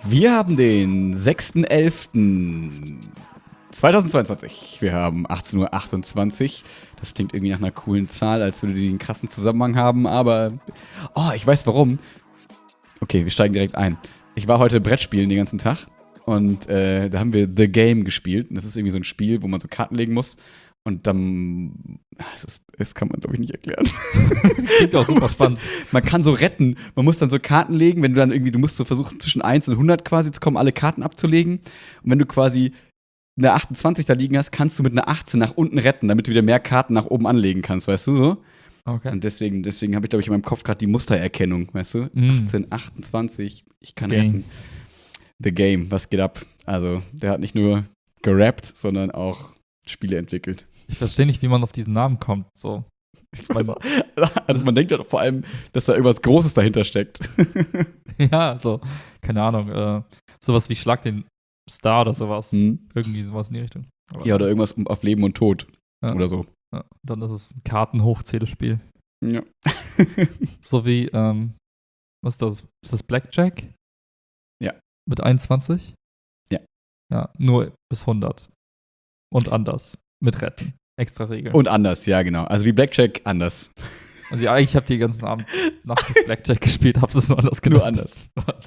Wir haben den 6.11.2022. Wir haben 18.28 Uhr. Das klingt irgendwie nach einer coolen Zahl, als würde die einen krassen Zusammenhang haben, aber ich weiß warum. Okay, wir steigen direkt ein. Ich war heute Brettspielen den ganzen Tag und da haben wir The Game gespielt. Und das ist irgendwie so ein Spiel, wo man so Karten legen muss. Und dann, das kann man, glaube ich, nicht erklären. Klingt auch super spannend. Man kann so retten. Man muss dann so Karten legen, wenn du dann irgendwie, du musst so versuchen, zwischen 1 und 100 quasi zu kommen, alle Karten abzulegen. Und wenn du quasi eine 28 da liegen hast, kannst du mit einer 18 nach unten retten, damit du wieder mehr Karten nach oben anlegen kannst, weißt du so? Okay. Und deswegen habe ich, glaube ich, in meinem Kopf gerade die Mustererkennung, weißt du? 18, 28, ich kann retten. The Game, was geht ab? Also, der hat nicht nur gerappt, sondern auch Spiele entwickelt. Ich verstehe nicht, wie man auf diesen Namen kommt. So. Ich weiß auch. Also man denkt ja vor allem, dass da irgendwas Großes dahinter steckt. Ja, also, keine Ahnung. Sowas wie Schlag den Star oder sowas. Irgendwie sowas in die Richtung. Aber, ja, oder irgendwas auf Leben und Tod. Ja. Oder so. Ja, dann ist es ein Kartenhochzählespiel. Ja. So wie, was ist das? Ist das Blackjack? Ja. Mit 21? Ja. Ja, nur bis 100. Und anders. Mit Retten. Extra Regeln. Und anders, ja, genau. Also wie Blackjack, anders. Also ja, ich habe die ganzen Abend nachts Blackjack gespielt, hab's es nur anders genannt. Nur anders.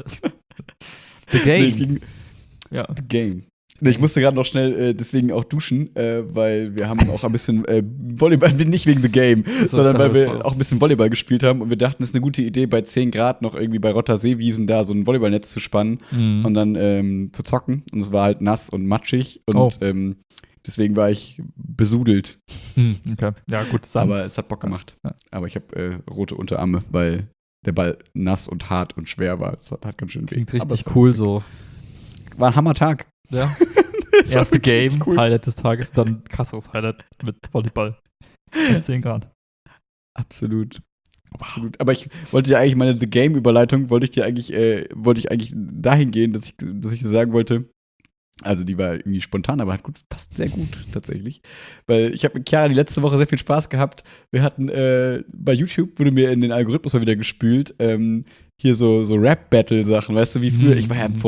The Game. Nee, Ja. The Game. Nee, ich musste gerade noch schnell deswegen auch duschen, weil wir haben auch ein bisschen Volleyball, nicht wegen The Game, sondern weil wir auch ein bisschen Volleyball gespielt haben und wir dachten, es ist eine gute Idee, bei 10 Grad noch irgendwie bei Rotterseewiesen da so ein Volleyballnetz zu spannen und dann zu zocken. Und es war halt nass und matschig und deswegen war ich besudelt. Okay, ja gut. Sand. Aber es hat Bock gemacht. Ja. Aber ich habe rote Unterarme, weil der Ball nass und hart und schwer war. Das hat ganz schön weh. Klingt richtig cool so. War ein Hammertag. Ja. Erste Game, cool. Highlight des Tages, dann krasseres Highlight mit Volleyball. Bei 10 Grad. Absolut. Absolut. Aber ich wollte ja eigentlich meine The Game-Überleitung, wollte ich eigentlich dahin gehen, dass ich sagen wollte, also die war irgendwie spontan, aber passt sehr gut tatsächlich. Weil ich habe mit Chiara die letzte Woche sehr viel Spaß gehabt. Wir hatten bei YouTube, wurde mir in den Algorithmus mal wieder gespült, hier so Rap-Battle-Sachen, weißt du, wie früher, ich war ja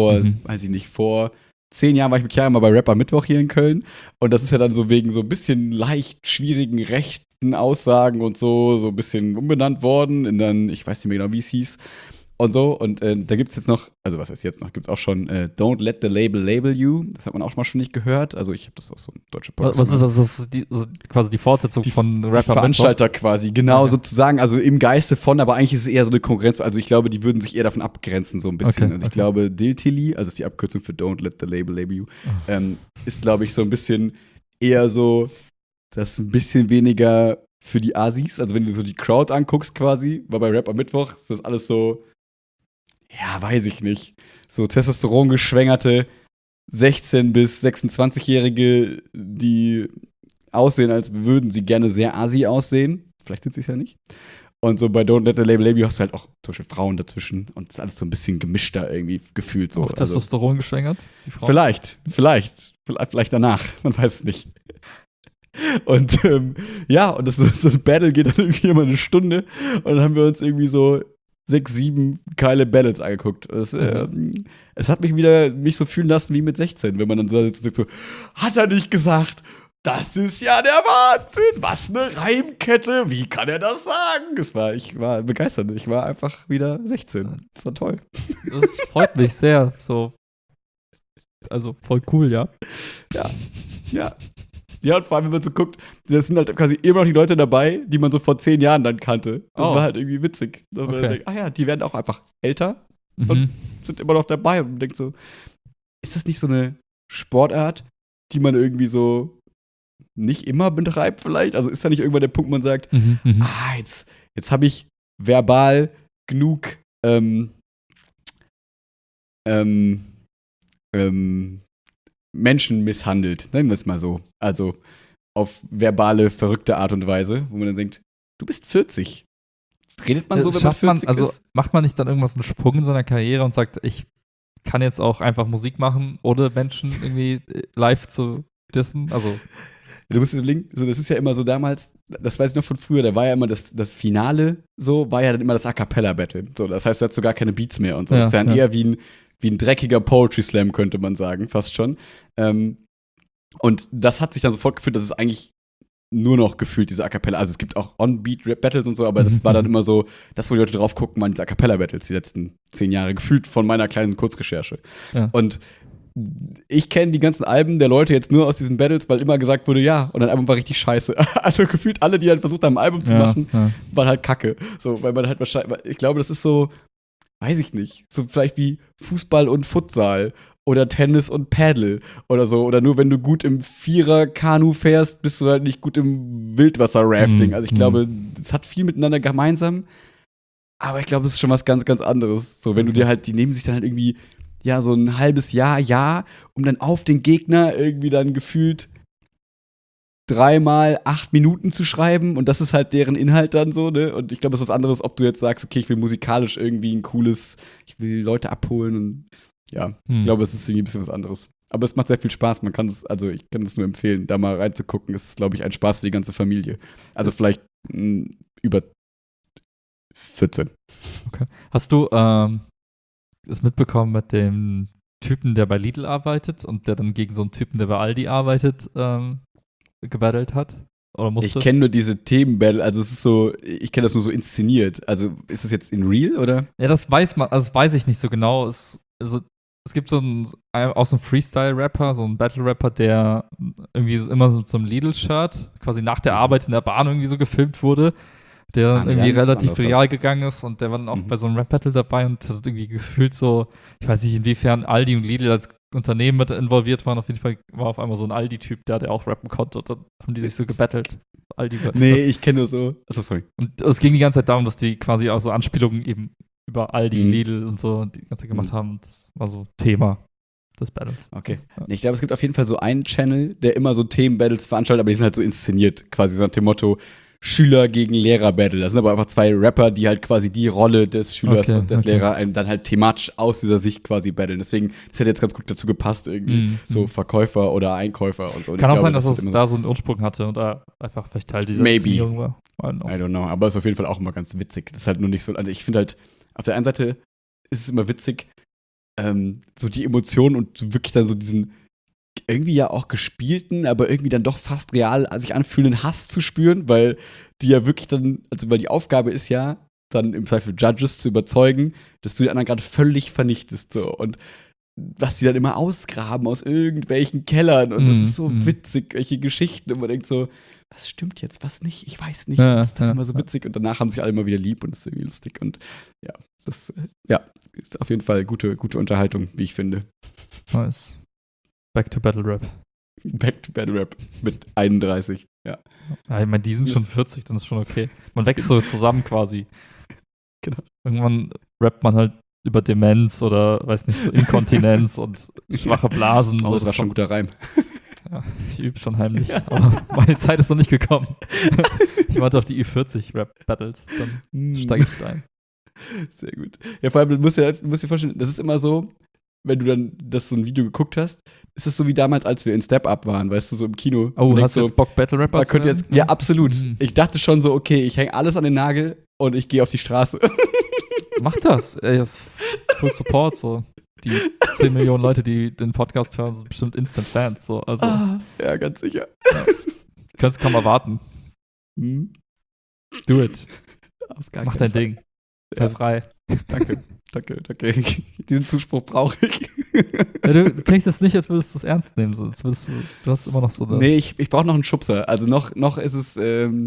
vor 10 Jahren war ich mit Chiara mal bei Rapper Mittwoch hier in Köln und das ist ja dann so wegen so ein bisschen leicht schwierigen rechten Aussagen und so ein bisschen umbenannt worden in dann, ich weiß nicht mehr genau, wie es hieß und so und da gibt's jetzt noch, also was heißt jetzt noch, gibt's auch schon Don't Let the Label You, das hat man auch mal schon nicht gehört, also ich habe das aus so einem deutschen Podcast. Was ist das? Das ist quasi die Fortsetzung von Rapper Die Veranstalter Mittwoch? quasi, genau, sozusagen, also im Geiste von, aber eigentlich ist es eher so eine Konkurrenz, also ich glaube, die würden sich eher davon abgrenzen, so ein bisschen. Also ich glaube, Diltili, also ist die Abkürzung für Don't Let the Label You, ist, glaube ich, so ein bisschen eher so, das ein bisschen weniger für die Asis, also wenn du so die Crowd anguckst quasi, weil bei Rapper Mittwoch ist das alles so, ja, weiß ich nicht, so Testosteron-geschwängerte 16- bis 26-Jährige, die aussehen, als würden sie gerne sehr Asi aussehen. Vielleicht sind sie es ja nicht. Und so bei Don't Let the Label You hast du halt auch zum Beispiel Frauen dazwischen und das ist alles so ein bisschen gemischter irgendwie gefühlt. So. Auch Testosteron geschwängert? Vielleicht danach, man weiß es nicht. Und und das so ein Battle geht dann irgendwie immer eine Stunde und dann haben wir uns irgendwie so 6, 7 geile Battles angeguckt. Es hat mich so fühlen lassen wie mit 16, wenn man dann so, hat er nicht gesagt, das ist ja der Wahnsinn, was eine Reimkette, wie kann er das sagen? Ich war begeistert, ich war einfach wieder 16. Das war toll. Das freut mich sehr, so. Also voll cool, ja. Ja. Ja, und vor allem, wenn man so guckt, das sind halt quasi immer noch die Leute dabei, die man so vor 10 Jahren dann kannte. Das war halt irgendwie witzig. Dass man denkt, die werden auch einfach älter und sind immer noch dabei. Und man denkt so, ist das nicht so eine Sportart, die man irgendwie so nicht immer betreibt vielleicht? Also ist da nicht irgendwann der Punkt, wo man sagt, jetzt habe ich verbal genug Menschen misshandelt, nennen wir es mal so. Also auf verbale, verrückte Art und Weise, wo man dann denkt, du bist 40. Redet man so, wenn man 40 ist? Macht man nicht dann irgendwas einen Sprung in seiner Karriere und sagt, ich kann jetzt auch einfach Musik machen, ohne Menschen irgendwie live zu dissen? Also Du musst dir überlegen, so, das ist ja immer so damals, das weiß ich noch von früher, da war ja immer das Finale so, war ja dann immer das A-Cappella-Battle. So, das heißt, du hast so gar keine Beats mehr und so. Ja, das ist dann eher wie ein wie ein dreckiger Poetry Slam, könnte man sagen, fast schon. Und das hat sich dann sofort gefühlt, dass es eigentlich nur noch gefühlt diese A Cappella. Also es gibt auch On-Beat-Rap-Battles und so, aber das war dann immer so, das, wo die Leute drauf gucken, waren diese A Cappella-Battles die letzten 10 Jahre, gefühlt von meiner kleinen Kurzrecherche. Ja. Und ich kenne die ganzen Alben der Leute jetzt nur aus diesen Battles, weil immer gesagt wurde, ja, und ein Album war richtig scheiße. Also gefühlt alle, die halt versucht haben, ein Album zu machen, waren halt kacke. So, weil man halt wahrscheinlich, ich glaube, das ist so, weiß ich nicht, so vielleicht wie Fußball und Futsal oder Tennis und Paddle oder so. Oder nur wenn du gut im Vierer-Kanu fährst, bist du halt nicht gut im Wildwasser-Rafting. Also ich glaube, es hat viel miteinander gemeinsam, aber ich glaube, es ist schon was ganz, ganz anderes. So, wenn du dir halt, die nehmen sich dann halt irgendwie ja, so ein halbes Jahr, um dann auf den Gegner irgendwie dann gefühlt 3x 8 Minuten zu schreiben und das ist halt deren Inhalt dann so, ne? Und ich glaube, es ist was anderes, ob du jetzt sagst, okay, ich will musikalisch irgendwie ein cooles, ich will Leute abholen und ja, ich glaube, es ist irgendwie ein bisschen was anderes. Aber es macht sehr viel Spaß, man kann es, also ich kann es nur empfehlen, da mal reinzugucken. Es ist, glaube ich, ein Spaß für die ganze Familie. Also vielleicht über 14. Okay. Hast du das mitbekommen mit dem Typen, der bei Lidl arbeitet und der dann gegen so einen Typen, der bei Aldi arbeitet, gebattelt hat? Oder musste? Ich kenne nur diese Themenbattle, also es ist so, ich kenne das nur so inszeniert. Also ist das jetzt in real, oder? Ja, das weiß man, also das weiß ich nicht so genau. Es gibt so auch so einen Freestyle-Rapper, so einen Battle-Rapper, der irgendwie immer so zum Lidl-Shirt quasi nach der Arbeit in der Bahn irgendwie so gefilmt wurde, der dann irgendwie relativ viral gegangen ist und der war dann auch bei so einem Rap-Battle dabei und hat irgendwie gefühlt so, ich weiß nicht, inwiefern Aldi und Lidl als Unternehmen mit involviert waren. Auf jeden Fall war auf einmal so ein Aldi-Typ, der auch rappen konnte und dann haben die sich so gebattelt. Ich kenne nur so. Achso, sorry. Und es ging die ganze Zeit darum, dass die quasi auch so Anspielungen eben über Aldi, Lidl und so die ganze Zeit gemacht haben. Das war so Thema des Battles. Okay. Ich glaube, es gibt auf jeden Fall so einen Channel, der immer so Themen-Battles veranstaltet, aber die sind halt so inszeniert, quasi so nach dem Motto Schüler gegen Lehrer-Battle. Das sind aber einfach zwei Rapper, die halt quasi die Rolle des Schülers und des Lehrers dann halt thematisch aus dieser Sicht quasi battlen. Deswegen, das hätte jetzt ganz gut dazu gepasst, irgendwie so Verkäufer oder Einkäufer und so. Und kann auch sein, dass es da so einen Ursprung hatte und da einfach vielleicht Teil dieser Inszenierung war. I don't know. Aber es ist auf jeden Fall auch immer ganz witzig. Das ist halt nur nicht so, also ich finde halt, auf der einen Seite ist es immer witzig, so die Emotionen und wirklich dann so diesen irgendwie ja auch gespielten, aber irgendwie dann doch fast real sich anfühlenden Hass zu spüren, weil die ja wirklich dann, also weil die Aufgabe ist ja, dann im Zweifel Judges zu überzeugen, dass du die anderen gerade völlig vernichtest, so. Und was die dann immer ausgraben aus irgendwelchen Kellern und das ist so witzig, welche Geschichten und man denkt so, was stimmt jetzt, was nicht, ich weiß nicht. Das ist dann immer so witzig und danach haben sich alle immer wieder lieb und das ist irgendwie lustig und ja, das ist auf jeden Fall gute Unterhaltung, wie ich finde. Nice. Back to Battle Rap. Back to Battle Rap mit 31, ja. Ja, ich meine, die sind schon 40, dann ist schon okay. Man wächst so zusammen quasi. Genau. Irgendwann rappt man halt über Demenz oder, weiß nicht, so Inkontinenz und schwache Blasen. Oh, so, das war schon ein guter Reim. Ja, ich übe schon heimlich, aber meine Zeit ist noch nicht gekommen. Ich warte auf die Ü40-Rap-Battles, dann steige ich ein. Sehr gut. Ja, vor allem, du musst dir vorstellen, das ist immer so, wenn du dann so ein Video geguckt hast, ist es so wie damals, als wir in Step-Up waren, weißt du, so im Kino. Oh, hast du jetzt Bock, Battle Rapper zu werden? Ja, absolut. Ich dachte schon so, okay, ich hänge alles an den Nagel und ich gehe auf die Straße. Mach das. Ey, das ist Full Support, so. Die 10 Millionen Leute, die den Podcast hören, sind bestimmt Instant-Fans, so. Also, ja, ganz sicher. Ja. Könntest kaum erwarten. Do it. Mach dein Ding. Sei frei. Danke. Diesen Zuspruch brauche ich. Ja, du klingst jetzt nicht, als würdest du es ernst nehmen. So. Du hast immer noch so eine. Nee, ich brauche noch einen Schubser. Also noch ist es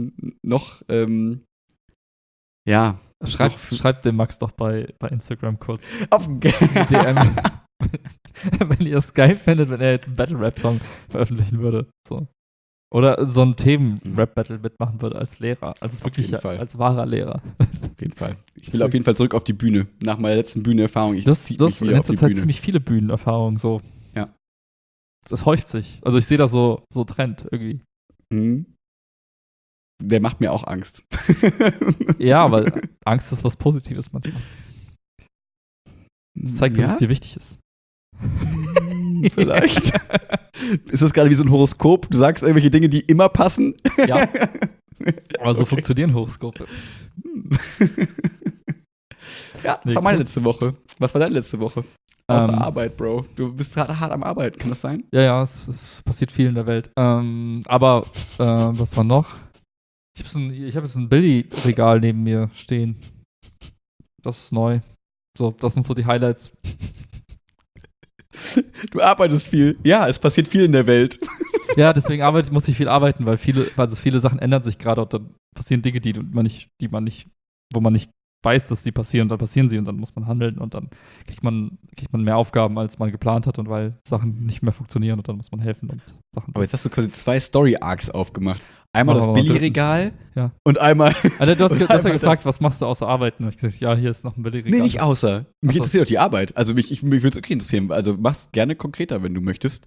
ja. Schreibt dem Max doch bei Instagram kurz. Auf DM. Wenn ihr es geil fändet, wenn er jetzt einen Battle-Rap-Song veröffentlichen würde. So. Oder so ein Themen-Rap-Battle mitmachen würde als Lehrer. Also wirklich als wahrer Lehrer. Auf jeden Fall. Ich will auf jeden Fall zurück auf die Bühne. Nach meiner letzten Bühnenerfahrung. Du hast in letzter Zeit ziemlich viele Bühnenerfahrungen. So. Ja. Das häuft sich. Also ich sehe da so Trend irgendwie. Der macht mir auch Angst. Ja, aber Angst ist was Positives manchmal. Das zeigt, dass es dir wichtig ist. Vielleicht. Ist das gerade wie so ein Horoskop? Du sagst irgendwelche Dinge, die immer passen? Ja. Aber so funktionieren Horoskope. Ja, das war meine letzte Woche. Was war deine letzte Woche? Außer Arbeit, Bro. Du bist gerade hart am Arbeiten, kann das sein? Ja, es passiert viel in der Welt. Aber was war noch? Ich habe jetzt ein Billy-Regal neben mir stehen. Das ist neu. So, das sind so die Highlights. Du arbeitest viel. Ja, es passiert viel in der Welt. Ja, deswegen muss ich viel arbeiten, weil viele Sachen ändern sich gerade und dann passieren Dinge, wo man nicht weiß, dass die passieren, dann passieren sie und dann muss man handeln und dann kriegt man mehr Aufgaben, als man geplant hat und weil Sachen nicht mehr funktionieren und dann muss man helfen und Sachen. Aber jetzt hast du quasi 2 Story-Arcs aufgemacht. Einmal das Aber Billigregal ja. und einmal. Alter, du hast ja gefragt, was machst du außer Arbeiten? Und ich gesagt, ja, hier ist noch ein Billigregal. Nee, nicht außer. Mich interessiert doch die Arbeit. Also mich würde es okay interessieren. Also mach's gerne konkreter, wenn du möchtest.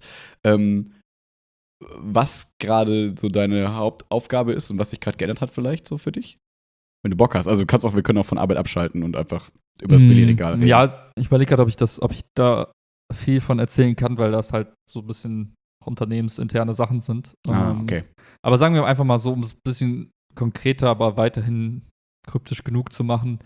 Was gerade so deine Hauptaufgabe ist und was sich gerade geändert hat vielleicht so für dich? Wenn du Bock hast. Also wir können auch von Arbeit abschalten und einfach über das Billigregal reden. Ja, ich überlege gerade, ob ich da viel von erzählen kann, weil das halt so ein bisschen unternehmensinterne Sachen sind. Okay. Aber sagen wir einfach mal so, um es ein bisschen konkreter, aber weiterhin kryptisch genug zu machen.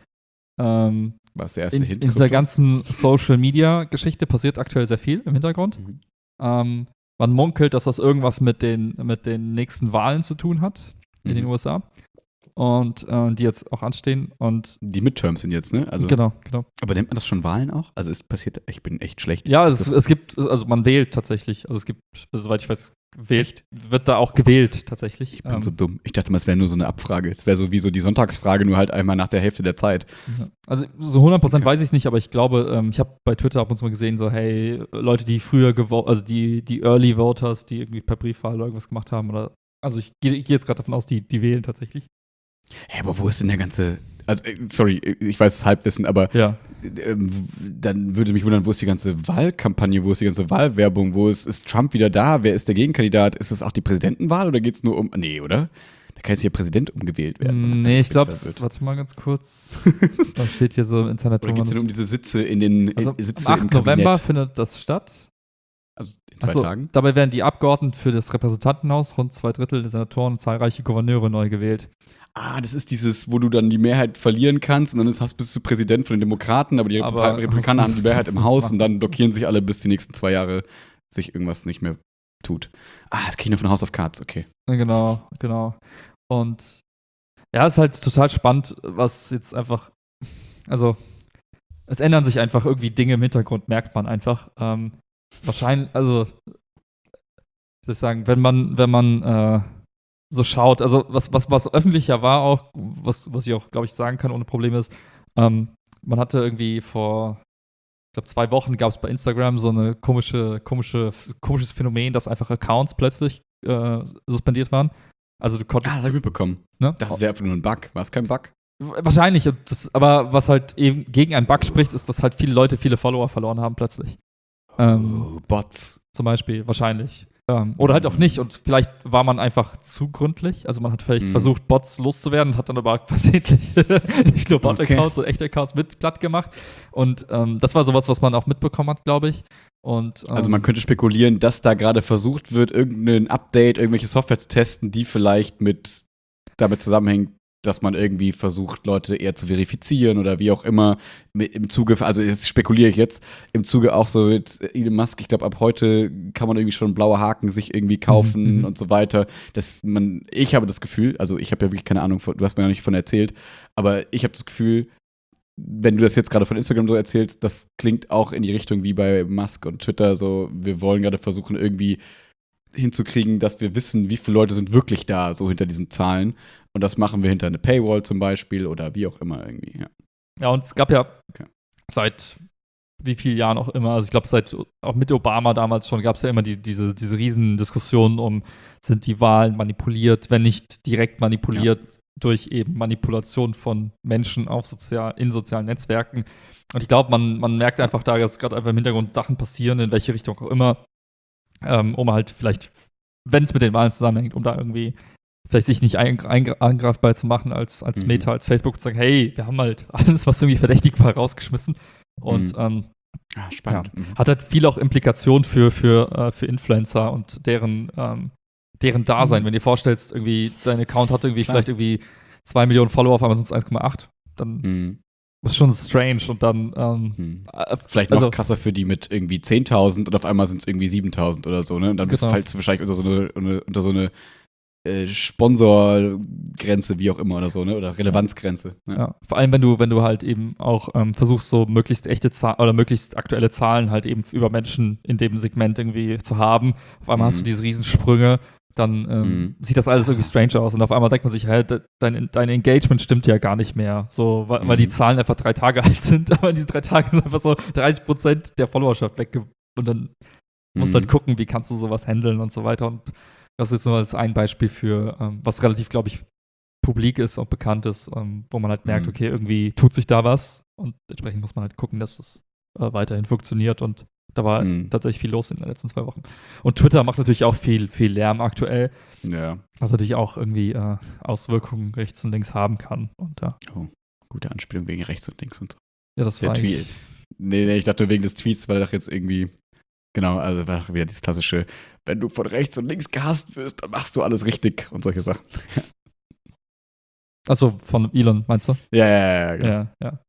Was der erste In dieser ganzen Social-Media-Geschichte passiert aktuell sehr viel im Hintergrund. Man munkelt, dass das irgendwas mit den nächsten Wahlen zu tun hat in den USA. Und die jetzt auch anstehen. Und die Midterms sind jetzt, ne? Also, genau. Aber nennt man das schon Wahlen auch? Also es passiert, ich bin echt schlecht. Ja, es gibt, also man wählt tatsächlich. Also es gibt, soweit ich weiß, wird da auch gewählt tatsächlich. Ich bin so dumm. Ich dachte mal, es wäre nur so eine Abfrage. Es wäre so wie so die Sonntagsfrage, nur halt einmal nach der Hälfte der Zeit. Also so 100% weiß ich nicht, aber ich glaube, ich habe bei Twitter ab und zu mal gesehen, so hey, Leute, die früher also die Early Voters, die irgendwie per Briefwahl oder irgendwas gemacht haben oder, also ich gehe jetzt gerade davon aus, die wählen tatsächlich. Hä, aber wo ist denn der ganze. Also, sorry, ich weiß es Halbwissen, aber ja. Dann würde mich wundern, wo ist die ganze Wahlkampagne, wo ist die ganze Wahlwerbung, ist Trump wieder da, wer ist der Gegenkandidat? Ist es auch die Präsidentenwahl oder geht es nur um. Nee, oder? Da kann jetzt hier Präsident umgewählt werden. Nee, ich glaube, warte mal ganz kurz. Da steht hier so im Internet. Oder geht es denn um diese Sitze in den Sitze am 8. November findet das statt. Also in 2 Tagen? Dabei werden die Abgeordneten für das Repräsentantenhaus, rund 2/3 der Senatoren und zahlreiche Gouverneure neu gewählt. Das ist dieses, wo du dann die Mehrheit verlieren kannst und dann bist du Präsident von den Demokraten, aber die Republikaner haben die Mehrheit im Haus und dann blockieren sich alle, bis die nächsten 2 Jahre sich irgendwas nicht mehr tut. Das kriege ich nur von House of Cards, okay. Genau. Und ja, es ist halt total spannend, was jetzt einfach, also es ändern sich einfach irgendwie Dinge im Hintergrund, merkt man einfach. Wahrscheinlich, also ich würde sagen, wenn man so schaut, also was öffentlich ja war auch, was ich auch, glaube ich, sagen kann ohne Probleme ist, man hatte irgendwie vor, ich glaube 2 Wochen gab es bei Instagram so eine komisches Phänomen, dass einfach Accounts plötzlich suspendiert waren. Also du konntest. Das habe ich mitbekommen. Ne? Das wäre einfach nur ein Bug. War es kein Bug? Wahrscheinlich. Aber was halt eben gegen einen Bug spricht, ist, dass halt viele Leute viele Follower verloren haben plötzlich. Bots. Zum Beispiel, wahrscheinlich. Oder halt auch nicht. Und vielleicht war man einfach zu gründlich. Also man hat vielleicht versucht, Bots loszuwerden, hat dann aber versehentlich nicht nur Bot-Accounts, sondern echte Accounts mit platt gemacht. Und das war sowas, was man auch mitbekommen hat, glaube ich. Und, also man könnte spekulieren, dass da gerade versucht wird, irgendein Update, irgendwelche Software zu testen, die vielleicht damit zusammenhängt, dass man irgendwie versucht, Leute eher zu verifizieren oder wie auch immer im Zuge, also jetzt spekuliere ich jetzt, im Zuge auch so mit Elon Musk, ich glaube, ab heute kann man irgendwie schon blaue Haken sich irgendwie kaufen und so weiter. Ich habe das Gefühl, also ich habe ja wirklich keine Ahnung, du hast mir ja nicht davon erzählt, aber ich habe das Gefühl, wenn du das jetzt gerade von Instagram so erzählst, das klingt auch in die Richtung wie bei Musk und Twitter, so wir wollen gerade versuchen, irgendwie hinzukriegen, dass wir wissen, wie viele Leute sind wirklich da, so hinter diesen Zahlen. Und das machen wir hinter eine Paywall zum Beispiel oder wie auch immer irgendwie. Ja, und es gab ja seit wie vielen Jahren auch immer, also ich glaube, auch mit Obama damals schon, gab es ja immer diese riesen Diskussionen sind die Wahlen manipuliert, wenn nicht direkt manipuliert durch eben Manipulation von Menschen in sozialen Netzwerken. Und ich glaube, man merkt einfach da, dass gerade einfach im Hintergrund Sachen passieren, in welche Richtung auch immer, um halt vielleicht, wenn es mit den Wahlen zusammenhängt, um da irgendwie vielleicht sich nicht angreifbar zu machen als Meta, als Facebook und sagen, hey, wir haben halt alles, was irgendwie verdächtig war, rausgeschmissen. Und spannend. Hat halt viel auch Implikationen für Influencer und deren Dasein. Wenn du dir vorstellst, irgendwie dein Account hat irgendwie vielleicht irgendwie 2 Millionen Follower, auf einmal sind es 1,8, dann Das ist schon strange und dann, Vielleicht noch also- krasser für die mit irgendwie 10.000 und auf einmal sind es irgendwie 7.000 oder so, ne? Und dann Genau. fällst du wahrscheinlich unter so eine Sponsorgrenze, wie auch immer oder so, ne? Oder Relevanzgrenze. Ne? Ja, vor allem, wenn du halt eben auch versuchst, so möglichst echte Zahlen oder möglichst aktuelle Zahlen halt eben über Menschen in dem Segment irgendwie zu haben. Auf einmal hast du diese Riesensprünge, dann sieht das alles irgendwie strange aus und auf einmal denkt man sich, dein Engagement stimmt ja gar nicht mehr. So, weil die Zahlen einfach 3 Tage alt sind, aber in diesen 3 Tagen sind einfach so 30% der Followerschaft weg und dann musst du halt gucken, wie kannst du sowas handeln und so weiter. Und das ist jetzt nur als ein Beispiel für, was relativ, glaube ich, publik ist und bekannt ist, wo man halt merkt, okay, irgendwie tut sich da was und entsprechend muss man halt gucken, dass das weiterhin funktioniert und da war tatsächlich viel los in den letzten 2 Wochen. Und Twitter macht natürlich auch viel Lärm aktuell, Ja. was natürlich auch irgendwie Auswirkungen rechts und links haben kann. Und Gute Anspielung wegen rechts und links und so. ja, das war Der Tweet. Nee, ich dachte nur wegen des Tweets, weil doch jetzt irgendwie, genau, also war doch wieder dieses klassische, wenn du von rechts und links gehasst wirst, dann machst du alles richtig und solche Sachen. Achso, von Elon, meinst du? Ja, genau. Ja.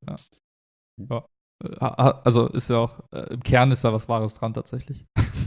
Also ist ja auch, im Kern ist da was Wahres dran tatsächlich.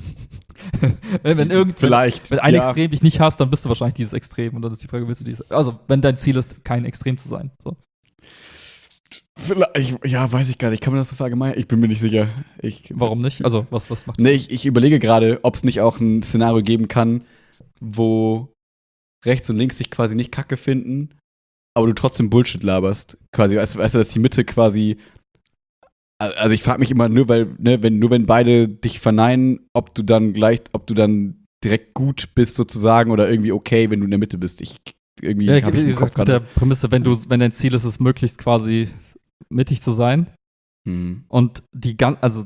Vielleicht. Wenn ein Extrem dich nicht hasst, dann bist du wahrscheinlich dieses Extrem und dann ist die Frage, willst du dieses, also wenn dein Ziel ist, kein Extrem zu sein. So. Vielleicht, ja, weiß ich gar nicht. Kann man das so verallgemeinern? Ich bin mir nicht sicher. Warum nicht? Also, was macht das? Nee, ich überlege gerade, ob es nicht auch ein Szenario geben kann, wo rechts und links sich quasi nicht kacke finden, aber du trotzdem Bullshit laberst. Quasi, weißt du, dass die Mitte quasi. Also ich frage mich immer nur, weil, ne, wenn beide dich verneinen, ob du dann direkt gut bist sozusagen oder irgendwie okay, wenn du in der Mitte bist. Irgendwie Ja, habe ich im Kopf mit der gerade. Prämisse, wenn dein Ziel ist es, möglichst quasi mittig zu sein und die ganzen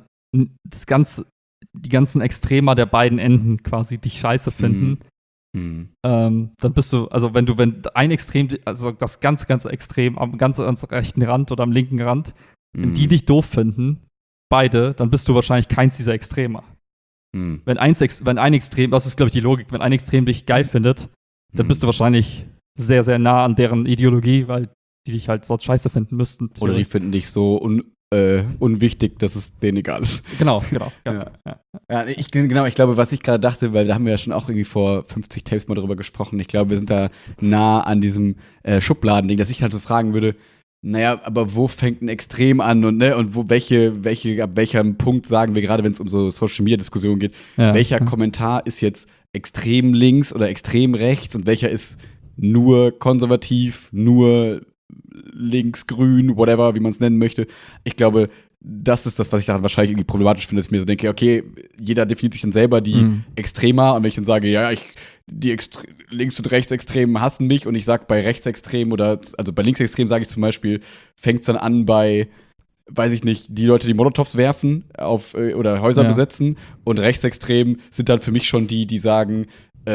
Extremer der beiden Enden quasi dich scheiße finden, dann bist du, also wenn ein Extrem, also das ganz Extrem am ganz rechten Rand oder am linken Rand, wenn die dich doof finden, beide, dann bist du wahrscheinlich keins dieser Extremer. Wenn ein Extrem, das ist glaube ich die Logik, wenn ein Extrem dich geil findet, dann bist du wahrscheinlich sehr, sehr nah an deren Ideologie, weil die dich halt sonst scheiße finden müssten. Oder die finden dich so unwichtig, dass es denen egal ist. Genau. Ja, ich glaube, was ich gerade dachte, weil da haben wir ja schon auch irgendwie vor 50 Tapes mal drüber gesprochen. Ich glaube, wir sind da nah an diesem Schubladending, dass ich halt so fragen würde, naja, aber wo fängt ein Extrem an und wo ab welchem Punkt sagen wir, gerade wenn es um so Social-Media-Diskussionen geht, welcher Kommentar ist jetzt extrem links oder extrem rechts und welcher ist nur konservativ, nur links, grün, whatever, wie man es nennen möchte. Ich glaube, das ist das, was ich daran wahrscheinlich irgendwie problematisch finde, dass ich mir so denke, okay, jeder definiert sich dann selber die Extremer und wenn ich dann sage, ja, die links- und rechtsextremen hassen mich und ich sage bei rechtsextremen also bei linksextremen sage ich zum Beispiel, fängt es dann an bei, weiß ich nicht, die Leute, die Molotows werfen oder Häuser besetzen und rechtsextrem sind dann für mich schon die sagen,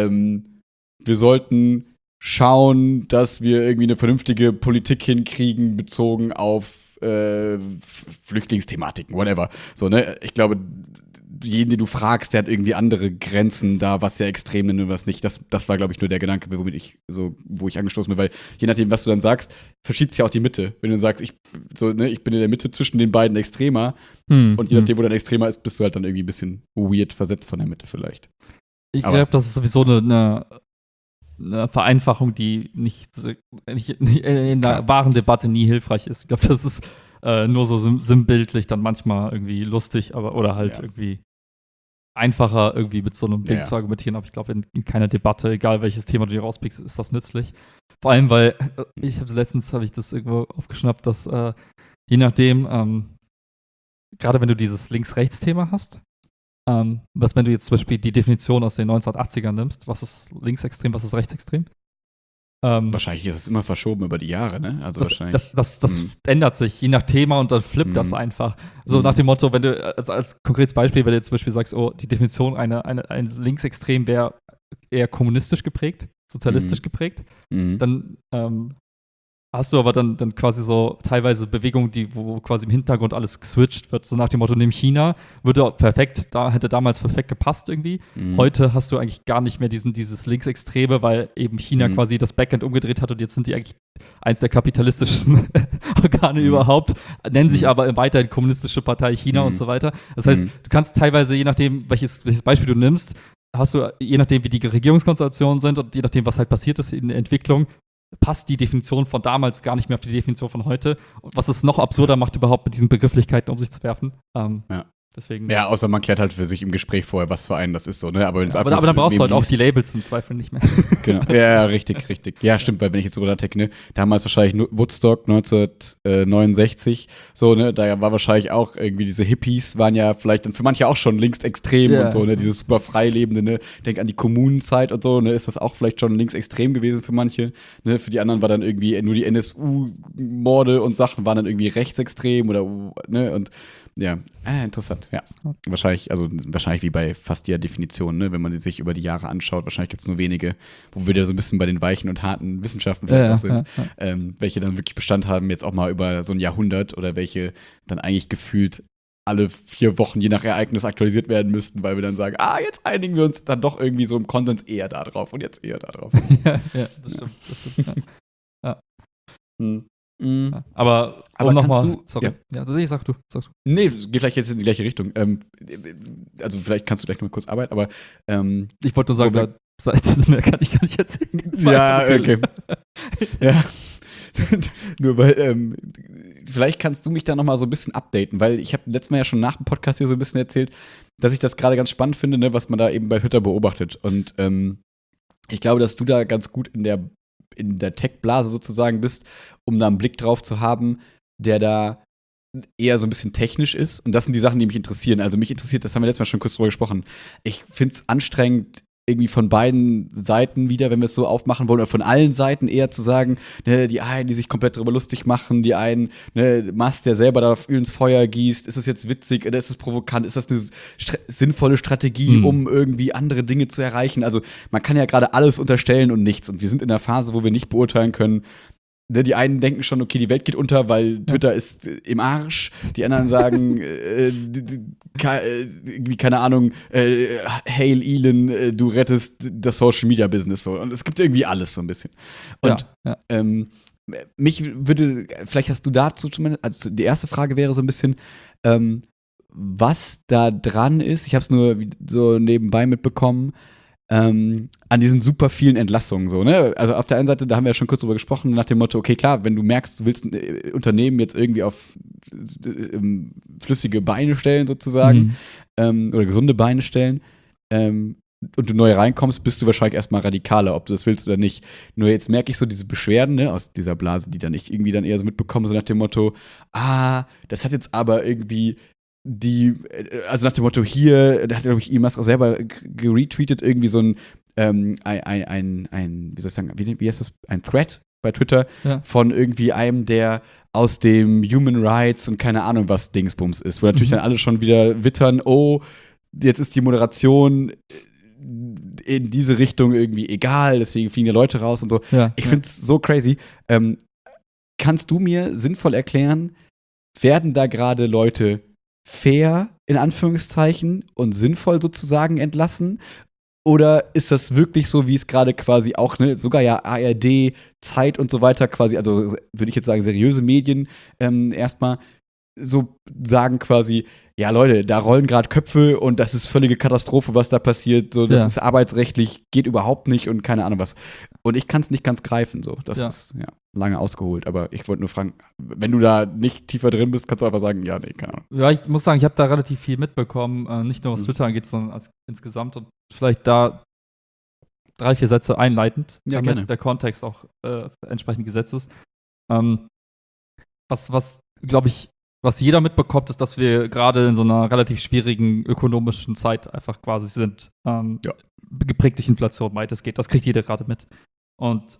wir sollten schauen, dass wir irgendwie eine vernünftige Politik hinkriegen, bezogen auf Flüchtlingsthematiken, whatever. So, ne? Ich glaube, jeden, den du fragst, der hat irgendwie andere Grenzen da, was der extrem nennt und was nicht. Das war, glaube ich, nur der Gedanke, wo ich angestoßen bin, weil je nachdem, was du dann sagst, verschiebt sich ja auch die Mitte. Wenn du dann sagst, ich bin in der Mitte zwischen den beiden Extremer und je nachdem, wo dein Extremer ist, bist du halt dann irgendwie ein bisschen weird versetzt von der Mitte vielleicht. Ich glaube, das ist sowieso eine Vereinfachung, die nicht in der wahren Debatte nie hilfreich ist. Ich glaube, das ist nur so sinnbildlich dann manchmal irgendwie lustig, oder halt irgendwie einfacher irgendwie mit so einem Ding zu argumentieren. Aber ich glaube, in keiner Debatte, egal welches Thema du dir rauspickst, ist das nützlich. Vor allem, weil letztens habe ich das irgendwo aufgeschnappt, dass je nachdem, gerade wenn du dieses Links-Rechts-Thema hast, wenn du jetzt zum Beispiel die Definition aus den 1980ern nimmst, was ist linksextrem, was ist rechtsextrem? Wahrscheinlich ist es immer verschoben über die Jahre, ne? Also das ändert sich je nach Thema und dann flippt das einfach. So nach dem Motto, wenn du, als konkretes Beispiel, wenn du jetzt zum Beispiel sagst, die Definition ein Linksextrem wäre eher kommunistisch geprägt, sozialistisch geprägt, dann hast du aber dann quasi so teilweise Bewegungen, wo quasi im Hintergrund alles geswitcht wird, so nach dem Motto, nimm China, hätte damals perfekt gepasst irgendwie. Heute hast du eigentlich gar nicht mehr dieses Linksextreme, weil eben China quasi das Backend umgedreht hat und jetzt sind die eigentlich eins der kapitalistischsten Organe überhaupt, nennen sich aber weiterhin Kommunistische Partei China und so weiter. Das heißt, du kannst teilweise, je nachdem, welches Beispiel du nimmst, hast du, je nachdem, wie die Regierungskonstellationen sind und je nachdem, was halt passiert ist in der Entwicklung, passt die Definition von damals gar nicht mehr auf die Definition von heute. Und was es noch absurder macht, überhaupt mit diesen Begrifflichkeiten um sich zu werfen. Deswegen ja, außer man klärt halt für sich im Gespräch vorher, was für einen das ist so, ne? Aber dann brauchst du halt auch die Labels im Zweifel nicht mehr. Genau. Ja, richtig. Ja, stimmt, weil wenn ich jetzt drüber nachdenke, ne, damals wahrscheinlich Woodstock 1969, so, ne, da war wahrscheinlich auch irgendwie diese Hippies, waren ja vielleicht dann für manche auch schon linksextrem und so, ne, dieses super freilebende, ne, denk an die Kommunenzeit und so, ne, ist das auch vielleicht schon linksextrem gewesen für manche, ne, für die anderen war dann irgendwie nur die NSU-Morde und Sachen waren dann irgendwie rechtsextrem oder, ne, und ja, interessant, ja. Wahrscheinlich wie bei fast jeder Definition, ne, wenn man die sich über die Jahre anschaut, wahrscheinlich gibt es nur wenige, wo wir da so ein bisschen bei den weichen und harten Wissenschaften vielleicht auch sind, welche dann wirklich Bestand haben, jetzt auch mal über so ein Jahrhundert oder welche dann eigentlich gefühlt alle 4 Wochen je nach Ereignis aktualisiert werden müssten, weil wir dann sagen, jetzt einigen wir uns dann doch irgendwie so im Konsens eher da drauf und jetzt eher da drauf. ja, das stimmt. Ja. Aber nochmal, sorry. Ja, sag du. Nee, geht vielleicht jetzt in die gleiche Richtung. Also vielleicht kannst du gleich noch mal kurz arbeiten, aber ich wollte nur sagen, mehr kann ich gar nicht erzählen. Ja, okay. Ja. Nur weil, vielleicht kannst du mich da noch mal so ein bisschen updaten, weil ich habe letztes Mal ja schon nach dem Podcast hier so ein bisschen erzählt, dass ich das gerade ganz spannend finde, ne, was man da eben bei Twitter beobachtet. Und ich glaube, dass du da ganz gut in der Tech-Blase sozusagen bist, um da einen Blick drauf zu haben, der da eher so ein bisschen technisch ist. Und das sind die Sachen, die mich interessieren. Also mich interessiert, das haben wir letztes Mal schon kurz drüber gesprochen, ich finde es anstrengend, irgendwie von beiden Seiten wieder, wenn wir es so aufmachen wollen, oder von allen Seiten eher zu sagen, ne, die einen, die sich komplett darüber lustig machen, die einen, ne, Musk, der selber da Öl ins Feuer gießt, ist es jetzt witzig oder ist es provokant, ist das eine sinnvolle Strategie, um irgendwie andere Dinge zu erreichen? Also man kann ja gerade alles unterstellen und nichts und wir sind in einer Phase, wo wir nicht beurteilen können, ne, die einen denken schon, okay, die Welt geht unter, weil Twitter ist im Arsch. Die anderen sagen, keine Ahnung, Hail Elon, du rettest das Social Media Business so. Und es gibt irgendwie alles so ein bisschen. Und mich würde, vielleicht hast du dazu zumindest, also die erste Frage wäre so ein bisschen, was da dran ist. Ich habe es nur so nebenbei mitbekommen. An diesen super vielen Entlassungen so, ne? Also auf der einen Seite, da haben wir ja schon kurz drüber gesprochen, nach dem Motto, okay, klar, wenn du merkst, du willst ein Unternehmen jetzt irgendwie auf flüssige Beine stellen sozusagen, oder gesunde Beine stellen, und du neu reinkommst, bist du wahrscheinlich erstmal radikaler, ob du das willst oder nicht. Nur jetzt merke ich so diese Beschwerden, ne, aus dieser Blase, die dann ich irgendwie dann eher so mitbekomme, so nach dem Motto, das hat jetzt aber irgendwie also nach dem Motto hier, da hat, glaube ich, Elon Musk auch selber geretweetet, irgendwie so ein, wie soll ich sagen, wie heißt das, ein Thread bei Twitter von irgendwie einem, der aus dem Human Rights und keine Ahnung was Dingsbums ist, wo natürlich dann alle schon wieder wittern, jetzt ist die Moderation in diese Richtung irgendwie egal, deswegen fliegen die Leute raus und so. Ich finde es so crazy. Kannst du mir sinnvoll erklären, werden da gerade Leute fair, in Anführungszeichen, und sinnvoll sozusagen entlassen? Oder ist das wirklich so, wie es gerade quasi auch, ne, sogar ja ARD, Zeit und so weiter quasi, also würde ich jetzt sagen, seriöse Medien erstmal so sagen quasi, ja Leute, da rollen gerade Köpfe und das ist völlige Katastrophe, was da passiert, so, das ist arbeitsrechtlich, geht überhaupt nicht und keine Ahnung was. Und ich kann es nicht ganz greifen, so, das ist, lange ausgeholt, aber ich wollte nur fragen, wenn du da nicht tiefer drin bist, kannst du einfach sagen, ja, nee, keine Ahnung. Ja, ich muss sagen, ich habe da relativ viel mitbekommen, nicht nur was Twitter angeht, sondern insgesamt und vielleicht da 3, 4 Sätze einleitend, damit gerne der Kontext auch entsprechend gesetzt ist. Was glaube ich, was jeder mitbekommt, ist, dass wir gerade in so einer relativ schwierigen ökonomischen Zeit einfach quasi sind. Geprägt durch Inflation, weit es geht. Das kriegt jeder gerade mit. Und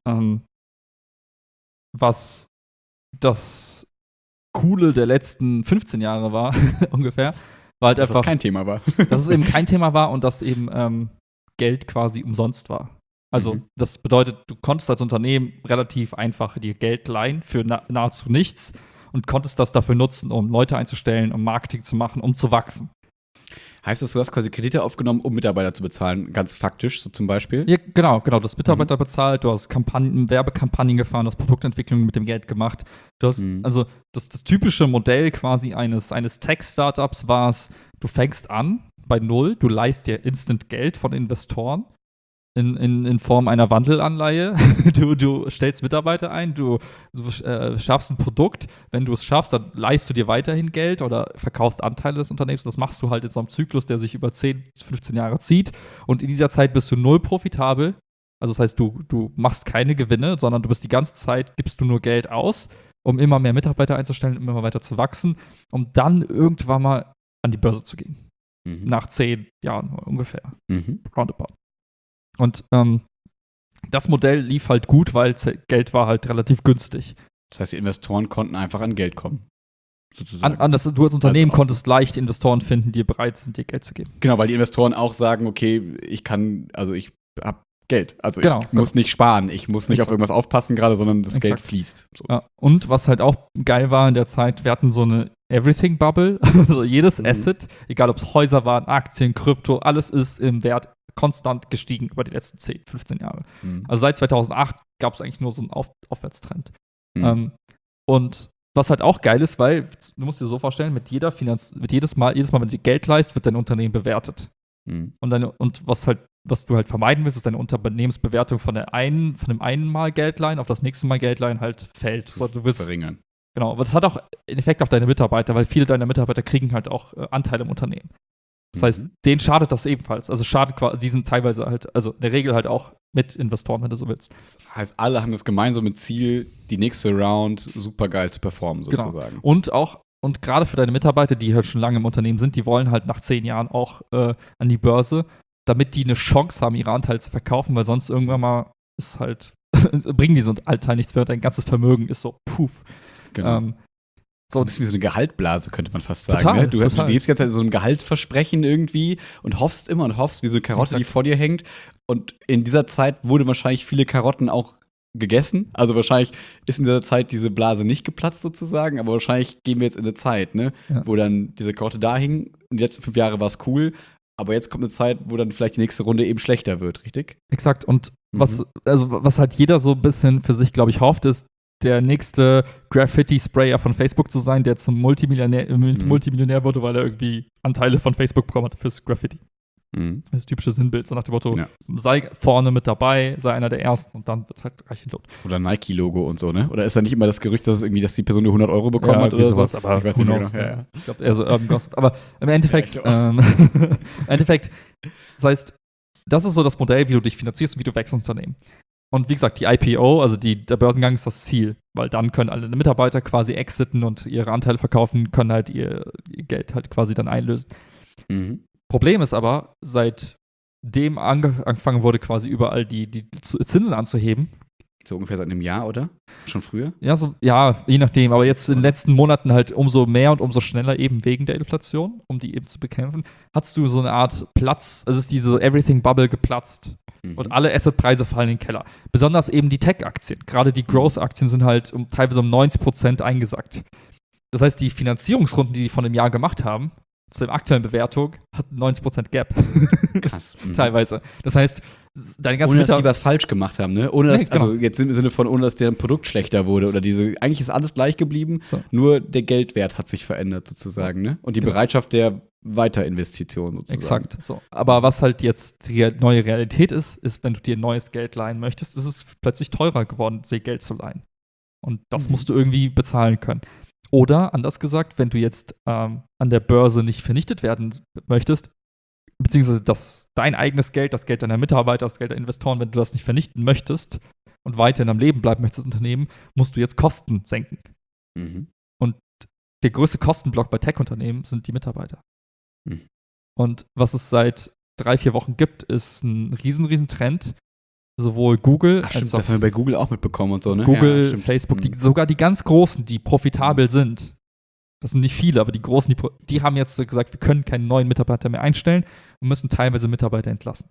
was das Coole der letzten 15 Jahre war, ungefähr, war halt einfach, dass das kein Thema war. dass es eben kein Thema war und dass eben Geld quasi umsonst war. Also das bedeutet, du konntest als Unternehmen relativ einfach dir Geld leihen für nahezu nichts und konntest das dafür nutzen, um Leute einzustellen, um Marketing zu machen, um zu wachsen. Heißt das, du hast quasi Kredite aufgenommen, um Mitarbeiter zu bezahlen, ganz faktisch, so zum Beispiel? Ja, genau. Du hast Mitarbeiter bezahlt, du hast Werbekampagnen gefahren, du hast Produktentwicklung mit dem Geld gemacht. Du hast, also das typische Modell quasi eines Tech-Startups war es, du fängst an bei Null, du leihst dir instant Geld von Investoren in Form einer Wandelanleihe. Du stellst Mitarbeiter ein, du schaffst ein Produkt. Wenn du es schaffst, dann leihst du dir weiterhin Geld oder verkaufst Anteile des Unternehmens. Und das machst du halt in so einem Zyklus, der sich über 10, 15 Jahre zieht. Und in dieser Zeit bist du null profitabel. Also das heißt, du machst keine Gewinne, sondern du bist die ganze Zeit, gibst du nur Geld aus, um immer mehr Mitarbeiter einzustellen, um immer weiter zu wachsen, um dann irgendwann mal an die Börse zu gehen. Nach 10 Jahren ungefähr. Roundabout. Und das Modell lief halt gut, weil Geld war halt relativ günstig. Das heißt, die Investoren konnten einfach an Geld kommen. Sozusagen. Du als Unternehmen konntest leicht Investoren finden, die bereit sind, dir Geld zu geben. Genau, weil die Investoren auch sagen, okay, ich habe Geld. Also ich muss nicht sparen, ich muss nicht auf irgendwas aufpassen gerade, sondern das Geld fließt. So. Ja. Und was halt auch geil war in der Zeit, wir hatten so eine Everything-Bubble. Also jedes Asset, egal ob es Häuser waren, Aktien, Krypto, alles ist im Wert konstant gestiegen über die letzten 10, 15 Jahre. Mhm. Also seit 2008 gab es eigentlich nur so einen Aufwärtstrend. Und was halt auch geil ist, weil du musst dir so vorstellen, jedes Mal, wenn du dir Geld leist, wird dein Unternehmen bewertet. Mhm. Und was du halt vermeiden willst, ist deine Unternehmensbewertung von dem einen Mal Geldleihen auf das nächste Mal Geldleihen halt fällt. So, du willst verringern. Genau, aber das hat auch einen Effekt auf deine Mitarbeiter, weil viele deiner Mitarbeiter kriegen halt auch Anteile im Unternehmen. Das heißt, denen schadet das ebenfalls. Also die sind teilweise halt, also in der Regel halt auch mit Investoren, wenn du so willst. Das heißt, alle haben das gemeinsame Ziel, die nächste Round super geil zu performen, sozusagen. Genau. Und gerade für deine Mitarbeiter, die halt schon lange im Unternehmen sind, die wollen halt nach 10 Jahren auch an die Börse, damit die eine Chance haben, ihre Anteile zu verkaufen, weil sonst irgendwann mal ist halt, bringen diese Anteile nichts mehr und dein ganzes Vermögen ist so, puff. Genau. So ein bisschen wie so eine Gehaltblase, könnte man fast sagen. Total, ne? Du lebst total. die ganze Zeit so ein Gehaltsversprechen irgendwie und hoffst immer und hoffst, wie so eine Karotte, die vor dir hängt. Und in dieser Zeit wurde wahrscheinlich viele Karotten auch gegessen. Also wahrscheinlich ist in dieser Zeit diese Blase nicht geplatzt sozusagen, aber wahrscheinlich gehen wir jetzt in eine Zeit, ne? Wo dann diese Karotte da hing. Und die letzten 5 Jahre war es cool. Aber jetzt kommt eine Zeit, wo dann vielleicht die nächste Runde eben schlechter wird, richtig? Exakt. Und was halt jeder so ein bisschen für sich, glaube ich, hofft, ist, der nächste Graffiti-Sprayer von Facebook zu sein, der zum Multimillionär wurde, weil er irgendwie Anteile von Facebook bekommen hat fürs Graffiti. Das typische Sinnbild, so nach dem Motto, sei vorne mit dabei, sei einer der Ersten und dann wird halt reich entlohnt. Oder Nike-Logo und so, ne? Oder ist da nicht immer das Gerücht, dass die Person nur 100 € bekommen hat oder sowas? Aber ich weiß nicht genau. Ja. Ich glaube, eher so Urban Gossip. Aber im Endeffekt, das heißt, das ist so das Modell, wie du dich finanzierst und wie du wächst als Unternehmen. Und wie gesagt, die IPO, also der Börsengang ist das Ziel, weil dann können alle Mitarbeiter quasi exiten und ihre Anteile verkaufen, können halt ihr Geld halt quasi dann einlösen. Problem ist aber, seitdem angefangen wurde, quasi überall die Zinsen anzuheben. So ungefähr seit einem Jahr, oder? Schon früher? Ja, je nachdem. Aber jetzt in den letzten Monaten halt umso mehr und umso schneller eben wegen der Inflation, um die eben zu bekämpfen, hast du so eine Art Platz, also ist diese Everything-Bubble geplatzt. Und alle Assetpreise fallen in den Keller. Besonders eben die Tech-Aktien. Gerade die Growth-Aktien sind halt teilweise um 90% eingesackt. Das heißt, die Finanzierungsrunden, die von dem Jahr gemacht haben, zu der aktuellen Bewertung, hatten 90% Gap. Krass. Teilweise. Das heißt, deine ganzen ohne dass die was falsch gemacht haben, ne? Ohne dass, also jetzt im Sinne von, ohne dass deren Produkt schlechter wurde oder eigentlich ist alles gleich geblieben, nur der Geldwert hat sich verändert sozusagen, ne? Und die Bereitschaft der Weiterinvestition sozusagen. Exakt. So. Aber was halt jetzt die neue Realität ist, wenn du dir neues Geld leihen möchtest, ist es plötzlich teurer geworden, dir Geld zu leihen. Und das musst du irgendwie bezahlen können. Oder, anders gesagt, wenn du jetzt an der Börse nicht vernichtet werden möchtest, beziehungsweise dein eigenes Geld, das Geld deiner Mitarbeiter, das Geld der Investoren, wenn du das nicht vernichten möchtest und weiterhin am Leben bleiben möchtest, das Unternehmen, musst du jetzt Kosten senken. Und der größte Kostenblock bei Tech-Unternehmen sind die Mitarbeiter. Und was es seit 3-4 Wochen gibt, ist ein riesen Trend. Sowohl Google als auch das haben wir bei Google auch mitbekommen und so, ne? Google, Facebook, sogar die ganz Großen, die profitabel sind. Das sind nicht viele, aber die Großen, die haben jetzt gesagt, wir können keinen neuen Mitarbeiter mehr einstellen und müssen teilweise Mitarbeiter entlassen.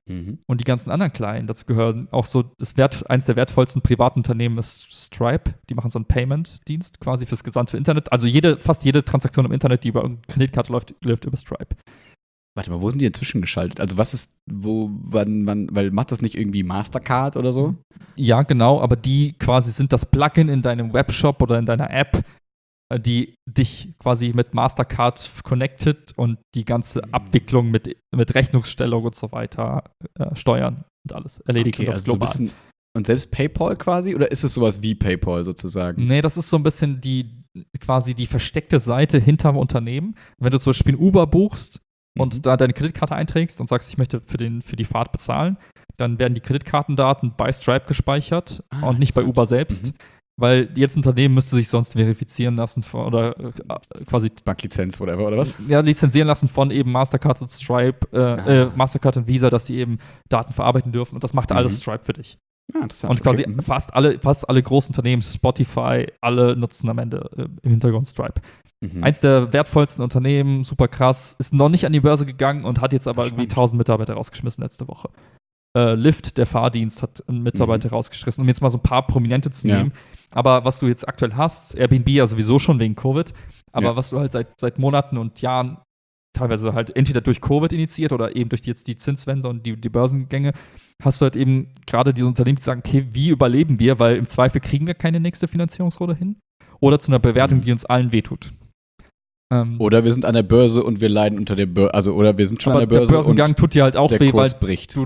Und die ganzen anderen kleinen, dazu gehören auch so, eins der wertvollsten privaten Unternehmen ist Stripe. Die machen so einen Payment-Dienst quasi fürs gesamte Internet. Also fast jede Transaktion im Internet, die über eine Kreditkarte läuft über Stripe. Warte mal, wo sind die inzwischen geschaltet? Also was ist, weil macht das nicht irgendwie Mastercard oder so? Ja, genau, aber die quasi sind das Plugin in deinem Webshop oder in deiner App, die dich quasi mit Mastercard connected und die ganze Abwicklung mit Rechnungsstellung und so weiter steuern und alles erledigt und das also global. So ein bisschen, und selbst PayPal quasi? Oder ist es sowas wie PayPal sozusagen? Nee, das ist so ein bisschen quasi die versteckte Seite hinterm Unternehmen. Wenn du zum Beispiel Uber buchst und da deine Kreditkarte einträgst und sagst, ich möchte für die Fahrt bezahlen, dann werden die Kreditkartendaten bei Stripe gespeichert und nicht bei Uber selbst. Weil jedes Unternehmen müsste sich sonst verifizieren lassen oder quasi Banklizenz, whatever, oder was? Ja, lizenzieren lassen von eben Mastercard und Stripe, Mastercard und Visa, dass die eben Daten verarbeiten dürfen. Und das macht alles Stripe für dich. Interessant. Und quasi fast alle großen Unternehmen, Spotify, alle nutzen am Ende im Hintergrund Stripe. Eins der wertvollsten Unternehmen, super krass, ist noch nicht an die Börse gegangen und hat jetzt aber irgendwie 1000 Mitarbeiter rausgeschmissen letzte Woche. Lyft, der Fahrdienst, hat einen Mitarbeiter rausgeschmissen, um jetzt mal so ein paar Prominente zu nehmen. Aber was du jetzt aktuell hast, Airbnb ja sowieso schon wegen Covid, aber was du halt seit Monaten und Jahren teilweise halt entweder durch Covid initiiert oder eben durch jetzt die Zinswende und die Börsengänge, hast du halt eben gerade diese Unternehmen, die sagen, okay, wie überleben wir, weil im Zweifel kriegen wir keine nächste Finanzierungsrunde hin oder zu einer Bewertung, die uns allen wehtut. Oder wir sind an der Börse und wir leiden unter der Börse, oder wir sind schon an der Börse der Börsengang tut dir halt auch weh, weil bricht.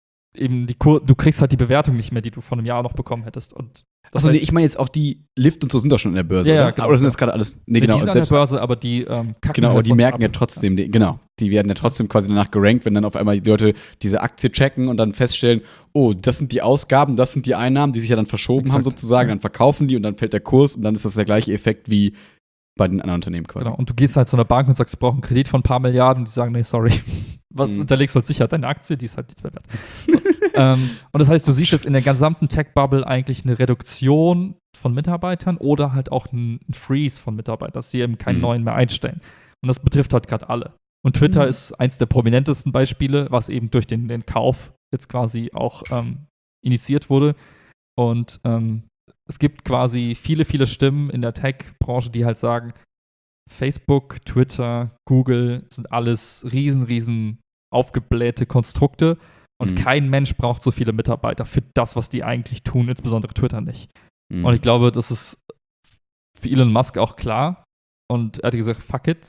du kriegst halt die Bewertung nicht mehr, die du vor einem Jahr noch bekommen hättest. Und Achso, nee, ich meine jetzt auch die Lyft und so sind doch schon an der Börse, ja, oder? Genau, oder sind das gerade alles, genau. Die sind an der Börse, aber die kacken genau, aber halt die merken ab. ja trotzdem, die werden ja trotzdem quasi danach gerankt, wenn dann auf einmal die Leute diese Aktie checken und dann feststellen, oh, das sind die Ausgaben, das sind die Einnahmen, die sich ja dann verschoben haben sozusagen, dann verkaufen die und dann fällt der Kurs und dann ist das der gleiche Effekt wie bei den anderen Unternehmen quasi. Genau, und du gehst halt zu einer Bank und sagst, ich brauche einen Kredit von ein paar Milliarden und die sagen, nee, sorry. Was unterlegst du halt sicher? Deine Aktie, die ist halt nichts mehr wert. So. Und das heißt, du siehst jetzt in der gesamten Tech-Bubble eigentlich eine Reduktion von Mitarbeitern oder halt auch einen Freeze von Mitarbeitern, dass sie eben keinen neuen mehr einstellen. Und das betrifft halt gerade alle. Und Twitter ist eins der prominentesten Beispiele, was eben durch den Kauf jetzt quasi auch initiiert wurde. Und es gibt quasi viele, viele Stimmen in der Tech-Branche, die halt sagen, Facebook, Twitter, Google sind alles riesen aufgeblähte Konstrukte und kein Mensch braucht so viele Mitarbeiter für das, was die eigentlich tun, insbesondere Twitter nicht. Und ich glaube, das ist für Elon Musk auch klar und er hat gesagt, fuck it.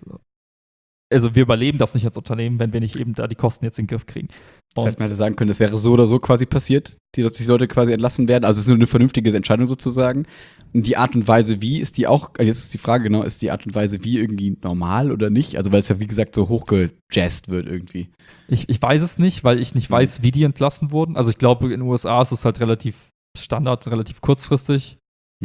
Also wir überleben das nicht als Unternehmen, wenn wir nicht eben da die Kosten jetzt in den Griff kriegen. Das heißt, man hätte sagen können, das wäre so oder so quasi passiert, dass die Leute quasi entlassen werden. Also es ist nur eine vernünftige Entscheidung sozusagen. Und die Art und Weise, wie, ist die auch, jetzt ist die Frage genau, ist die Art und Weise, wie irgendwie normal oder nicht? Also weil es ja, wie gesagt, so hochgejazzt wird irgendwie. Ich weiß es nicht, weil ich nicht weiß, wie die entlassen wurden. Also ich glaube, in den USA ist es halt relativ Standard, relativ kurzfristig.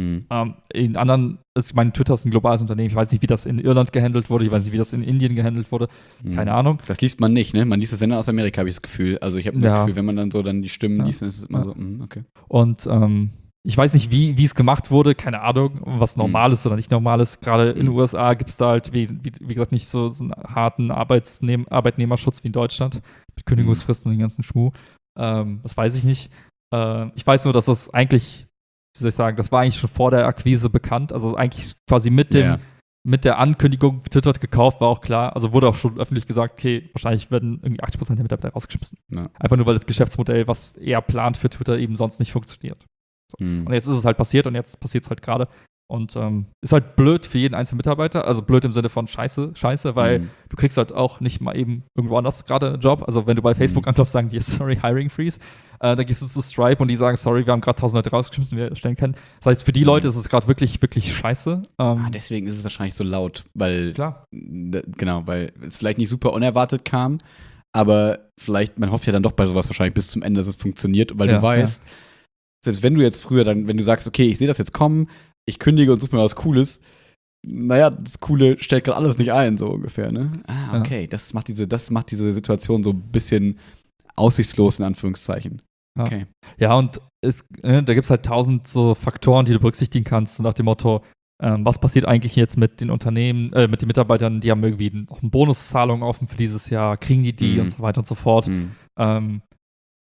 In anderen, ich meine, Twitter ist ein globales Unternehmen. Ich weiß nicht, wie das in Irland gehandelt wurde. Ich weiß nicht, wie das in Indien gehandelt wurde. Keine Ahnung. Das liest man nicht, ne? Man liest das, wenn dann aus Amerika, habe ich das Gefühl. Also ich habe das Gefühl, wenn man dann so dann die Stimmen liest, dann ist es immer so, okay. Und ich weiß nicht, wie es gemacht wurde. Keine Ahnung, was normal ist oder nicht normal ist. Gerade in den USA gibt es da halt, wie gesagt, nicht so einen harten Arbeitnehmerschutz wie in Deutschland. Mit Kündigungsfristen und den ganzen Schmuh. Das weiß ich nicht. Ich weiß nur, dass das eigentlich, wie soll ich sagen, das war eigentlich schon vor der Akquise bekannt. Also eigentlich quasi mit der Ankündigung, Twitter hat gekauft, war auch klar. Also wurde auch schon öffentlich gesagt, okay, wahrscheinlich werden irgendwie 80% der Mitarbeiter rausgeschmissen. Ja. Einfach nur, weil das Geschäftsmodell, was er plant für Twitter, eben sonst nicht funktioniert. So. Und jetzt ist es halt passiert und jetzt passiert es halt gerade. Und ist halt blöd für jeden einzelnen Mitarbeiter. Also blöd im Sinne von Scheiße, weil du kriegst halt auch nicht mal eben irgendwo anders gerade einen Job. Also wenn du bei Facebook anklopfst, sagen die, sorry, Hiring Freeze. Dann gehst du zu Stripe und die sagen, sorry, wir haben gerade 1000 Leute rausgeschmissen, die wir stellen können. Das heißt, für die Leute ist es gerade wirklich, wirklich scheiße. Deswegen ist es wahrscheinlich so laut, weil klar. Genau, weil es vielleicht nicht super unerwartet kam, aber vielleicht, man hofft ja dann doch bei sowas wahrscheinlich bis zum Ende, dass es funktioniert, weil du weißt, selbst wenn du jetzt früher dann, wenn du sagst, okay, ich sehe das jetzt kommen, ich kündige und suche mir was Cooles, naja, das Coole stellt gerade alles nicht ein, so ungefähr, ne? Okay, das macht diese Situation so ein bisschen aussichtslos, in Anführungszeichen. Okay. Ja, und da gibt es halt 1000 so Faktoren, die du berücksichtigen kannst, so nach dem Motto, was passiert eigentlich jetzt mit den Unternehmen, mit den Mitarbeitern, die haben irgendwie noch eine Bonuszahlung offen für dieses Jahr, kriegen die und so weiter und so fort.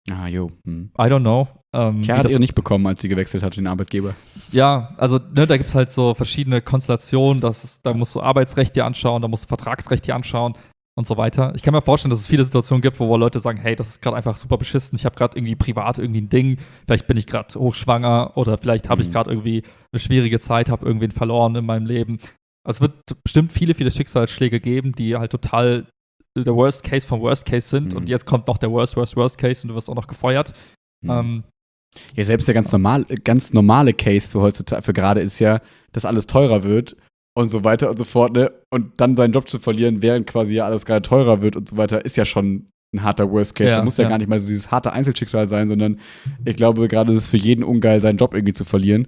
Ah, jo. I don't know. Kerr hat ihre nicht bekommen, als sie gewechselt hat, den Arbeitgeber. Ja, also ne, da gibt es halt so verschiedene Konstellationen. Da musst du Arbeitsrecht dir anschauen, da musst du Vertragsrecht dir anschauen und so weiter. Ich kann mir vorstellen, dass es viele Situationen gibt, wo Leute sagen, hey, das ist gerade einfach super beschissen. Ich habe gerade irgendwie privat irgendwie ein Ding. Vielleicht bin ich gerade hochschwanger oder vielleicht habe ich gerade irgendwie eine schwierige Zeit, habe irgendwen verloren in meinem Leben. Also es wird bestimmt viele, viele Schicksalsschläge geben, die halt total der Worst Case vom Worst Case sind. Und jetzt kommt noch der Worst Case und du wirst auch noch gefeuert. Ja, selbst der ganz normale Case für heutzutage, für gerade ist ja, dass alles teurer wird und so weiter und so fort, ne? Und dann seinen Job zu verlieren, während quasi ja alles gerade teurer wird und so weiter, ist ja schon ein harter Worst Case. Da muss ja gar nicht mal so dieses harte Einzelschicksal sein, sondern ich glaube, gerade ist es für jeden ungeil, seinen Job irgendwie zu verlieren.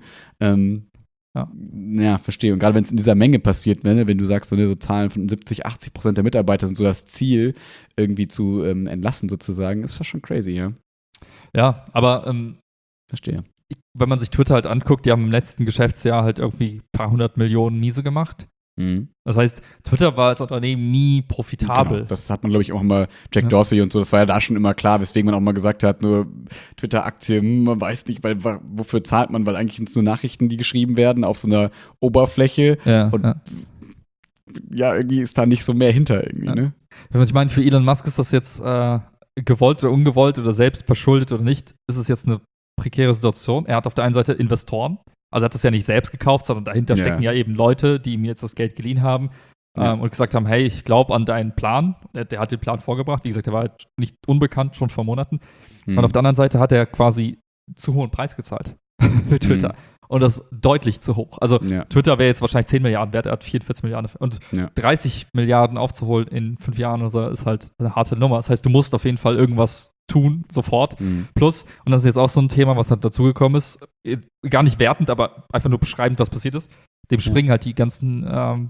Ja, verstehe. Und gerade wenn es in dieser Menge passiert, ne, wenn du sagst, so Zahlen von 70-80% der Mitarbeiter sind so das Ziel, irgendwie zu entlassen sozusagen, ist das schon crazy, ja. Ja, aber verstehe. Wenn man sich Twitter halt anguckt, die haben im letzten Geschäftsjahr halt irgendwie ein paar 100 Millionen miese gemacht. Das heißt, Twitter war als Unternehmen nie profitabel. Genau, das hat man, glaube ich, auch immer, Jack Dorsey und so, das war ja da schon immer klar, weswegen man auch mal gesagt hat, nur Twitter-Aktie, man weiß nicht, wofür zahlt man, weil eigentlich sind es nur Nachrichten, die geschrieben werden auf so einer Oberfläche und irgendwie ist da nicht so mehr hinter irgendwie, ne? Ich meine, für Elon Musk ist das jetzt gewollt oder ungewollt oder selbst verschuldet oder nicht, ist es jetzt eine prekäre Situation. Er hat auf der einen Seite Investoren, also er hat das ja nicht selbst gekauft, sondern dahinter stecken ja eben Leute, die ihm jetzt das Geld geliehen haben und gesagt haben, hey, ich glaube an deinen Plan. Der hat den Plan vorgebracht. Wie gesagt, der war halt nicht unbekannt, schon vor Monaten. Und auf der anderen Seite hat er quasi zu hohen Preis gezahlt für Twitter. Und das deutlich zu hoch. Also Twitter wäre jetzt wahrscheinlich 10 Milliarden wert, er hat 44 Milliarden. Und 30 Milliarden aufzuholen in 5 Jahren oder so ist halt eine harte Nummer. Das heißt, du musst auf jeden Fall irgendwas tun, sofort. Plus, und das ist jetzt auch so ein Thema, was halt dazugekommen ist, gar nicht wertend, aber einfach nur beschreibend, was passiert ist. Dem springen halt die ganzen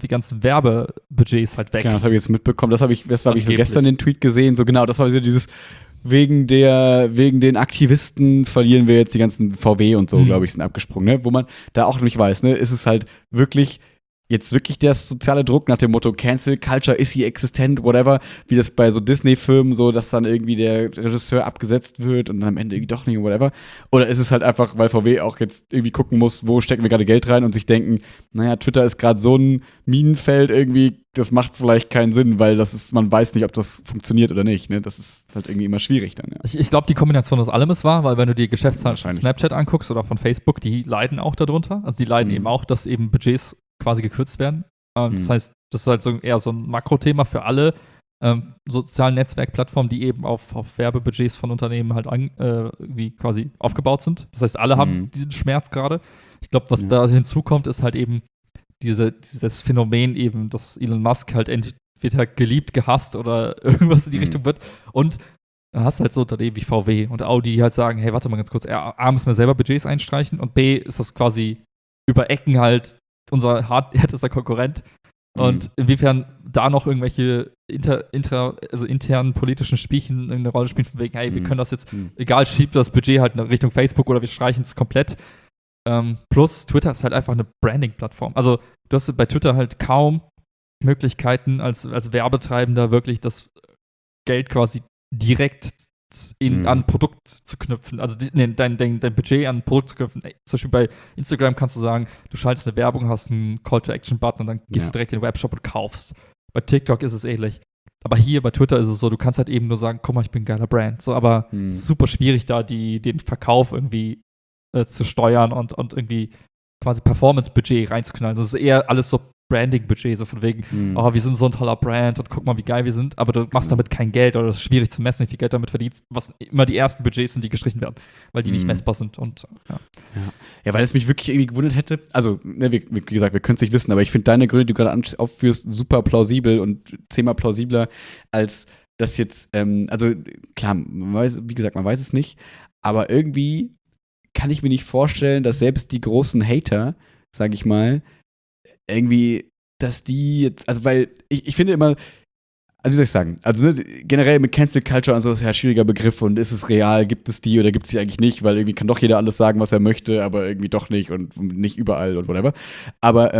Werbebudgets halt weg. Genau, das habe ich jetzt mitbekommen. Das habe ich gestern den Tweet gesehen. So genau, das war so dieses wegen den Aktivisten verlieren wir jetzt die ganzen VW und so, glaube ich, sind abgesprungen, ne? Wo man da auch nicht weiß, ne? Ist es halt wirklich der soziale Druck nach dem Motto Cancel Culture, ist sie existent, whatever, wie das bei so Disney-Filmen so, dass dann irgendwie der Regisseur abgesetzt wird und dann am Ende irgendwie doch nicht, whatever. Oder ist es halt einfach, weil VW auch jetzt irgendwie gucken muss, wo stecken wir gerade Geld rein und sich denken, naja, Twitter ist gerade so ein Minenfeld irgendwie, das macht vielleicht keinen Sinn, weil man weiß nicht, ob das funktioniert oder nicht, ne? Das ist halt irgendwie immer schwierig dann, ja. Ich glaube, die Kombination aus allem ist wahr, weil wenn du die Geschäftszahlen von Snapchat anguckst oder von Facebook, die leiden auch darunter. Also die leiden eben auch, dass eben Budgets quasi gekürzt werden. Das heißt, das ist halt eher so ein Makrothema für alle sozialen Netzwerkplattformen, die eben auf Werbebudgets von Unternehmen halt irgendwie quasi aufgebaut sind. Das heißt, alle haben diesen Schmerz gerade. Ich glaube, was da hinzukommt, ist halt eben dieses Phänomen eben, dass Elon Musk halt entweder geliebt, gehasst oder irgendwas in die Richtung wird. Und dann hast du halt so Unternehmen wie VW und Audi, die halt sagen, hey, warte mal ganz kurz, A, müssen wir selber Budgets einstreichen und B, ist das quasi über Ecken halt unser härtester Konkurrent. Und inwiefern da noch irgendwelche internen politischen Spielchen eine Rolle spielen, von wegen, hey, wir können das jetzt, egal, schiebt das Budget halt in Richtung Facebook oder wir streichen es komplett. Plus, Twitter ist halt einfach eine Branding-Plattform. Also, du hast bei Twitter halt kaum Möglichkeiten, als Werbetreibender wirklich das Geld quasi direkt an ein Produkt zu knüpfen, also dein Budget an ein Produkt zu knüpfen. Zum Beispiel bei Instagram kannst du sagen, du schaltest eine Werbung, hast einen Call-to-Action-Button und dann gehst du direkt in den Webshop und kaufst. Bei TikTok ist es ähnlich. Aber hier bei Twitter ist es so, du kannst halt eben nur sagen, guck mal, ich bin ein geiler Brand. So, aber es ist super schwierig, da den Verkauf irgendwie zu steuern und irgendwie quasi Performance-Budget reinzuknallen. Das ist eher alles so Branding-Budget, so von wegen, wir sind so ein toller Brand und guck mal, wie geil wir sind, aber du machst damit kein Geld oder das ist schwierig zu messen, wie viel Geld damit verdienst, was immer die ersten Budgets sind, die gestrichen werden, weil die nicht messbar sind und Ja, weil es mich wirklich irgendwie gewundert hätte, also, ne, wie gesagt, wir können es nicht wissen, aber ich finde deine Gründe, die du gerade aufführst, super plausibel und 10-mal plausibler, als das jetzt, also, klar, man weiß es nicht, aber irgendwie kann ich mir nicht vorstellen, dass selbst die großen Hater, sag ich mal, irgendwie, dass die jetzt, also weil ich finde immer, also wie soll ich sagen, also ne, generell mit Cancel Culture und so ist ja ein schwieriger Begriff und ist es real, gibt es die oder gibt es die eigentlich nicht, weil irgendwie kann doch jeder alles sagen, was er möchte, aber irgendwie doch nicht und nicht überall und whatever. Aber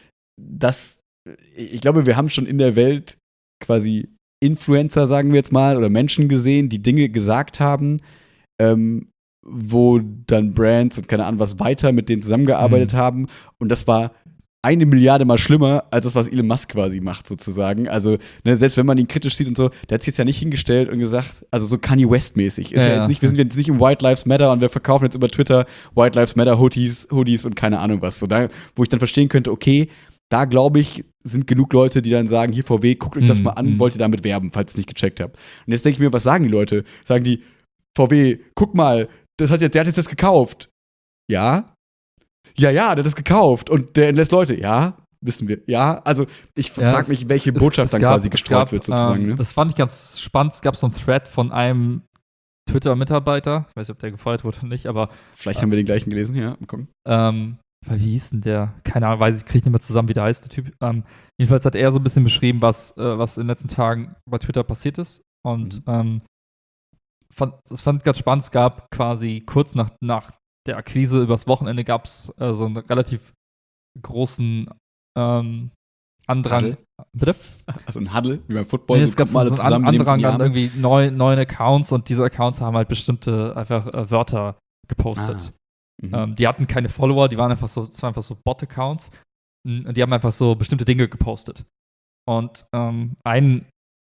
ich glaube, wir haben schon in der Welt quasi Influencer, sagen wir jetzt mal, oder Menschen gesehen, die Dinge gesagt haben, wo dann Brands und keine Ahnung was weiter mit denen zusammengearbeitet haben. Und das war 1 Milliarde mal schlimmer als das, was Elon Musk quasi macht, sozusagen. Also, ne, selbst wenn man ihn kritisch sieht und so, der hat sich jetzt ja nicht hingestellt und gesagt, also so Kanye West-mäßig. Ist ja jetzt nicht, wir sind jetzt nicht im White Lives Matter und wir verkaufen jetzt über Twitter White Lives Matter Hoodies und keine Ahnung was. So, da, wo ich dann verstehen könnte, okay, da glaube ich, sind genug Leute, die dann sagen, hier VW, guckt euch das mal an, wollt ihr damit werben, falls ihr es nicht gecheckt habt. Und jetzt denke ich mir, was sagen die Leute? Sagen die, VW, guck mal, der hat jetzt das gekauft. Ja? Ja, der hat das gekauft und der entlässt Leute. Ja, wissen wir. Ja, also ich frage mich, welche Botschaft dann quasi gestreut wird, sozusagen. Ne? Das fand ich ganz spannend. Es gab so einen Thread von einem Twitter-Mitarbeiter. Ich weiß nicht, ob der gefeuert wurde oder nicht, aber vielleicht haben wir den gleichen gelesen, ja. Mal gucken. Wie hieß denn der? Keine Ahnung, weiß ich, kriege nicht mehr zusammen, wie der heißt, der Typ. Jedenfalls hat er so ein bisschen beschrieben, was in den letzten Tagen bei Twitter passiert ist. Und das fand ich ganz spannend. Es gab quasi kurz nach der Akquise übers Wochenende gab es so einen relativ großen Andrang. Huddle. Bitte? Also ein Huddle, wie beim Football. Nee, es gab so einen Andrang an irgendwie neuen Accounts und diese Accounts haben halt bestimmte einfach Wörter gepostet. Die hatten keine Follower, die waren es waren einfach so Bot-Accounts und die haben einfach so bestimmte Dinge gepostet. Und ein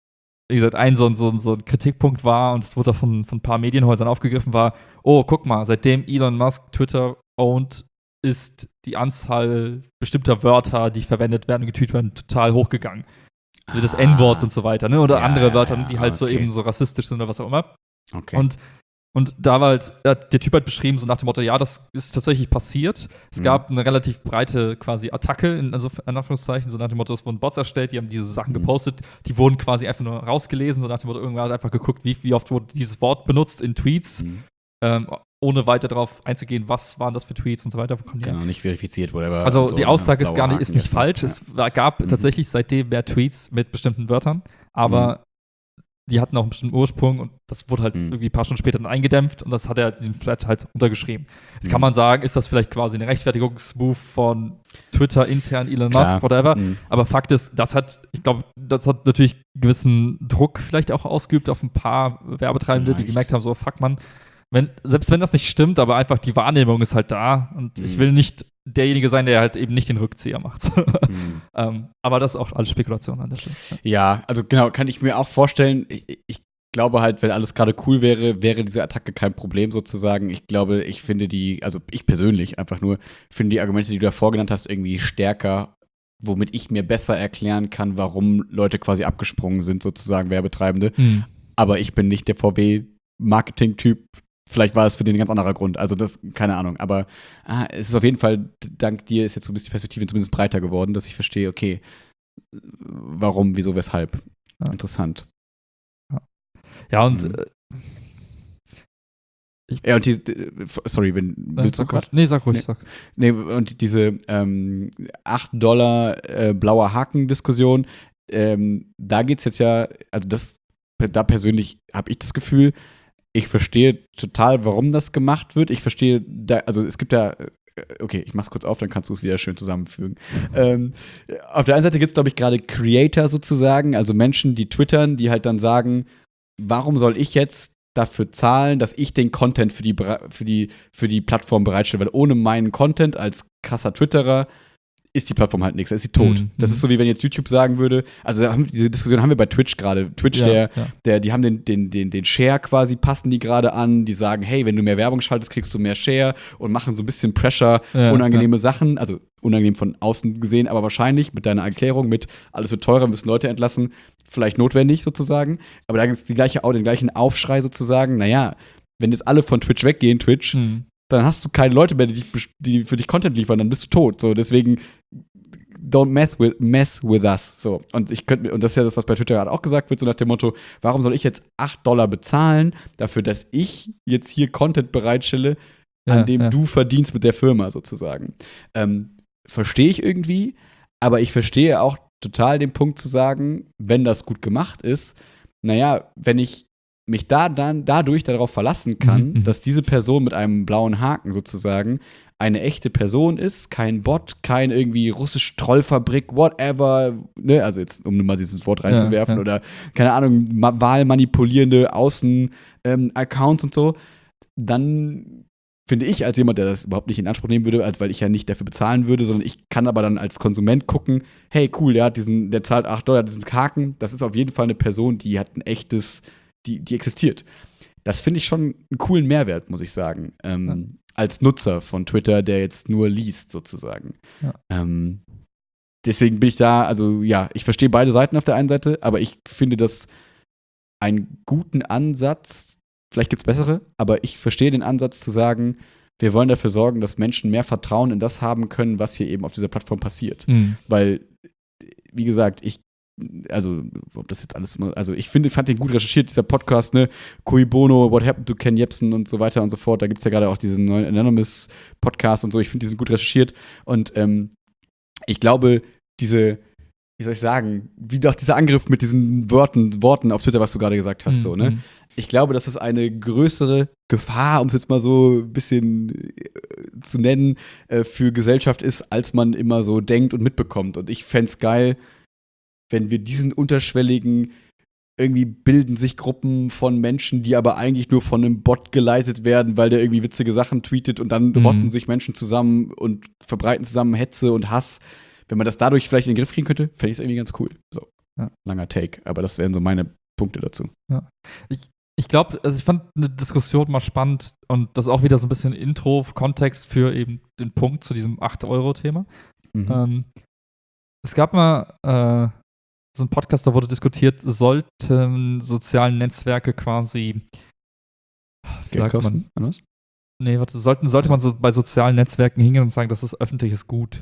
Kritikpunkt war, und es wurde auch von ein paar Medienhäusern aufgegriffen, war, oh, guck mal, seitdem Elon Musk Twitter ownt, ist die Anzahl bestimmter Wörter, die verwendet werden und getweetet werden, total hochgegangen. So wie das N-Wort und so weiter, ne? Oder andere Wörter, die halt so eben so rassistisch sind oder was auch immer. Okay. Und da war halt, der Typ hat beschrieben, so nach dem Motto, ja, das ist tatsächlich passiert. Es gab eine relativ breite quasi Attacke, in Anführungszeichen, so nach dem Motto, es wurden Bots erstellt, die haben diese Sachen gepostet, die wurden quasi einfach nur rausgelesen, so nach dem Motto, irgendwann hat einfach geguckt, wie oft wurde dieses Wort benutzt in Tweets, ohne weiter darauf einzugehen, was waren das für Tweets und so weiter. Genau, nicht verifiziert wurde. Also so die Aussage ist nicht falsch. Ja. Es gab tatsächlich seitdem mehr Tweets mit bestimmten Wörtern, aber die hatten auch einen bestimmten Ursprung und das wurde halt irgendwie ein paar Stunden später dann eingedämpft und das hat er in diesem Thread halt untergeschrieben. Jetzt kann man sagen, ist das vielleicht quasi eine Rechtfertigungsmove von Twitter intern, Elon Musk, whatever. Aber Fakt ist, ich glaube, das hat natürlich gewissen Druck vielleicht auch ausgeübt auf ein paar Werbetreibende, die gemerkt haben, so, fuck man, selbst wenn das nicht stimmt, aber einfach die Wahrnehmung ist halt da und ich will nicht derjenige sein, der halt eben nicht den Rückzieher macht. Aber das ist auch alles Spekulation an der Stelle. Ja, also genau, kann ich mir auch vorstellen. Ich glaube halt, wenn alles gerade cool wäre diese Attacke kein Problem sozusagen. Ich glaube, ich persönlich einfach nur finde die Argumente, die du davor genannt hast, irgendwie stärker, womit ich mir besser erklären kann, warum Leute quasi abgesprungen sind, sozusagen Werbetreibende. Aber ich bin nicht der VW-Marketing-Typ. Vielleicht war es für den ein ganz anderer Grund. Also das, keine Ahnung. Aber es ist auf jeden Fall, dank dir ist jetzt so ein bisschen die Perspektive zumindest breiter geworden, dass ich verstehe, okay, warum, wieso, weshalb. Ja. Interessant. Ja, und sorry, willst du gerade? Nee, sag ruhig. Nee, und diese $8 blauer Haken-Diskussion, da geht's jetzt ja, also da persönlich habe ich das Gefühl, ich verstehe total, warum das gemacht wird. Ich verstehe, also es gibt ja, okay, ich mach's kurz auf, dann kannst du es wieder schön zusammenfügen. Auf der einen Seite gibt es, glaube ich, gerade Creator sozusagen, also Menschen, die twittern, die halt dann sagen, warum soll ich jetzt dafür zahlen, dass ich den Content für die Plattform bereitstelle? Weil ohne meinen Content als krasser Twitterer ist die Plattform halt nichts, ist sie tot. Das ist so, wie wenn jetzt YouTube sagen würde, also diese Diskussion haben wir bei Twitch gerade. Twitch, die haben den Share quasi, passen die gerade an, die sagen, hey, wenn du mehr Werbung schaltest, kriegst du mehr Share und machen so ein bisschen Pressure, unangenehme Sachen, also unangenehm von außen gesehen, aber wahrscheinlich mit deiner Erklärung, mit alles wird teurer, müssen Leute entlassen, vielleicht notwendig sozusagen, aber da gibt es den gleichen Aufschrei sozusagen, naja, wenn jetzt alle von Twitch weggehen, dann hast du keine Leute mehr, die für dich Content liefern, dann bist du tot. So, deswegen don't mess with us. So, und das ist ja das, was bei Twitter gerade auch gesagt wird, so nach dem Motto, warum soll ich jetzt $8 bezahlen dafür, dass ich jetzt hier Content bereitstelle, an dem du verdienst mit der Firma sozusagen. Verstehe ich irgendwie, aber ich verstehe auch total den Punkt zu sagen, wenn das gut gemacht ist, naja, wenn ich mich dadurch darauf verlassen kann, dass diese Person mit einem blauen Haken sozusagen eine echte Person ist, kein Bot, kein irgendwie russische Trollfabrik, whatever, ne, also jetzt, um mal dieses Wort reinzuwerfen, oder, keine Ahnung, wahlmanipulierende Außen-Accounts und so, dann finde ich, als jemand, der das überhaupt nicht in Anspruch nehmen würde, weil ich ja nicht dafür bezahlen würde, sondern ich kann aber dann als Konsument gucken, hey, cool, der zahlt $8, diesen Haken, das ist auf jeden Fall eine Person, die hat ein echtes, die existiert. Das finde ich schon einen coolen Mehrwert, muss ich sagen. Als Nutzer von Twitter, der jetzt nur liest, sozusagen. Ja. Deswegen bin ich da, also ja, ich verstehe beide Seiten auf der einen Seite, aber ich finde das einen guten Ansatz. Vielleicht gibt es bessere, aber ich verstehe den Ansatz zu sagen, wir wollen dafür sorgen, dass Menschen mehr Vertrauen in das haben können, was hier eben auf dieser Plattform passiert. Weil, wie gesagt, ob das jetzt alles immer, also ich fand den gut recherchiert, dieser Podcast, ne, Cui Bono, What Happened to Ken Jebsen und so weiter und so fort. Da gibt es ja gerade auch diesen neuen Anonymous-Podcast und so. Ich finde, die sind gut recherchiert. Und ich glaube, wie soll ich sagen, wie doch dieser Angriff mit diesen Worten auf Twitter, was du gerade gesagt hast, so, ne? Ich glaube, dass es eine größere Gefahr, um es jetzt mal so ein bisschen zu nennen, für Gesellschaft ist, als man immer so denkt und mitbekommt. Und ich fände es geil, wenn wir diesen unterschwelligen, irgendwie bilden sich Gruppen von Menschen, die aber eigentlich nur von einem Bot geleitet werden, weil der irgendwie witzige Sachen tweetet und dann rotten sich Menschen zusammen und verbreiten zusammen Hetze und Hass. Wenn man das dadurch vielleicht in den Griff kriegen könnte, fände ich es irgendwie ganz cool. So, langer Take, aber das wären so meine Punkte dazu. Ja. Ich glaube, also ich fand eine Diskussion mal spannend und das auch wieder so ein bisschen Intro, Kontext für eben den Punkt zu diesem 8-Euro-Thema. Es gab mal so einen Podcast, da wurde diskutiert, sollten soziale Netzwerke quasi Geld kosten? Was? Nee, sollte man so bei sozialen Netzwerken hingehen und sagen, das ist öffentliches Gut.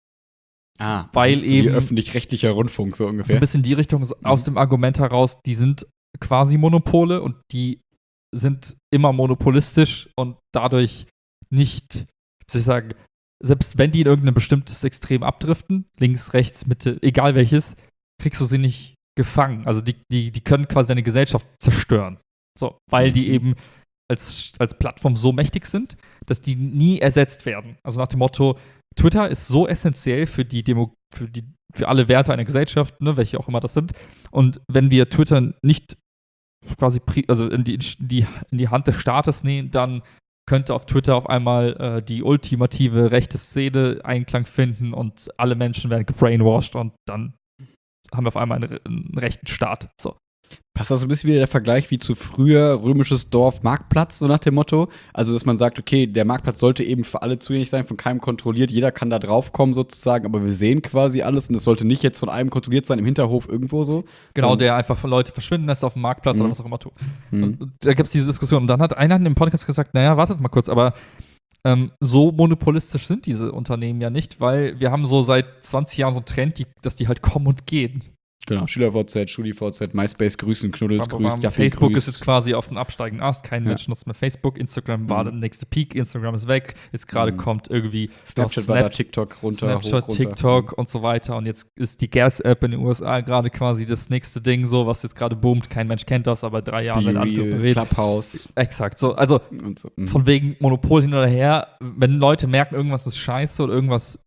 Weil eben öffentlich-rechtlicher Rundfunk so ungefähr. So ein bisschen die Richtung aus dem Argument heraus, die sind quasi Monopole und die sind immer monopolistisch und dadurch nicht, wie soll ich sagen, selbst wenn die in irgendein bestimmtes Extrem abdriften, links, rechts, Mitte, egal welches, kriegst du sie nicht gefangen. Also die können quasi deine Gesellschaft zerstören. So, weil die eben als Plattform so mächtig sind, dass die nie ersetzt werden. Also nach dem Motto, Twitter ist so essentiell für alle Werte einer Gesellschaft, ne, welche auch immer das sind. Und wenn wir Twitter nicht quasi in die Hand des Staates nehmen, dann könnte auf Twitter auf einmal die ultimative rechte Szene Einklang finden und alle Menschen werden gebrainwashed und dann haben wir auf einmal einen rechten Staat. So. Passt das ein bisschen wieder der Vergleich wie zu früher römisches Dorf Marktplatz, so nach dem Motto? Also, dass man sagt, okay, der Marktplatz sollte eben für alle zugänglich sein, von keinem kontrolliert, jeder kann da drauf kommen sozusagen, aber wir sehen quasi alles und es sollte nicht jetzt von einem kontrolliert sein, im Hinterhof irgendwo so. Genau, der einfach von Leute verschwinden lässt auf dem Marktplatz oder was auch immer tun. Und da gibt es diese Diskussion. Und dann hat einer in dem Podcast gesagt, naja, wartet mal kurz, aber so monopolistisch sind diese Unternehmen ja nicht, weil wir haben so seit 20 Jahren so einen Trend, dass die halt kommen und gehen. Genau, SchülerVZ, StudiVZ, MySpace grüßen, Knuddels grüßt, Facebook ist jetzt quasi auf dem absteigenden Ast. Kein Mensch nutzt mehr Facebook. Instagram war der nächste Peak. Instagram ist weg. Jetzt gerade kommt irgendwie Snapchat war da, TikTok runter, Snapchat, TikTok und so weiter. Und jetzt ist die Gas-App in den USA gerade quasi das nächste Ding, so was jetzt gerade boomt. Kein Mensch kennt das, aber 3 Jahre werden alle drüber reden. Clubhouse. Exakt. So, also von wegen Monopol hin oder her. Wenn Leute merken, irgendwas ist scheiße oder irgendwas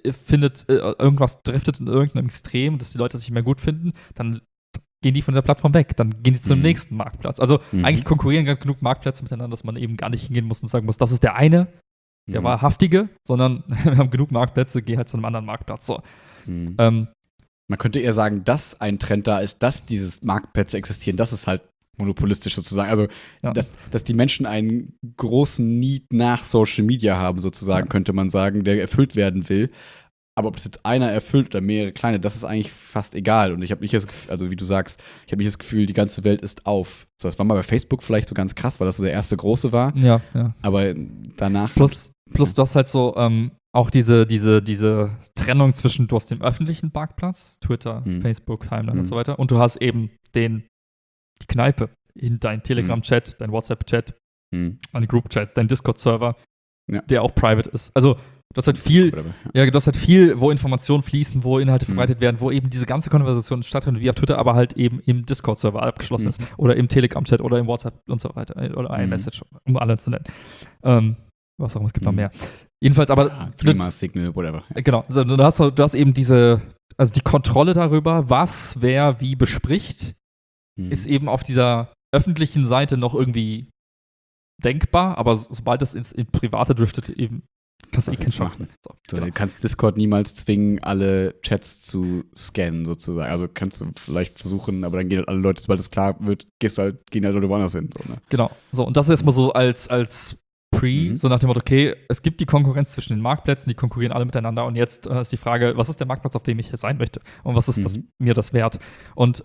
driftet in irgendeinem Extrem, dass die Leute sich nicht mehr gut finden, dann gehen die von der Plattform weg. Dann gehen die zum nächsten Marktplatz. Also eigentlich konkurrieren gar genug Marktplätze miteinander, dass man eben gar nicht hingehen muss und sagen muss, das ist der eine, der wahrhaftige, sondern wir haben genug Marktplätze, geh halt zu einem anderen Marktplatz. So. Man könnte eher sagen, dass ein Trend da ist, dass diese Marktplätze existieren. Das ist halt monopolistisch sozusagen. Also, dass die Menschen einen großen Need nach Social Media haben, sozusagen, könnte man sagen, der erfüllt werden will. Aber ob das jetzt einer erfüllt oder mehrere kleine, das ist eigentlich fast egal. Und ich habe nicht das Gefühl, also wie du sagst, ich habe nicht das Gefühl, die ganze Welt ist auf. So, das war mal bei Facebook vielleicht so ganz krass, weil das so der erste große war. Ja. Aber danach. Plus du hast halt so auch diese Trennung zwischen, du hast den öffentlichen Marktplatz, Twitter, Facebook, Timeline und so weiter, und du hast eben die Kneipe in dein Telegram-Chat, dein WhatsApp-Chat, deine Group-Chats, dein Discord-Server, der auch private ist. Also du hast halt viel, wo Informationen fließen, wo Inhalte verbreitet werden, wo eben diese ganze Konversation stattfindet, wie auf Twitter, aber halt eben im Discord-Server abgeschlossen ist. Oder im Telegram-Chat oder im WhatsApp und so weiter. Oder iMessage, um alle zu nennen. Was auch immer, es gibt noch mehr. Jedenfalls aber. Klima-Signal, whatever. Genau. Also, du hast eben die Kontrolle darüber, was wer wie bespricht, ist eben auf dieser öffentlichen Seite noch irgendwie denkbar, aber sobald es in Private driftet, eben kannst du Was keinen willst du Chance machen? mehr. So, Genau. Du kannst Discord niemals zwingen, alle Chats zu scannen, sozusagen. Also kannst du vielleicht versuchen, aber dann gehen halt alle Leute, sobald es klar wird, gehen halt Leute woanders hin. So, ne? Genau. So, und das ist erstmal so als Pre, so nach dem Motto, okay, es gibt die Konkurrenz zwischen den Marktplätzen, die konkurrieren alle miteinander und jetzt ist die Frage, was ist der Marktplatz, auf dem ich sein möchte und was ist mir das wert? Und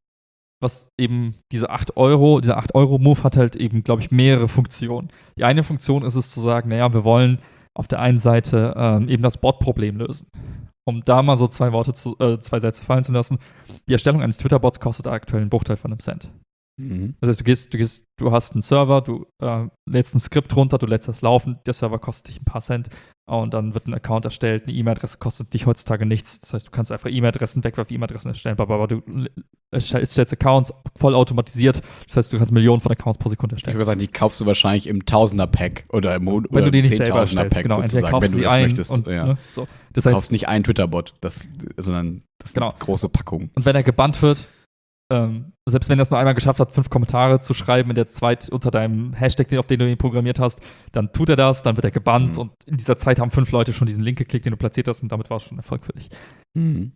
was eben dieser 8-Euro-Move hat halt eben, glaube ich, mehrere Funktionen. Die eine Funktion ist es zu sagen, naja, wir wollen auf der einen Seite eben das Bot-Problem lösen. Um da mal so zwei Sätze fallen zu lassen. Die Erstellung eines Twitter-Bots kostet aktuell einen Bruchteil von einem Cent. Das heißt, du hast einen Server, du lädst ein Skript runter, du lässt das laufen, der Server kostet dich ein paar Cent und dann wird ein Account erstellt, eine E-Mail-Adresse kostet dich heutzutage nichts. Das heißt, du kannst einfach Wegwerf-E-Mail-Adressen erstellen, aber du erstellst Accounts voll automatisiert. Das heißt, du kannst Millionen von Accounts pro Sekunde Ich erstellen. würde sagen, die kaufst du wahrscheinlich im Tausender-Pack oder im Wenn du die nicht selber 10.000er erstellst, Pack genau, entweder sozusagen, kaufst wenn du du sie das ein möchtest. und, Ja. ne, so. Das Du heißt, kaufst nicht einen Twitter-Bot, sondern das sind Genau. große Packungen. und wenn er gebannt wird, selbst wenn er es nur einmal geschafft hat, 5 Kommentare zu schreiben in der Zeit unter deinem Hashtag, auf den du ihn programmiert hast, dann tut er das, dann wird er gebannt und in dieser Zeit haben 5 Leute schon diesen Link geklickt, den du platziert hast und damit war es schon ein Erfolg für dich. Mhm.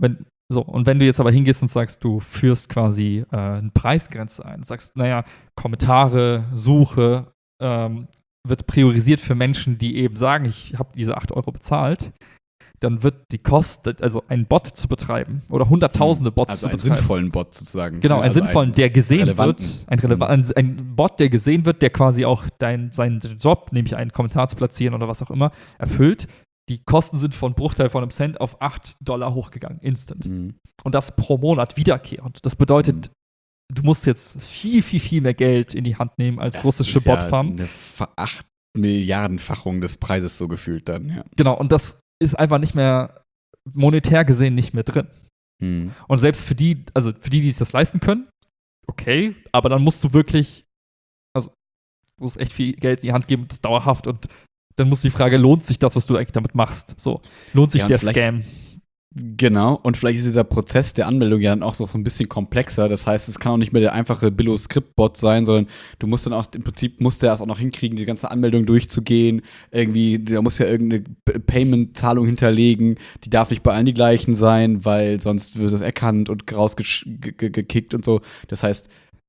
Und wenn du jetzt aber hingehst und sagst, du führst quasi eine Preisgrenze ein, sagst, naja, Kommentare, Suche wird priorisiert für Menschen, die eben sagen, ich habe diese 8 Euro bezahlt, dann wird die Kosten, also einen Bot zu betreiben oder hunderttausende Bots Also zu einen betreiben. sinnvollen Bot sozusagen. Genau, Ne? einen Also sinnvollen, der gesehen relevanten. wird, ein Bot, der gesehen wird, der quasi auch seinen Job, nämlich einen Kommentar zu platzieren oder was auch immer, erfüllt. Die Kosten sind von Bruchteil von einem Cent auf $8 hochgegangen, instant. Mhm. Und das pro Monat wiederkehrend. Das bedeutet, du musst jetzt viel, viel, viel mehr Geld in die Hand nehmen als Das russische ist ja Botfarmen. eine 8 Milliardenfachung des Preises so gefühlt dann, ja. Genau, und das ist einfach nicht mehr, monetär gesehen, nicht mehr drin. Mhm. Und selbst für die sich das leisten können, okay, aber dann musst du wirklich, also du musst echt viel Geld in die Hand geben, das dauerhaft und dann muss die Frage, lohnt sich das, was du eigentlich damit machst? So, lohnt sich Ja, und der vielleicht- Scam? Genau, und vielleicht ist dieser Prozess der Anmeldung ja dann auch so ein bisschen komplexer. Das heißt, es kann auch nicht mehr der einfache Billo-Script-Bot sein, sondern du musst dann auch, im Prinzip musst du das auch noch hinkriegen, die ganze Anmeldung durchzugehen. Irgendwie, da muss ja irgendeine Payment-Zahlung hinterlegen, die darf nicht bei allen die gleichen sein, weil sonst wird das erkannt und rausgekickt und so. Das heißt,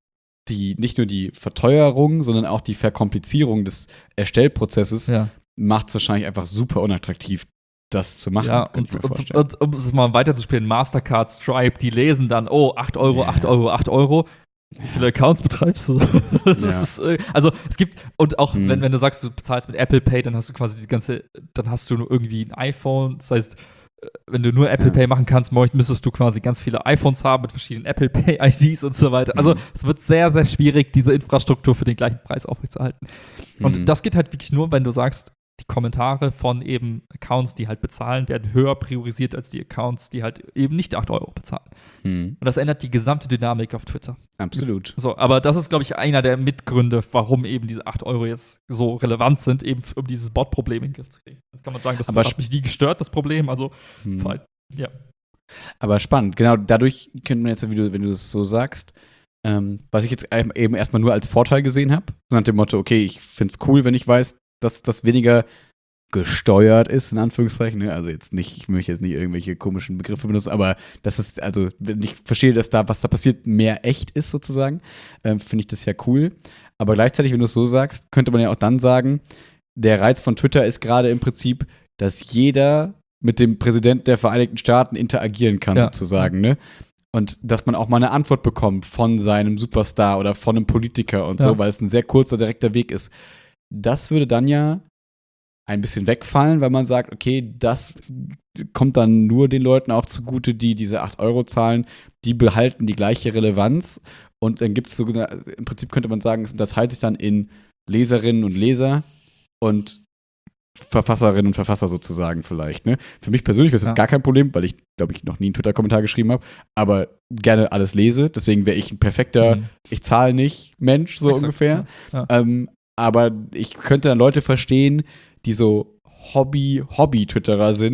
nicht nur die Verteuerung, sondern auch die Verkomplizierung des Erstellprozesses Ja. macht es wahrscheinlich einfach super unattraktiv, das zu machen. Ja, könnte ich mir und vorstellen. um es mal weiterzuspielen, Mastercard, Stripe, die lesen dann, oh, 8 Euro, Ja. 8 Euro, 8 Euro. Wie viele Accounts betreibst du? Ja. Also es gibt, und auch Mhm. wenn du sagst, du bezahlst mit Apple Pay, dann hast du quasi dann hast du nur irgendwie ein iPhone. Das heißt, wenn du nur Apple Ja. Pay machen kannst, müsstest du quasi ganz viele iPhones haben mit verschiedenen Apple Pay IDs und so weiter. Also Mhm. es wird sehr, sehr schwierig, diese Infrastruktur für den gleichen Preis aufrechtzuerhalten. Und Mhm. das geht halt wirklich nur, wenn du sagst, die Kommentare von eben Accounts, die halt bezahlen, werden höher priorisiert als die Accounts, die halt eben nicht 8 Euro bezahlen. Mhm. Und das ändert die gesamte Dynamik auf Twitter. Absolut. So, aber das ist, glaube ich, einer der Mitgründe, warum eben diese 8 Euro jetzt so relevant sind, eben um dieses Bot-Problem in den Griff zu kriegen. Jetzt kann man sagen, das Aber hat mich nie gestört, das Problem. Also, Mhm. vor allem, ja. Aber spannend. Genau, dadurch könnte man jetzt, wenn du das so sagst, was ich jetzt eben erstmal nur als Vorteil gesehen habe, so nach dem Motto, okay, ich finde es cool, wenn ich weiß, dass das weniger gesteuert ist, in Anführungszeichen. Ne? Also jetzt nicht, ich möchte jetzt nicht irgendwelche komischen Begriffe benutzen, aber das ist, also wenn ich verstehe, dass da, was da passiert, mehr echt ist sozusagen, finde ich das ja cool. Aber gleichzeitig, wenn du es so sagst, könnte man ja auch dann sagen, der Reiz von Twitter ist gerade im Prinzip, dass jeder mit dem Präsidenten der Vereinigten Staaten interagieren kann, Ja. sozusagen, ne? Und dass man auch mal eine Antwort bekommt von seinem Superstar oder von einem Politiker und Ja. so, weil es ein sehr kurzer, direkter Weg ist. Das würde dann ja ein bisschen wegfallen, weil man sagt, okay, das kommt dann nur den Leuten auch zugute, die diese 8 Euro zahlen, die behalten die gleiche Relevanz und dann gibt es so, im Prinzip könnte man sagen, es unterteilt sich dann in Leserinnen und Leser und Verfasserinnen und Verfasser sozusagen vielleicht. Ne? Für mich persönlich ist das Ja. gar kein Problem, weil ich, glaube ich, noch nie einen Twitter-Kommentar geschrieben habe, aber gerne alles lese. Deswegen wäre ich ein perfekter, Mhm. ich zahle nicht Mensch, so Exakt, ungefähr. ja. Aber ich könnte dann Leute verstehen, die so Hobby-Twitterer sind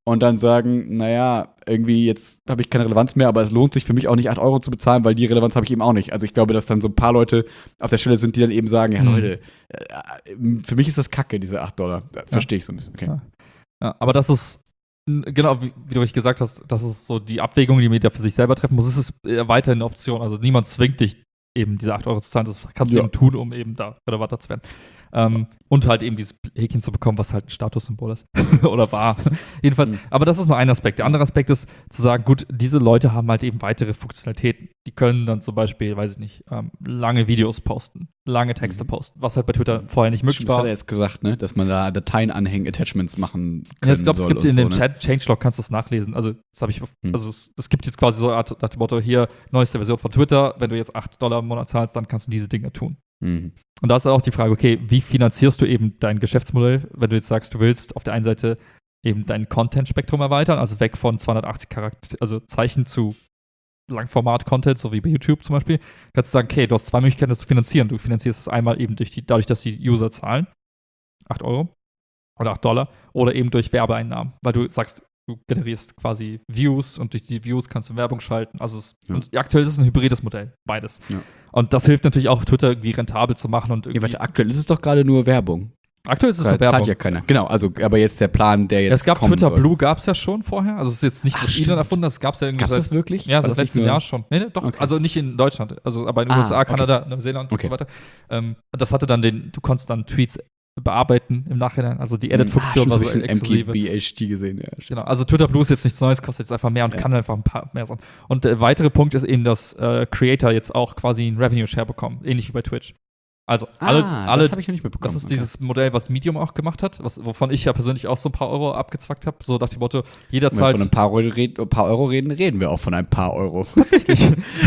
und dann sagen, naja, irgendwie jetzt habe ich keine Relevanz mehr, aber es lohnt sich für mich auch nicht 8 Euro zu bezahlen, weil die Relevanz habe ich eben auch nicht. Also ich glaube, dass dann so ein paar Leute auf der Stelle sind, die dann eben sagen, ja Leute, für mich ist das Kacke, diese $8. Verstehe ich so ein bisschen. Okay. Ja, aber das ist, genau, wie du richtig gesagt hast, das ist so die Abwägung, die man da für sich selber treffen muss. Es ist weiterhin eine Option. Also niemand zwingt dich, eben diese 8 Euro zu zahlen. Das kannst du eben tun, um eben da relevanter zu werden. Und halt eben dieses Häkchen zu bekommen, was halt ein Statussymbol ist. Oder war. Jedenfalls, aber das ist nur ein Aspekt. Der andere Aspekt ist zu sagen, gut, diese Leute haben halt eben weitere Funktionalitäten. Die können dann zum Beispiel, weiß ich nicht, lange Videos posten, lange Texte posten, was halt bei Twitter vorher nicht möglich war. Das hat er jetzt gesagt, ne? Dass man da Dateien anhängen, Attachments machen kann. Ja, ich glaube, es gibt in dem Changelog, kannst du es nachlesen. Also, das habe ich, also es gibt jetzt quasi so eine Art nach dem Motto, hier, neueste Version von Twitter, wenn du jetzt $8 im Monat zahlst, dann kannst du diese Dinge tun. Und da ist auch die Frage, okay, wie finanzierst du eben dein Geschäftsmodell, wenn du jetzt sagst, du willst auf der einen Seite eben dein Content-Spektrum erweitern, also weg von 280 also Zeichen zu Langformat-Content, so wie bei YouTube zum Beispiel, kannst du sagen, okay, du hast zwei Möglichkeiten, das zu finanzieren. Du finanzierst es einmal eben dadurch, dass die User zahlen, 8 Euro oder $8, oder eben durch Werbeeinnahmen, weil du sagst, du generierst quasi Views und durch die Views kannst du Werbung schalten. Also und aktuell ist es ein hybrides Modell, beides. Ja. Und das hilft natürlich auch, Twitter irgendwie rentabel zu machen. Und irgendwie aktuell ist es doch gerade nur Werbung. Aktuell ist es nur Werbung. Zahlt ja keiner. Genau, also aber jetzt der Plan, der jetzt es gab kommen Twitter soll. Blue, gab es ja schon vorher. Also es ist jetzt nicht das Elon erfunden, das gab es ja irgendwie. Gab es das wirklich? Ja, seit letztem Jahr schon. Nee, doch. Okay. Also nicht in Deutschland, also aber in den USA, Kanada, Neuseeland und so weiter. Das hatte dann du konntest dann Tweets bearbeiten im Nachhinein. Also die Edit-Funktion war so exklusive. MKBHD gesehen, ja. Genau, also Twitter Blue ist jetzt nichts Neues, kostet jetzt einfach mehr und kann einfach ein paar mehr sein. Und der weitere Punkt ist eben, dass Creator jetzt auch quasi einen Revenue-Share bekommen, ähnlich wie bei Twitch. Also alle das habe ich noch nicht mitbekommen. Das ist dieses Modell, was Medium auch gemacht hat, wovon ich ja persönlich auch so ein paar Euro abgezwackt habe. So nach dem Motto, jeder zahlt. Wenn wir von ein paar Euro reden, reden wir auch von ein paar Euro. Tatsächlich.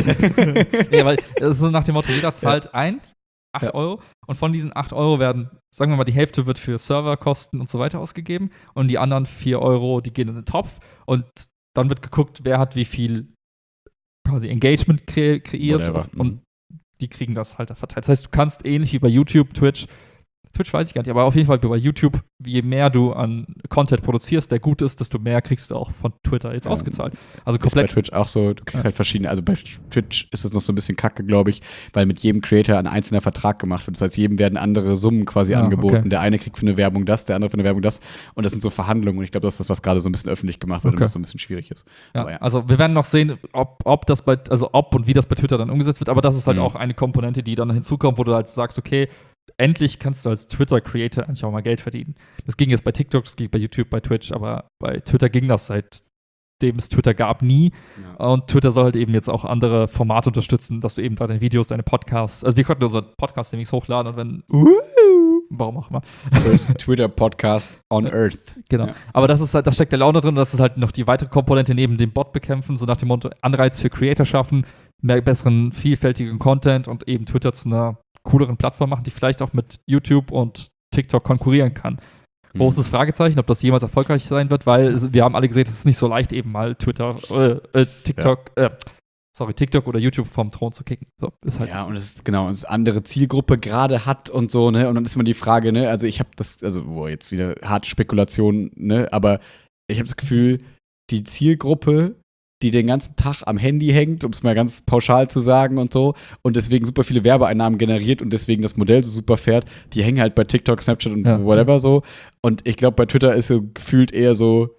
Ja, weil es ist so nach dem Motto, jeder zahlt 8 Euro, und von diesen 8 Euro werden, sagen wir mal, die Hälfte wird für Serverkosten und so weiter ausgegeben und die anderen 4 Euro, die gehen in den Topf, und dann wird geguckt, wer hat wie viel quasi Engagement kreiert und die kriegen das halt verteilt. Das heißt, du kannst ähnlich wie bei YouTube, Twitch weiß ich gar nicht, aber auf jeden Fall bei YouTube, je mehr du an Content produzierst, der gut ist, desto mehr kriegst du auch von Twitter jetzt ausgezahlt. Also komplett. Ist bei Twitch auch so, du kriegst halt verschiedene, also bei Twitch ist es noch so ein bisschen kacke, glaube ich, weil mit jedem Creator ein einzelner Vertrag gemacht wird. Das heißt, jedem werden andere Summen quasi angeboten. Okay. Der eine kriegt für eine Werbung das, der andere für eine Werbung das, und das sind so Verhandlungen, und ich glaube, das ist das, was gerade so ein bisschen öffentlich gemacht wird und das so ein bisschen schwierig ist. Ja, also wir werden noch sehen, ob und wie das bei Twitter dann umgesetzt wird, aber das ist halt auch eine Komponente, die dann hinzukommt, wo du halt sagst, okay, endlich kannst du als Twitter-Creator eigentlich auch mal Geld verdienen. Das ging jetzt bei TikTok, das ging bei YouTube, bei Twitch, aber bei Twitter ging das seitdem es Twitter gab nie. Ja. Und Twitter soll halt eben jetzt auch andere Formate unterstützen, dass du eben deine Videos, deine Podcasts, also die konnten unseren Podcast nämlich hochladen, und wenn warum auch immer. First Twitter-Podcast on Earth. Genau. Ja. Aber das ist halt, da steckt der Laune drin, und das ist halt noch die weitere Komponente neben dem Bot bekämpfen, so nach dem Motto Anreiz für Creator schaffen, mehr besseren, vielfältigen Content und eben Twitter zu einer cooleren Plattform machen, die vielleicht auch mit YouTube und TikTok konkurrieren kann. Großes Fragezeichen, ob das jemals erfolgreich sein wird, weil wir haben alle gesehen, es ist nicht so leicht, eben mal TikTok oder YouTube vom Thron zu kicken. So, ist halt und es ist genau, es ist andere Zielgruppe gerade hat und so, ne? Und dann ist immer die Frage, ne? Also ich habe das, jetzt wieder harte Spekulation, ne? Aber ich habe das Gefühl, die Zielgruppe, die den ganzen Tag am Handy hängt, um es mal ganz pauschal zu sagen und so, und deswegen super viele Werbeeinnahmen generiert und deswegen das Modell so super fährt, die hängen halt bei TikTok, Snapchat und whatever so. Und ich glaube, bei Twitter ist so gefühlt eher so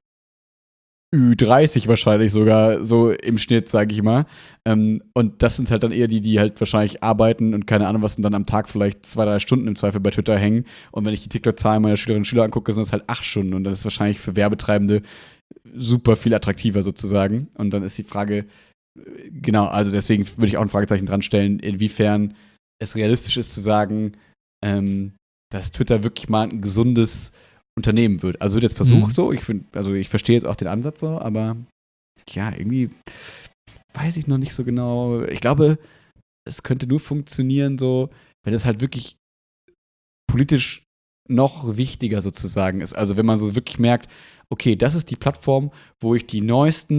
Ü30 wahrscheinlich sogar, so im Schnitt, sage ich mal. Und das sind halt dann eher die halt wahrscheinlich arbeiten und keine Ahnung was, und dann am Tag vielleicht 2-3 Stunden im Zweifel bei Twitter hängen. Und wenn ich die TikTok-Zahlen meiner Schülerinnen und Schüler angucke, sind das halt 8 Stunden, und das ist wahrscheinlich für Werbetreibende super viel attraktiver sozusagen. Und dann ist die Frage, genau, also deswegen würde ich auch ein Fragezeichen dran stellen, inwiefern es realistisch ist zu sagen, dass Twitter wirklich mal ein gesundes Unternehmen wird. Also wird jetzt versucht so, ich verstehe jetzt auch den Ansatz so, aber ja, irgendwie weiß ich noch nicht so genau. Ich glaube, es könnte nur funktionieren so, wenn es halt wirklich politisch noch wichtiger sozusagen ist. Also wenn man so wirklich merkt, okay, das ist die Plattform, wo ich die neuesten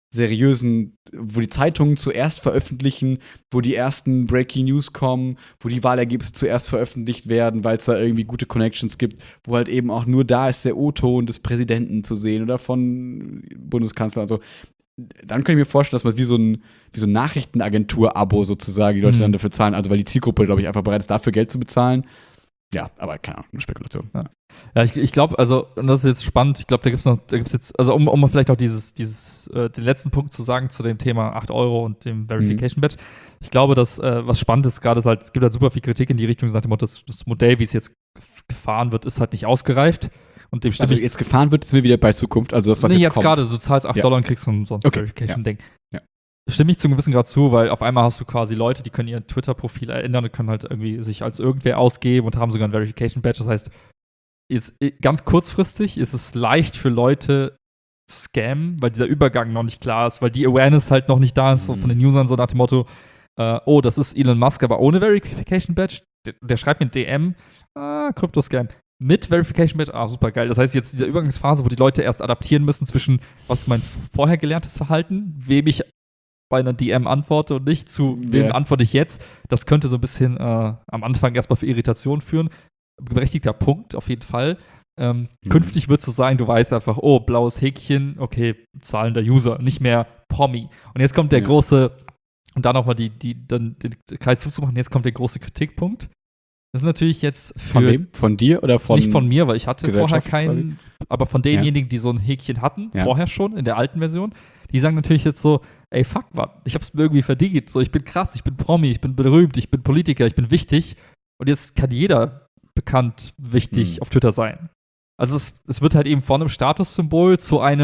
seriösen, wo die Zeitungen zuerst veröffentlichen, wo die ersten Breaking News kommen, wo die Wahlergebnisse zuerst veröffentlicht werden, weil es da irgendwie gute Connections gibt, wo halt eben auch nur da ist der O-Ton des Präsidenten zu sehen oder von Bundeskanzler und so. Dann kann ich mir vorstellen, dass man wie so ein Nachrichtenagentur-Abo sozusagen die Leute dann dafür zahlen, also weil die Zielgruppe, glaube ich, einfach bereit ist, dafür Geld zu bezahlen. Ja, aber keine Ahnung, eine Spekulation. Ja, ich glaube, also, und das ist jetzt spannend, ich glaube, da gibt's jetzt, also um vielleicht auch den letzten Punkt zu sagen zu dem Thema 8 Euro und dem Verification Badge. Ich glaube, dass was spannend ist, gerade ist halt, es gibt halt super viel Kritik in die Richtung, nach dem Motto, das Modell, wie es jetzt gefahren wird, ist halt nicht ausgereift. Und dem stimme also jetzt gefahren wird, sind wir wieder bei Zukunft, also das, was jetzt kommt. Gerade, du zahlst 8 Dollar und kriegst so ein Verification-Ding. Ja. Stimme ich zu einem gewissen Grad zu, weil auf einmal hast du quasi Leute, die können ihr Twitter-Profil ändern und können halt irgendwie sich als irgendwer ausgeben und haben sogar ein Verification-Badge. Das heißt, jetzt ganz kurzfristig ist es leicht für Leute zu scammen, weil dieser Übergang noch nicht klar ist, weil die Awareness halt noch nicht da ist, so von den Usern, so nach dem Motto, oh, das ist Elon Musk, aber ohne Verification-Badge. Der schreibt mir ein DM, Krypto-Scam. Mit Verification Badge, super geil. Das heißt, jetzt diese Übergangsphase, wo die Leute erst adaptieren müssen zwischen, was ist mein vorher gelerntes Verhalten, wem ich bei einer DM antworte und nicht, zu wem antworte ich jetzt. Das könnte so ein bisschen am Anfang erstmal für Irritation führen. Berechtigter Punkt, auf jeden Fall. Künftig wird es so sein, du weißt einfach, oh, blaues Häkchen, okay, zahlender User, nicht mehr Promi. Und jetzt kommt der große, und da nochmal dann den Kreis zuzumachen, jetzt kommt der große Kritikpunkt. Das ist natürlich jetzt für. Von wem? Von dir oder von. Nicht von mir, weil ich hatte vorher keinen, aber von denjenigen, die so ein Häkchen hatten, vorher schon, in der alten Version, die sagen natürlich jetzt so, ey, fuck, Mann, ich hab's mir irgendwie verdient. So, ich bin krass, ich bin Promi, ich bin berühmt, ich bin Politiker, ich bin wichtig. Und jetzt kann jeder bekannt wichtig auf Twitter sein. Also es wird halt eben von einem Statussymbol zu einer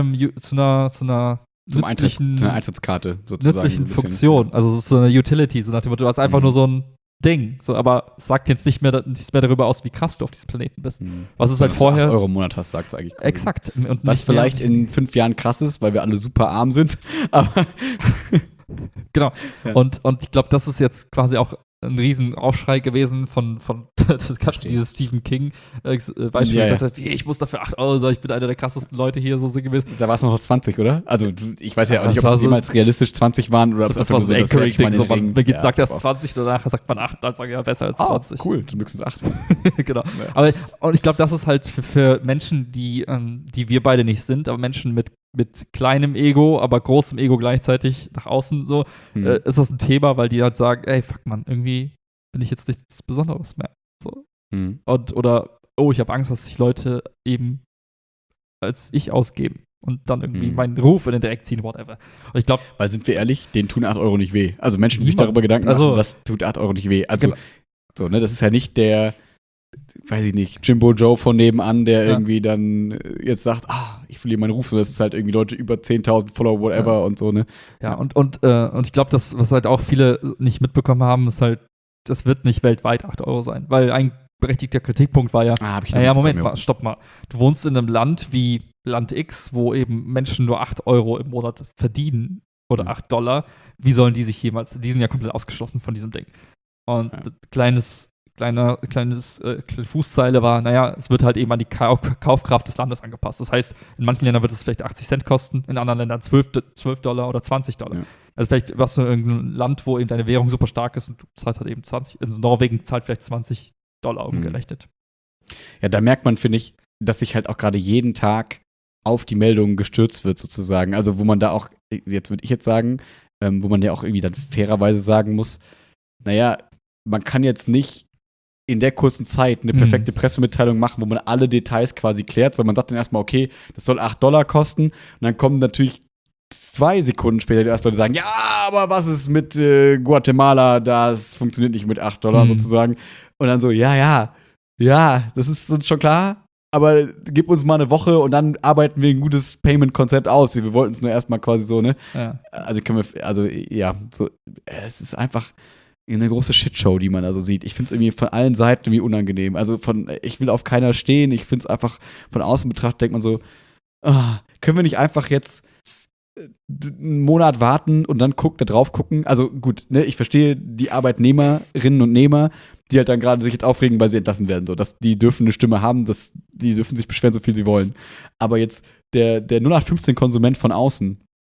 Eintrittskarte sozusagen. Nützlichen Funktion. Also es ist so eine Utility, so nach dem Motto, du hast einfach nur so ein Ding. So, aber es sagt jetzt nichts mehr darüber aus, wie krass du auf diesem Planeten bist. Was ist halt vorher. 8 Euro im Monat hast, sagt es eigentlich. Exakt. Und was vielleicht in 5 Jahren krass ist, weil wir alle super arm sind. Aber genau. Ja. Und ich glaube, das ist jetzt quasi auch ein Riesenaufschrei gewesen von dieses Stephen King Beispiel, gesagt hat, ich muss dafür 8 Euro sein, ich bin einer der krassesten Leute hier so gewesen. Da war es noch 20, oder? Also ich weiß ja auch nicht, ob es jemals realistisch 20 waren oder ob es das war so ein Anchoring-Ding. So, man sagt erst 20, danach sagt man 8, dann sagt ja besser als 20. Cool, zum Glück sind es 8. Genau. Ja. Aber und ich glaube, das ist halt für Menschen, die wir beide nicht sind, aber Menschen mit kleinem Ego, aber großem Ego gleichzeitig nach außen so, ist das ein Thema, weil die halt sagen, ey, fuck man, irgendwie bin ich jetzt nichts Besonderes mehr. So. Oder, ich habe Angst, dass sich Leute eben als ich ausgeben und dann irgendwie meinen Ruf in den Dreck ziehen, whatever. Und ich glaube, weil sind wir ehrlich, denen tun 8 Euro nicht weh. Also Menschen, die sich darüber Gedanken machen, das tut 8 Euro nicht weh. Also, so, ne, das ist ja nicht der, weiß ich nicht, Jimbo Joe von nebenan, der irgendwie dann jetzt sagt, ich verliere meinen Ruf, so, das ist halt irgendwie Leute über 10.000 Follower, whatever und so, ne? Ja, und ich glaube, das, was halt auch viele nicht mitbekommen haben, ist halt, das wird nicht weltweit 8 Euro sein, weil ein berechtigter Kritikpunkt war ja, Moment mal, stopp mal, du wohnst in einem Land wie Land X, wo eben Menschen nur 8 Euro im Monat verdienen oder 8 Dollar, wie sollen die sich jemals, die sind ja komplett ausgeschlossen von diesem Ding. Und kleine Fußzeile war, es wird halt eben an die Kaufkraft des Landes angepasst. Das heißt, in manchen Ländern wird es vielleicht 80 Cent kosten, in anderen Ländern 12 Dollar oder 20 Dollar. Ja. Also vielleicht warst du in irgendeinem Land, wo eben deine Währung super stark ist und du zahlst halt eben 20, also Norwegen zahlt vielleicht 20 Dollar umgerechnet. Ja, da merkt man, finde ich, dass sich halt auch gerade jeden Tag auf die Meldungen gestürzt wird sozusagen. Also wo man da auch, jetzt würde ich jetzt sagen, wo man ja auch irgendwie dann fairerweise sagen muss, man kann jetzt nicht in der kurzen Zeit eine perfekte Pressemitteilung machen, wo man alle Details quasi klärt, sondern man sagt dann erstmal, okay, das soll 8 Dollar kosten und dann kommen natürlich 2 Sekunden später die ersten Leute sagen, ja, aber was ist mit Guatemala, das funktioniert nicht mit 8 Dollar sozusagen und dann so, ja, das ist uns schon klar, aber gib uns mal eine Woche und dann arbeiten wir ein gutes Payment-Konzept aus. Wir wollten es nur erstmal quasi so, ne? Ja. Es ist einfach eine große Shitshow, die man da so sieht. Ich finde es irgendwie von allen Seiten irgendwie unangenehm. Also ich will auf keiner stehen. Ich finde es einfach von außen betrachtet, denkt man so, können wir nicht einfach jetzt einen Monat warten und dann da drauf gucken? Also gut, ne, ich verstehe die Arbeitnehmerinnen und Nehmer, die halt dann gerade sich jetzt aufregen, weil sie entlassen werden. So, die dürfen eine Stimme haben, die dürfen sich beschweren, so viel sie wollen. Aber jetzt der 0815-Konsument von außen,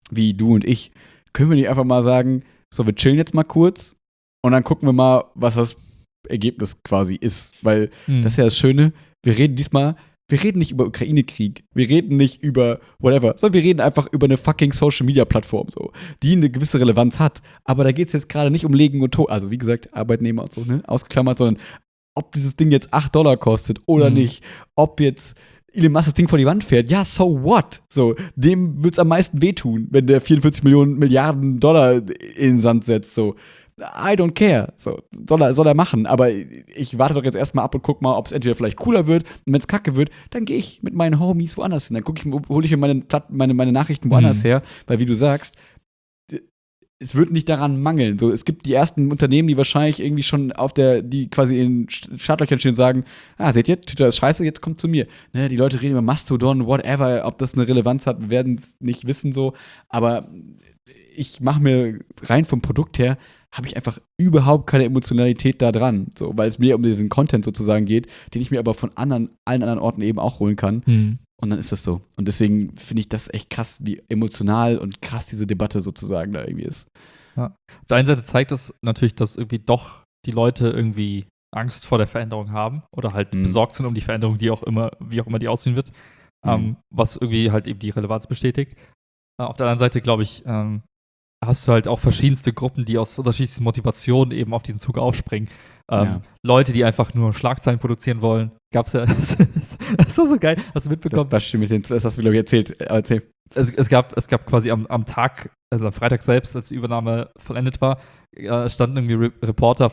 wie du und ich, können wir nicht einfach mal sagen, so, wir chillen jetzt mal kurz und dann gucken wir mal, was das Ergebnis quasi ist. Weil das ist ja das Schöne, wir reden nicht über Ukraine-Krieg, wir reden nicht über whatever, sondern wir reden einfach über eine fucking Social-Media-Plattform, so, die eine gewisse Relevanz hat. Aber da geht es jetzt gerade nicht um Legen und Tod, also wie gesagt, Arbeitnehmer und so, ne, ausgeklammert, sondern ob dieses Ding jetzt $8 kostet oder nicht, ob jetzt Elon Musk das Ding vor die Wand fährt, ja, so what? So, dem wird's am meisten wehtun, wenn der 44 Milliarden Dollar in den Sand setzt, so. I don't care. So, soll er machen. Aber ich warte doch jetzt erstmal ab und guck mal, ob es entweder vielleicht cooler wird. Und wenn es kacke wird, dann gehe ich mit meinen Homies woanders hin. Dann hole ich mir meine Nachrichten woanders her. Weil, wie du sagst, es wird nicht daran mangeln. So, es gibt die ersten Unternehmen, die wahrscheinlich irgendwie schon die quasi in Startlöchern stehen und sagen, seht ihr, Twitter ist scheiße, jetzt kommt zu mir. Ne, die Leute reden über Mastodon, whatever, ob das eine Relevanz hat, wir werden es nicht wissen so. Aber ich mache mir rein vom Produkt her, habe ich einfach überhaupt keine Emotionalität da dran, so, weil es mir um diesen Content sozusagen geht, den ich mir aber von allen anderen Orten eben auch holen kann. Und dann ist das so. Und deswegen finde ich das echt krass, wie emotional und krass diese Debatte sozusagen da irgendwie ist. Ja. Auf der einen Seite zeigt das natürlich, dass irgendwie doch die Leute irgendwie Angst vor der Veränderung haben oder halt besorgt sind um die Veränderung, wie auch immer die aussehen wird, was irgendwie halt eben die Relevanz bestätigt. Auf der anderen Seite, glaube ich, hast du halt auch verschiedenste Gruppen, die aus unterschiedlichsten Motivationen eben auf diesen Zug aufspringen. Leute, die einfach nur Schlagzeilen produzieren wollen. Gab's ja, das ist so geil. Hast du mitbekommen? Das hast du, glaube ich, erzählt. Erzähl. Es gab quasi am Tag, also am Freitag selbst, als die Übernahme vollendet war, standen irgendwie Reporter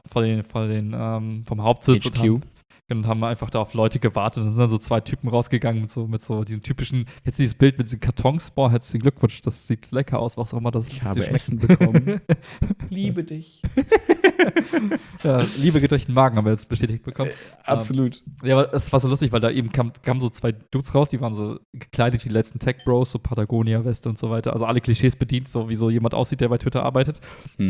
vom Hauptsitz und haben einfach da auf Leute gewartet. Und dann sind dann so zwei Typen rausgegangen mit so diesen typischen, jetzt dieses Bild mit diesen Kartons, boah, herzlichen Glückwunsch, das sieht lecker aus, was auch immer das ich habe Essen bekommen. Liebe dich. Ja, Liebe geht durch den Magen, haben wir jetzt bestätigt bekommen. Absolut. Ja, aber es war so lustig, weil da eben kamen so zwei Dudes raus, die waren so gekleidet wie die letzten Tech-Bros, so Patagonia-Weste und so weiter. Also alle Klischees bedient, so wie so jemand aussieht, der bei Twitter arbeitet.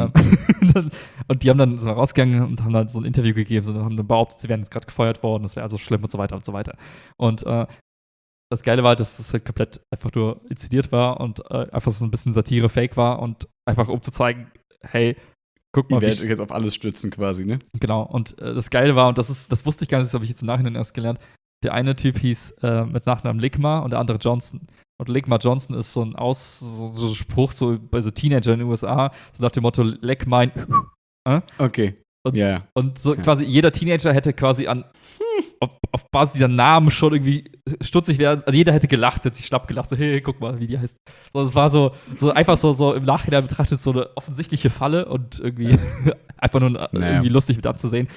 Und die haben dann so rausgegangen und haben dann so ein Interview gegeben und haben dann behauptet, sie wären jetzt gerade gefeuert worden, das wäre also schlimm und so weiter und so weiter. Und das Geile war, dass es halt komplett einfach nur inszeniert war und einfach so ein bisschen Satire-Fake war und einfach um zu zeigen, hey, guck mal, ihr werdet euch jetzt auf alles stützen quasi, ne? Genau, und das Geile war, und das wusste ich gar nicht, das habe ich jetzt im Nachhinein erst gelernt, der eine Typ hieß mit Nachnamen Ligma und der andere Johnson. Und Ligma Johnson ist so ein Spruch so bei so Teenagern in den USA, so nach dem Motto, leck mein Okay. Und so quasi jeder Teenager hätte quasi auf Basis dieser Namen schon irgendwie stutzig werden. Also jeder hätte gelacht, hätte sich schlapp gelacht, so, hey, guck mal, wie die heißt. So, es war so einfach so im Nachhinein betrachtet so eine offensichtliche Falle und irgendwie einfach nur irgendwie lustig mit anzusehen.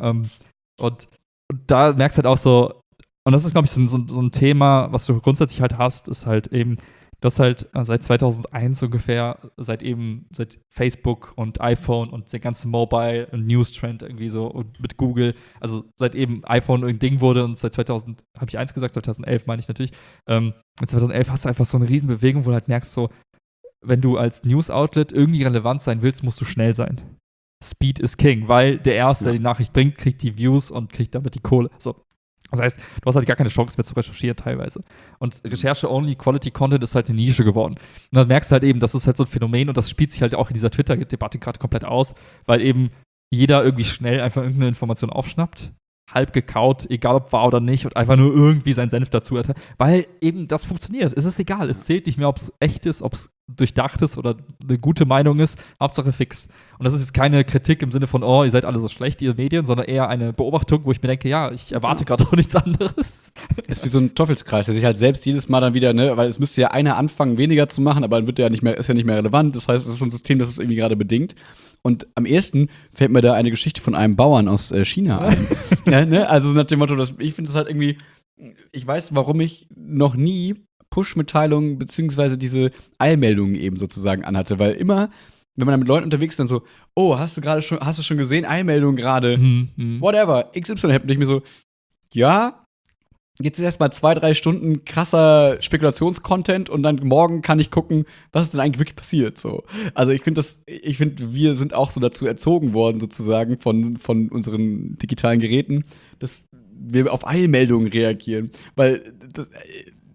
Und da merkst du halt auch so, und das ist, glaube ich, so ein Thema, was du grundsätzlich halt hast, ist halt eben, du hast halt seit 2001 ungefähr, seit Facebook und iPhone und der ganze Mobile- und News-Trend irgendwie so und mit Google, also seit eben iPhone ein Ding wurde und seit 2000, habe ich 2011 meine ich natürlich, mit 2011 hast du einfach so eine Riesenbewegung, wo du halt merkst so, wenn du als News-Outlet irgendwie relevant sein willst, musst du schnell sein. Speed is King, weil der Erste, der die Nachricht bringt, kriegt die Views und kriegt damit die Kohle. So. Das heißt, du hast halt gar keine Chance mehr zu recherchieren teilweise. Und Recherche-only, Quality-Content ist halt eine Nische geworden. Und dann merkst du halt eben, das ist halt so ein Phänomen und das spielt sich halt auch in dieser Twitter-Debatte gerade komplett aus, weil eben jeder irgendwie schnell einfach irgendeine Information aufschnappt, halb gekaut, egal ob wahr oder nicht, und einfach nur irgendwie seinen Senf dazu hat. Weil eben das funktioniert. Es ist egal. Es zählt nicht mehr, ob es echt ist, ob es durchdacht ist oder eine gute Meinung ist. Hauptsache fix. Und das ist jetzt keine Kritik im Sinne von, oh, ihr seid alle so schlecht, ihr Medien, sondern eher eine Beobachtung, wo ich mir denke, ja, ich erwarte gerade auch nichts anderes. Es ist wie so ein Teufelskreis, der sich halt selbst jedes Mal dann wieder, ne, weil es müsste ja einer anfangen, weniger zu machen, aber dann ist ja nicht mehr relevant. Das heißt, es ist so ein System, das es irgendwie gerade bedingt. Und am ehesten fällt mir da eine Geschichte von einem Bauern aus China ein. Ja, ne? Also nach dem Motto, ich finde das halt irgendwie, ich weiß, warum ich noch nie Push-Mitteilungen beziehungsweise diese Eilmeldungen eben sozusagen anhatte, weil immer, wenn man dann mit Leuten unterwegs ist, dann so, oh, hast du schon gesehen, Eilmeldung gerade, whatever, XY, und ich mir so, ja, jetzt ist erstmal 2-3 Stunden krasser Spekulationscontent und dann morgen kann ich gucken, was ist denn eigentlich wirklich passiert, so. Also ich finde, wir sind auch so dazu erzogen worden, sozusagen, von unseren digitalen Geräten, dass wir auf Eilmeldungen reagieren, weil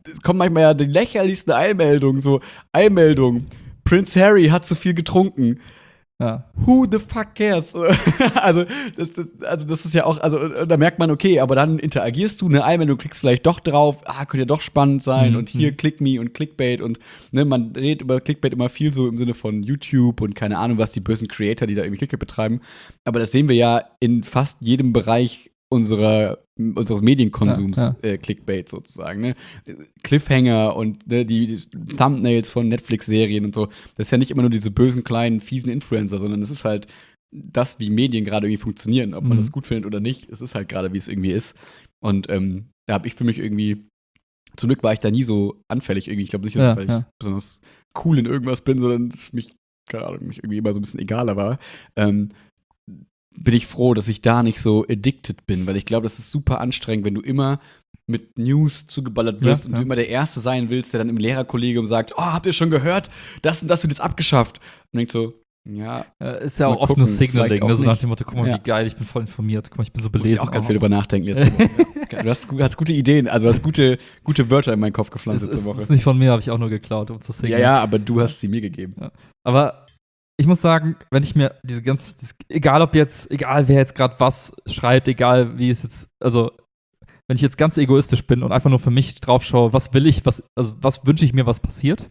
es kommen manchmal ja die lächerlichsten Eilmeldungen, so Eilmeldung, Prince Harry hat zu viel getrunken. Ja. Who the fuck cares? also, das ist ja auch, also da merkt man, okay, aber dann interagierst du, eine Eilmeldung, klickst vielleicht doch drauf, könnte ja doch spannend sein und hier Click Me und Clickbait und ne, man redet über Clickbait immer viel so im Sinne von YouTube und keine Ahnung, was die bösen Creator, die da irgendwie Clickbait betreiben. Aber das sehen wir ja in fast jedem Bereich unseres Medienkonsums, Clickbait sozusagen, ne? Cliffhanger und ne, die Thumbnails von Netflix-Serien und so. Das ist ja nicht immer nur diese bösen, kleinen, fiesen Influencer, sondern es ist halt das, wie Medien gerade irgendwie funktionieren. Ob man das gut findet oder nicht, es ist halt gerade, wie es irgendwie ist. Und da habe ich für mich irgendwie, zum Glück war ich da nie so anfällig irgendwie. Ich glaube nicht, dass ich besonders cool in irgendwas bin, sondern dass mich irgendwie immer so ein bisschen egaler war. Bin ich froh, dass ich da nicht so addicted bin, weil ich glaube, das ist super anstrengend, wenn du immer mit News zugeballert wirst und du immer der Erste sein willst, der dann im Lehrerkollegium sagt, habt ihr schon gehört? Das und das wird jetzt abgeschafft. Und denkt so, ja. Ist ja auch oft nur Signaling, ne? So nach dem Motto, guck mal, wie geil, ich bin voll informiert, guck mal, ich bin so belesen. Muss ich auch ganz viel drüber nachdenken jetzt. Du hast gute Ideen, also du hast gute Wörter in meinen Kopf gepflanzt letzte Woche. Das ist nicht von mir, habe ich auch nur geklaut, um zu singen. Ja, aber du hast sie mir gegeben. Ja. Aber ich muss sagen, wenn ich mir egal wer jetzt gerade was schreibt, egal wie es jetzt, also wenn ich jetzt ganz egoistisch bin und einfach nur für mich drauf schaue, was will ich, was wünsche ich mir, was passiert,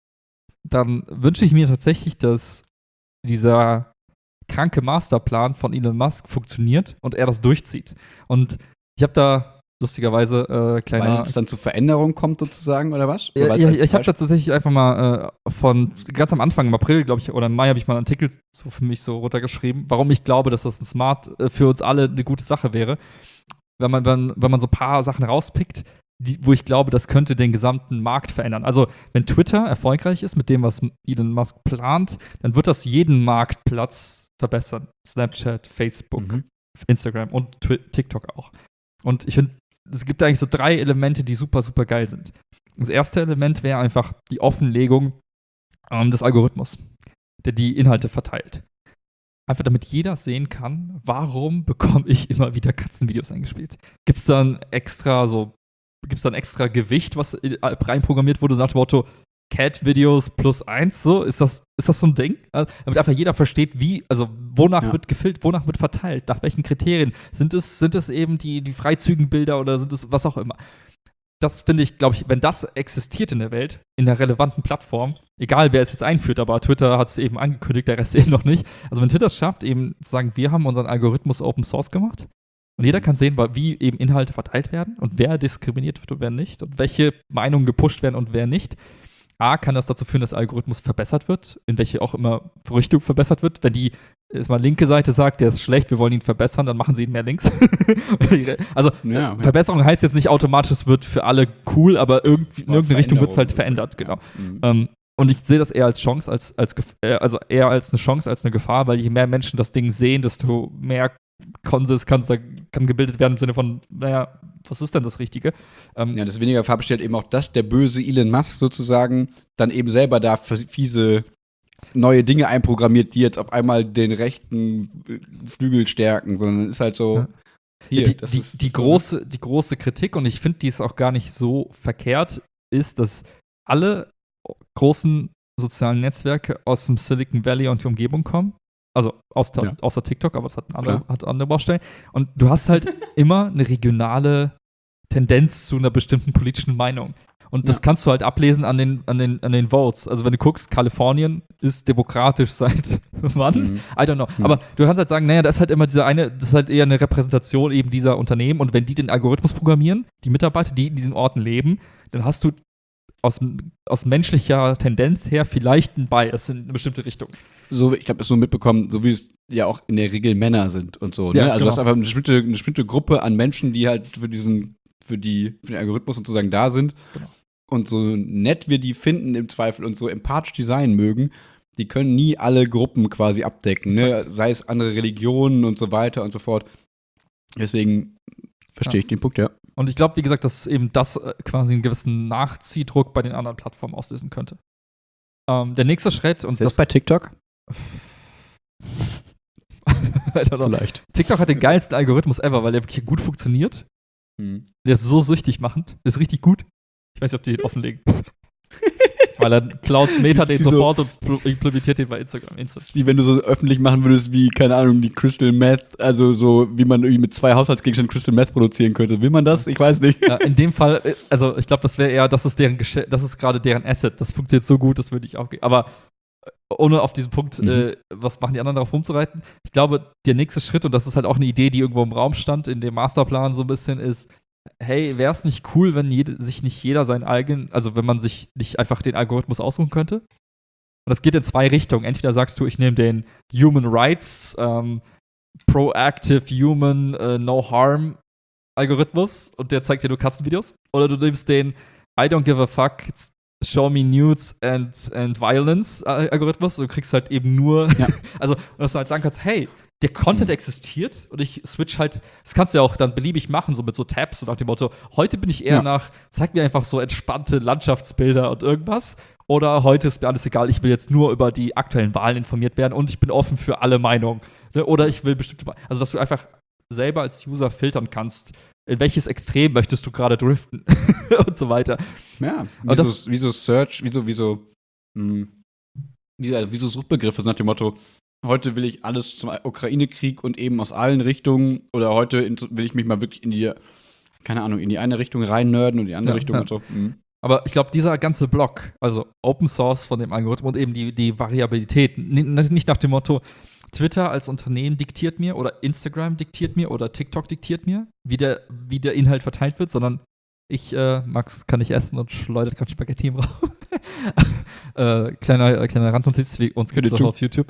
dann wünsche ich mir tatsächlich, dass dieser kranke Masterplan von Elon Musk funktioniert und er das durchzieht. Und ich habe da lustigerweise Weil es dann zu Veränderungen kommt sozusagen, oder was? Ja, ich habe da tatsächlich einfach mal von ganz am Anfang, im April, glaube ich, oder im Mai habe ich mal einen Artikel so für mich so runtergeschrieben, warum ich glaube, dass das ein Smart für uns alle eine gute Sache wäre. Wenn man so ein paar Sachen rauspickt, wo ich glaube, das könnte den gesamten Markt verändern. Also, wenn Twitter erfolgreich ist mit dem, was Elon Musk plant, dann wird das jeden Marktplatz verbessern. Snapchat, Facebook, Instagram und TikTok auch. Und ich finde, es gibt eigentlich so 3 Elemente, die super, super geil sind. Das erste Element wäre einfach die Offenlegung des Algorithmus, der die Inhalte verteilt. Einfach damit jeder sehen kann, warum bekomme ich immer wieder Katzenvideos eingespielt. Gibt es da ein extra Gewicht, was reinprogrammiert wurde, nach dem Motto Cat-Videos +1, so? Ist das so ein Ding? Damit einfach jeder versteht, wonach wird gefiltert, wonach wird verteilt, nach welchen Kriterien. Sind es eben die Freizügenbilder oder sind es was auch immer? Das finde ich, glaube ich, wenn das existiert in der Welt, in der relevanten Plattform, egal wer es jetzt einführt, aber Twitter hat es eben angekündigt, der Rest eben noch nicht. Also wenn Twitter es schafft, eben zu sagen, wir haben unseren Algorithmus Open Source gemacht und jeder kann sehen, wie eben Inhalte verteilt werden und wer diskriminiert wird und wer nicht und welche Meinungen gepusht werden und wer nicht. Kann das dazu führen, dass der Algorithmus verbessert wird, in welche auch immer Richtung verbessert wird. Wenn die erstmal linke Seite sagt, der ist schlecht, wir wollen ihn verbessern, dann machen sie ihn mehr links. Also Verbesserung heißt jetzt nicht automatisch, es wird für alle cool, aber in irgendeine Richtung wird es halt verändert, genau. Und ich sehe das eher als Chance, also eher als eine Chance als eine Gefahr, weil je mehr Menschen das Ding sehen, desto mehr Konsens kann gebildet werden im Sinne von, naja, was ist denn das Richtige? Das weniger Gefahr besteht eben auch, dass der böse Elon Musk sozusagen dann eben selber da fiese neue Dinge einprogrammiert, die jetzt auf einmal den rechten Flügel stärken, sondern ist halt so, die große Kritik, und ich finde, die ist auch gar nicht so verkehrt, ist, dass alle großen sozialen Netzwerke aus dem Silicon Valley und die Umgebung kommen. Also außer TikTok, aber es hat andere Baustellen. Und du hast halt immer eine regionale Tendenz zu einer bestimmten politischen Meinung. Und das kannst du halt ablesen an den Votes. Also wenn du guckst, Kalifornien ist demokratisch seit wann? I don't know. Aber du kannst halt sagen, naja, das ist halt immer das ist halt eher eine Repräsentation eben dieser Unternehmen. Und wenn die den Algorithmus programmieren, die Mitarbeiter, die in diesen Orten leben, dann hast du aus menschlicher Tendenz her vielleicht ein Bias in eine bestimmte Richtung. So, ich habe das so mitbekommen, so wie es ja auch in der Regel Männer sind und so. Ja, ne? Also genau. du hast einfach eine bestimmte Gruppe an Menschen, die halt für den Algorithmus sozusagen da sind. Genau. Und so nett wir die finden im Zweifel und so empathisch designen mögen, die können nie alle Gruppen quasi abdecken. Ne? Sei es andere Religionen und so weiter und so fort. Deswegen verstehe ich den Punkt, ja. Und ich glaube, wie gesagt, dass eben das quasi einen gewissen Nachziehdruck bei den anderen Plattformen auslösen könnte. Der nächste Schritt. Und ist das bei TikTok? Vielleicht. TikTok hat den geilsten Algorithmus ever, weil der wirklich gut funktioniert. Der ist so süchtig machend. Der ist richtig gut. Ich weiß nicht, ob die den offenlegen. Weil dann klaut Meta den sofort und implementiert den bei Instagram. Das ist wie wenn du so öffentlich machen würdest, wie, keine Ahnung, die Crystal Meth, also so, wie man irgendwie mit 2 Haushaltsgegenständen Crystal Meth produzieren könnte. Will man das? Ich weiß nicht. Ja, in dem Fall, also ich glaube, das wäre eher, das ist gerade deren Asset. Das funktioniert so gut, das würde ich auch gehen. Aber ohne auf diesen Punkt, was machen die anderen darauf rumzureiten? Ich glaube, der nächste Schritt, und das ist halt auch eine Idee, die irgendwo im Raum stand, in dem Masterplan so ein bisschen ist, hey, wäre es nicht cool, wenn sich nicht jeder seinen eigenen, also wenn man sich nicht einfach den Algorithmus aussuchen könnte? Und das geht in 2 Richtungen. Entweder sagst du, ich nehme den Human Rights, Proactive Human, No Harm Algorithmus und der zeigt dir nur Katzenvideos. Oder du nimmst den I don't give a fuck, show me nudes and violence Algorithmus und du kriegst halt eben nur, also, dass du halt sagen kannst, hey, der Content existiert und ich switch halt, das kannst du ja auch dann beliebig machen, so mit so Tabs und nach dem Motto, heute bin ich eher zeig mir einfach so entspannte Landschaftsbilder und irgendwas oder heute ist mir alles egal, ich will jetzt nur über die aktuellen Wahlen informiert werden und ich bin offen für alle Meinungen. Oder ich will bestimmte, also dass du einfach selber als User filtern kannst, in welches Extrem möchtest du gerade driften und so weiter. Ja, wie so Search, wie so Suchbegriffe nach dem Motto, heute will ich alles zum Ukraine-Krieg und eben aus allen Richtungen oder heute will ich mich mal wirklich in die eine Richtung rein nerden und die andere Richtung und so. Aber ich glaube, dieser ganze Block, also Open Source von dem Algorithmus und eben die Variabilität, nicht nach dem Motto, Twitter als Unternehmen diktiert mir oder Instagram diktiert mir oder TikTok diktiert mir, wie der Inhalt verteilt wird, sondern Max kann nicht essen und schleudert gerade Spaghetti im Raum. Kleiner Randnotiz, wie uns gibt es auch auf YouTube.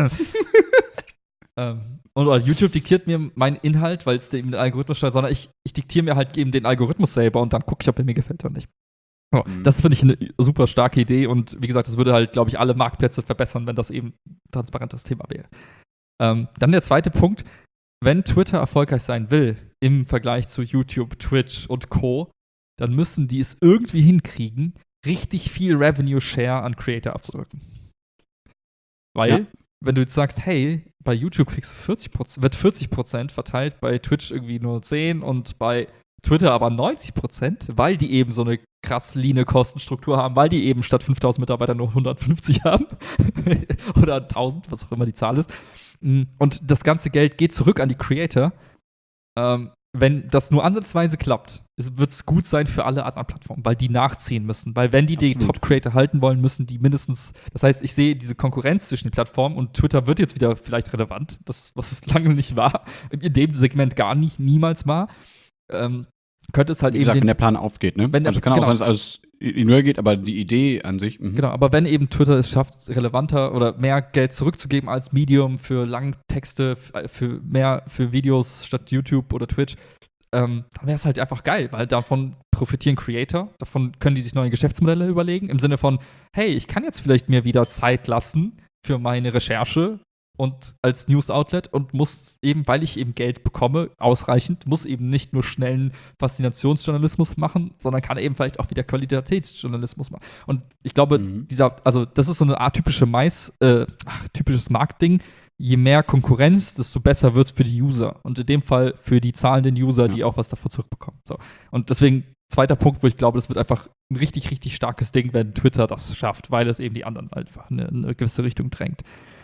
Und YouTube diktiert mir meinen Inhalt, weil es eben den Algorithmus steuert, sondern ich diktiere mir halt eben den Algorithmus selber und dann gucke ich, ob er mir gefällt oder nicht. Oh, das finde ich eine super starke Idee und wie gesagt, das würde halt, glaube ich, alle Marktplätze verbessern, wenn das eben ein transparentes Thema wäre. Dann der zweite Punkt, wenn Twitter erfolgreich sein will im Vergleich zu YouTube, Twitch und Co., dann müssen die es irgendwie hinkriegen, richtig viel Revenue Share an Creator abzudrücken. Weil, wenn du jetzt sagst, hey, bei YouTube kriegst du 40% verteilt, bei Twitch irgendwie nur 10% und bei Twitter aber 90%, weil die eben so eine krass leane Kostenstruktur haben, weil die eben statt 5.000 Mitarbeiter nur 150 haben oder 1.000, was auch immer die Zahl ist. Und das ganze Geld geht zurück an die Creator. Wenn das nur ansatzweise klappt, wird es gut sein für alle anderen Plattformen, weil die nachziehen müssen. Weil wenn die Top-Creator halten wollen, müssen die mindestens, das heißt, ich sehe diese Konkurrenz zwischen den Plattformen und Twitter wird jetzt wieder vielleicht relevant, was es lange nicht war, in dem Segment niemals war. Könnte es halt wie gesagt, wenn der Plan aufgeht, ne? Also kann auch sein, dass alles nur geht, aber die Idee an sich. Genau, aber wenn eben Twitter es schafft, relevanter oder mehr Geld zurückzugeben als Medium für Langtexte, für Videos statt YouTube oder Twitch, dann wäre es halt einfach geil, weil davon profitieren Creator, davon können die sich neue Geschäftsmodelle überlegen, im Sinne von, hey, ich kann jetzt vielleicht mir wieder Zeit lassen für meine Recherche und als News-Outlet und muss eben, weil ich eben Geld bekomme, ausreichend, muss eben nicht nur schnellen Faszinationsjournalismus machen, sondern kann eben vielleicht auch wieder Qualitätsjournalismus machen. Und ich glaube, das ist so eine Art typisches Marktding. Je mehr Konkurrenz, desto besser wird es für die User. Und in dem Fall für die zahlenden User, die auch was davon zurückbekommen. So. Und deswegen, zweiter Punkt, wo ich glaube, das wird einfach ein richtig, richtig starkes Ding, wenn Twitter das schafft, weil es eben die anderen einfach in eine gewisse Richtung drängt.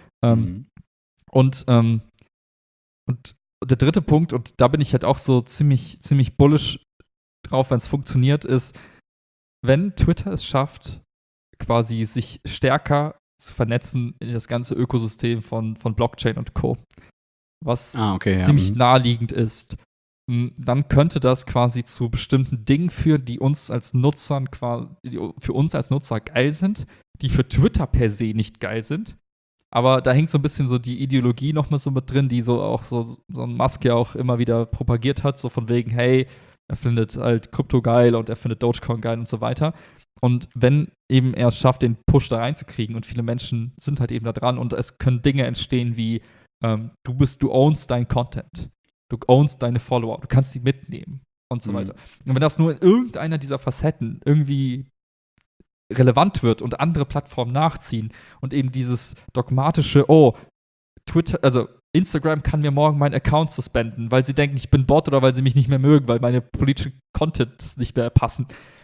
Und der dritte Punkt, und da bin ich halt auch so ziemlich bullish drauf, wenn es funktioniert, ist, wenn Twitter es schafft, quasi sich stärker zu vernetzen in das ganze Ökosystem von Blockchain und Co., was ziemlich naheliegend ist, dann könnte das quasi zu bestimmten Dingen führen, die für uns als Nutzer geil sind, die für Twitter per se nicht geil sind. Aber da hängt so ein bisschen so die Ideologie noch mal so mit drin, die so auch so ein Musk ja auch immer wieder propagiert hat, so von wegen, hey, er findet halt Krypto geil und er findet Dogecoin geil und so weiter. Und wenn eben er es schafft, den Push da reinzukriegen und viele Menschen sind halt eben da dran und es können Dinge entstehen wie, du ownst deinen Content, du ownst deine Follower, du kannst sie mitnehmen und so weiter. Und wenn das nur in irgendeiner dieser Facetten irgendwie relevant wird und andere Plattformen nachziehen und eben dieses dogmatische, Twitter, also Instagram kann mir morgen meinen Account suspenden, weil sie denken, ich bin Bot oder weil sie mich nicht mehr mögen, weil meine politischen Contents nicht mehr passen.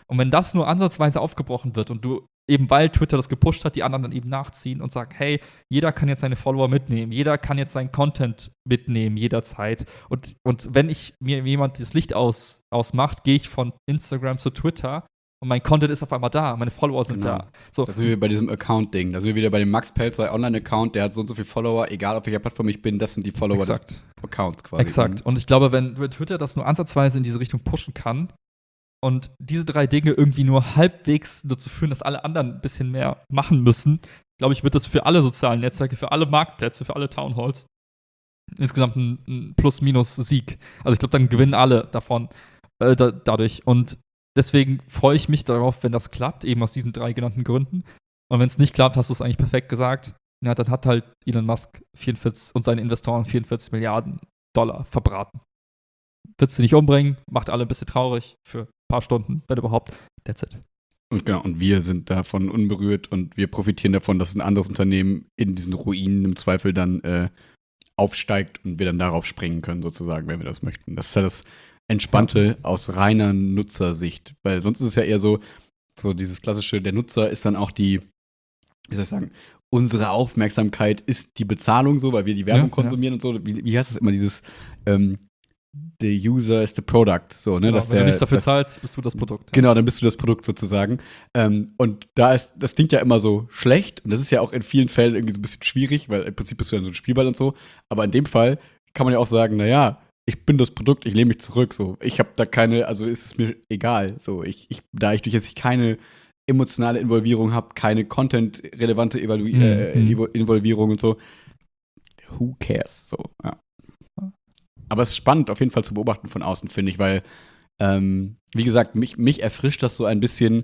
Und wenn das nur ansatzweise aufgebrochen wird und du eben, weil Twitter das gepusht hat, die anderen dann eben nachziehen und sagen, hey, jeder kann jetzt seine Follower mitnehmen, jeder kann jetzt seinen Content mitnehmen, jederzeit. Und wenn mir jemand das Licht ausmacht, gehe ich von Instagram zu Twitter und mein Content ist auf einmal da, meine Follower sind da. So. Das sind wir bei diesem Account-Ding. Da sind wir wieder bei dem Max Pelzer Online-Account, der hat so und so viele Follower, egal auf welcher Plattform ich bin, das sind die Follower des Accounts quasi. Exakt. Und ich glaube, wenn Twitter das nur ansatzweise in diese Richtung pushen kann, und diese 3 Dinge irgendwie nur halbwegs dazu führen, dass alle anderen ein bisschen mehr machen müssen, glaube ich, wird das für alle sozialen Netzwerke, für alle Marktplätze, für alle Townhalls insgesamt ein Plus-Minus-Sieg. Also ich glaube, dann gewinnen alle davon dadurch. Und deswegen freue ich mich darauf, wenn das klappt, eben aus diesen 3 genannten Gründen. Und wenn es nicht klappt, hast du es eigentlich perfekt gesagt, ja, dann hat halt Elon Musk 44 und seine Investoren 44 Milliarden Dollar verbraten. Wird sie nicht umbringen, macht alle ein bisschen traurig für paar Stunden, wenn überhaupt. That's it. Und genau, und wir sind davon unberührt und wir profitieren davon, dass ein anderes Unternehmen in diesen Ruinen im Zweifel dann aufsteigt und wir dann darauf springen können, sozusagen, wenn wir das möchten. Das ist ja das Entspannte aus reiner Nutzersicht. Weil sonst ist es ja eher so dieses klassische, der Nutzer ist dann auch wie soll ich sagen, unsere Aufmerksamkeit ist die Bezahlung so, weil wir die Werbung konsumieren und so. Wie heißt das immer, dieses the user is the product, so, ne? Genau, dass wenn du nichts dafür zahlst, bist du das Produkt. Genau, dann bist du das Produkt sozusagen. Und das klingt ja immer so schlecht und das ist ja auch in vielen Fällen irgendwie so ein bisschen schwierig, weil im Prinzip bist du dann so ein Spielball und so. Aber in dem Fall kann man ja auch sagen, naja, ich bin das Produkt, ich lehne mich zurück, so. Ich habe da also ist es mir egal, so. Da ich durch jetzt keine emotionale Involvierung habe, keine Content-relevante Involvierung und so. Who cares? So, ja. Aber es ist spannend, auf jeden Fall zu beobachten von außen, finde ich, weil, wie gesagt, mich erfrischt das so ein bisschen,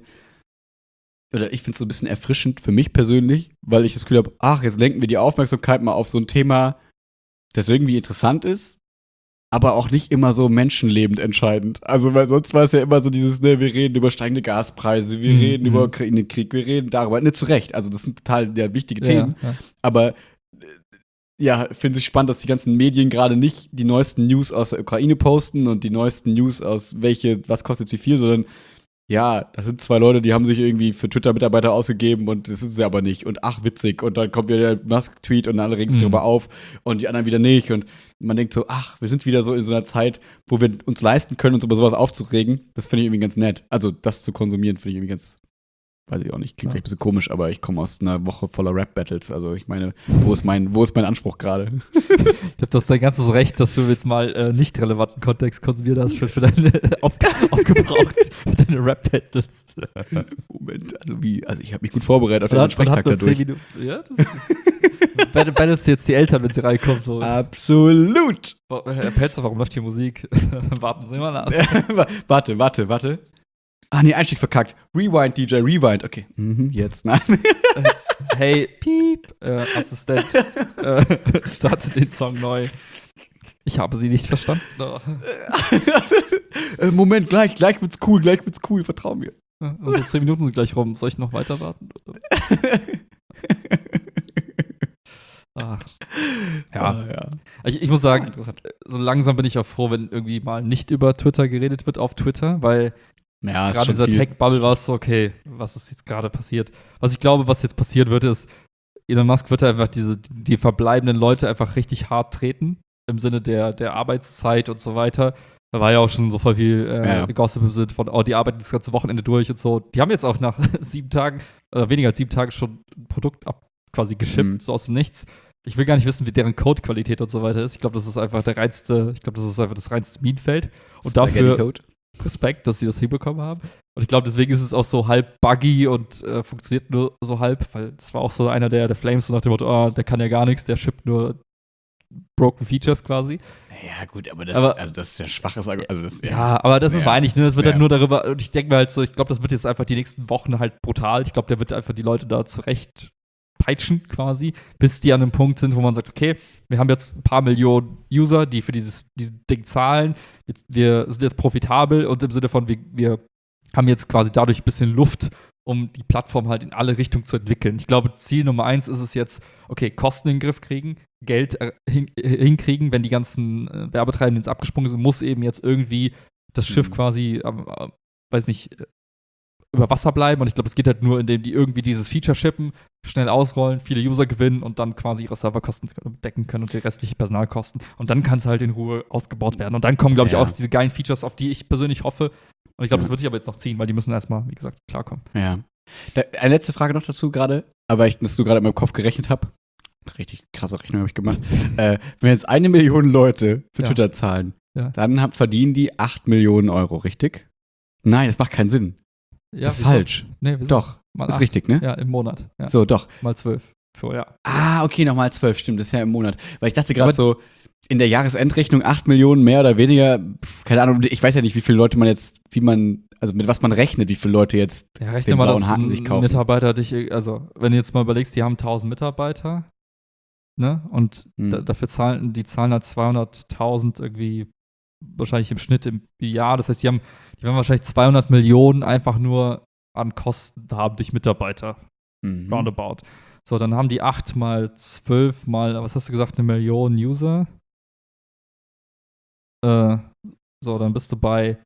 oder ich finde es so ein bisschen erfrischend für mich persönlich, weil ich das Gefühl habe, ach, jetzt lenken wir die Aufmerksamkeit mal auf so ein Thema, das irgendwie interessant ist, aber auch nicht immer so menschenlebend entscheidend. Also, weil sonst war es ja immer so dieses, ne, wir reden über steigende Gaspreise, wir reden über Ukraine-Krieg, wir reden darüber, ne, zu Recht. Also, das sind total wichtige Themen. Ja. Aber ja, finde ich spannend, dass die ganzen Medien gerade nicht die neuesten News aus der Ukraine posten und die neuesten News aus was kostet wie viel, sondern ja, das sind 2 Leute, die haben sich irgendwie für Twitter-Mitarbeiter ausgegeben und das ist sie aber nicht. Und ach, witzig. Und dann kommt wieder der Musk-Tweet und alle regen sich darüber auf und die anderen wieder nicht. Und man denkt so, ach, wir sind wieder so in so einer Zeit, wo wir uns leisten können, uns über sowas aufzuregen. Das finde ich irgendwie ganz nett. Also, das zu konsumieren, finde ich irgendwie ganz, weiß ich auch nicht, klingt vielleicht ein bisschen komisch, aber ich komme aus einer Woche voller Rap-Battles. Also ich meine, wo ist mein Anspruch gerade? Ich glaube, das ist dein ganzes Recht, dass du jetzt mal nicht relevanten Kontext konsumiert hast für deine aufgebraucht für deine Rap-Battles. Moment, also ich habe mich gut vorbereitet auf den Sprechtag dadurch. Ja, das ist gut. Battlest du jetzt die Eltern, wenn sie reinkommen? So. Absolut! Herr Pelzer, warum läuft hier Musik? Warten Sie mal nach. Warte. Ah, nee, Einstieg verkackt. Rewind, DJ, rewind. Okay. Jetzt, nein. Hey, piep, Assistent, starte den Song neu. Ich habe sie nicht verstanden. Oh. Moment, gleich wird's cool, vertrau mir. Unsere 10 Minuten sind gleich rum. Soll ich noch weiter warten? Ach. Ja. Ich muss sagen, so langsam bin ich auch froh, wenn irgendwie mal nicht über Twitter geredet wird auf Twitter, weil gerade dieser Tech-Bubble war es so, okay, was ist jetzt gerade passiert? Was ich glaube, was jetzt passiert wird, ist, Elon Musk wird einfach die verbleibenden Leute einfach richtig hart treten, im Sinne der Arbeitszeit und so weiter. Da war ja auch schon so voll viel Gossip im Sinne von, die arbeiten das ganze Wochenende durch und so. Die haben jetzt auch nach 7 Tagen, oder weniger als 7 Tagen schon ein Produkt quasi geschippt, so aus dem Nichts. Ich will gar nicht wissen, wie deren Codequalität und so weiter ist. Ich glaube, das ist einfach das reinste Minenfeld. Und dafür Respekt, dass sie das hinbekommen haben. Und ich glaube, deswegen ist es auch so halb buggy und funktioniert nur so halb, weil das war auch so einer der Flames, so nach dem Motto, der kann ja gar nichts, der shippt nur broken Features quasi. Ja, gut, aber das ist ja schwaches Argument. Also aber das ist, meine ich, ne? Es wird halt nur darüber, und ich denke mir halt so, ich glaube, das wird jetzt einfach die nächsten Wochen halt brutal. Ich glaube, der wird einfach die Leute da zurecht peitschen quasi, bis die an einem Punkt sind, wo man sagt, okay, wir haben jetzt ein paar Millionen User, die für dieses Ding zahlen, wir sind jetzt profitabel und im Sinne von, wir haben jetzt quasi dadurch ein bisschen Luft, um die Plattform halt in alle Richtungen zu entwickeln. Ich glaube, Ziel Nummer 1 ist es jetzt, okay, Kosten in den Griff kriegen, Geld hinkriegen, wenn die ganzen Werbetreibenden jetzt abgesprungen sind, muss eben jetzt irgendwie das Schiff quasi, weiß nicht, über Wasser bleiben. Und ich glaube, es geht halt nur, indem die irgendwie dieses Feature shippen, schnell ausrollen, viele User gewinnen und dann quasi ihre Serverkosten decken können und die restlichen Personalkosten. Und dann kann es halt in Ruhe ausgebaut werden. Und dann kommen, glaube ich, auch diese geilen Features, auf die ich persönlich hoffe. Und ich glaube, das wird sich aber jetzt noch ziehen, weil die müssen erstmal, wie gesagt, klarkommen. Ja. Eine letzte Frage noch dazu gerade, aber dass du gerade in meinem Kopf gerechnet habe. Richtig krasse Rechnung habe ich gemacht. Wenn jetzt 1 Million Leute für Twitter zahlen, dann verdienen die 8 Millionen Euro, richtig? Nein, das macht keinen Sinn. Ja, das ist falsch. Nee, doch, mal ist 8. richtig, ne? Ja, im Monat. Ja. So, doch. Mal 12. Ja. Okay, nochmal 12, stimmt, das ist ja im Monat. Weil ich dachte gerade so, in der Jahresendrechnung 8 Millionen mehr oder weniger, keine Ahnung, ich weiß ja nicht, wie viele Leute man jetzt, also mit was man rechnet, wie viele Leute jetzt den blauen Haken sich kaufen. Mitarbeiter also wenn du jetzt mal überlegst, die haben 1000 Mitarbeiter, ne? Und dafür zahlen halt 200.000 irgendwie wahrscheinlich im Schnitt im Jahr. Das heißt, die werden wahrscheinlich 200 Millionen einfach nur an Kosten haben durch Mitarbeiter. Roundabout. So, dann haben die 8 mal 12 mal, was hast du gesagt, 1 Million User. So, dann bist du bei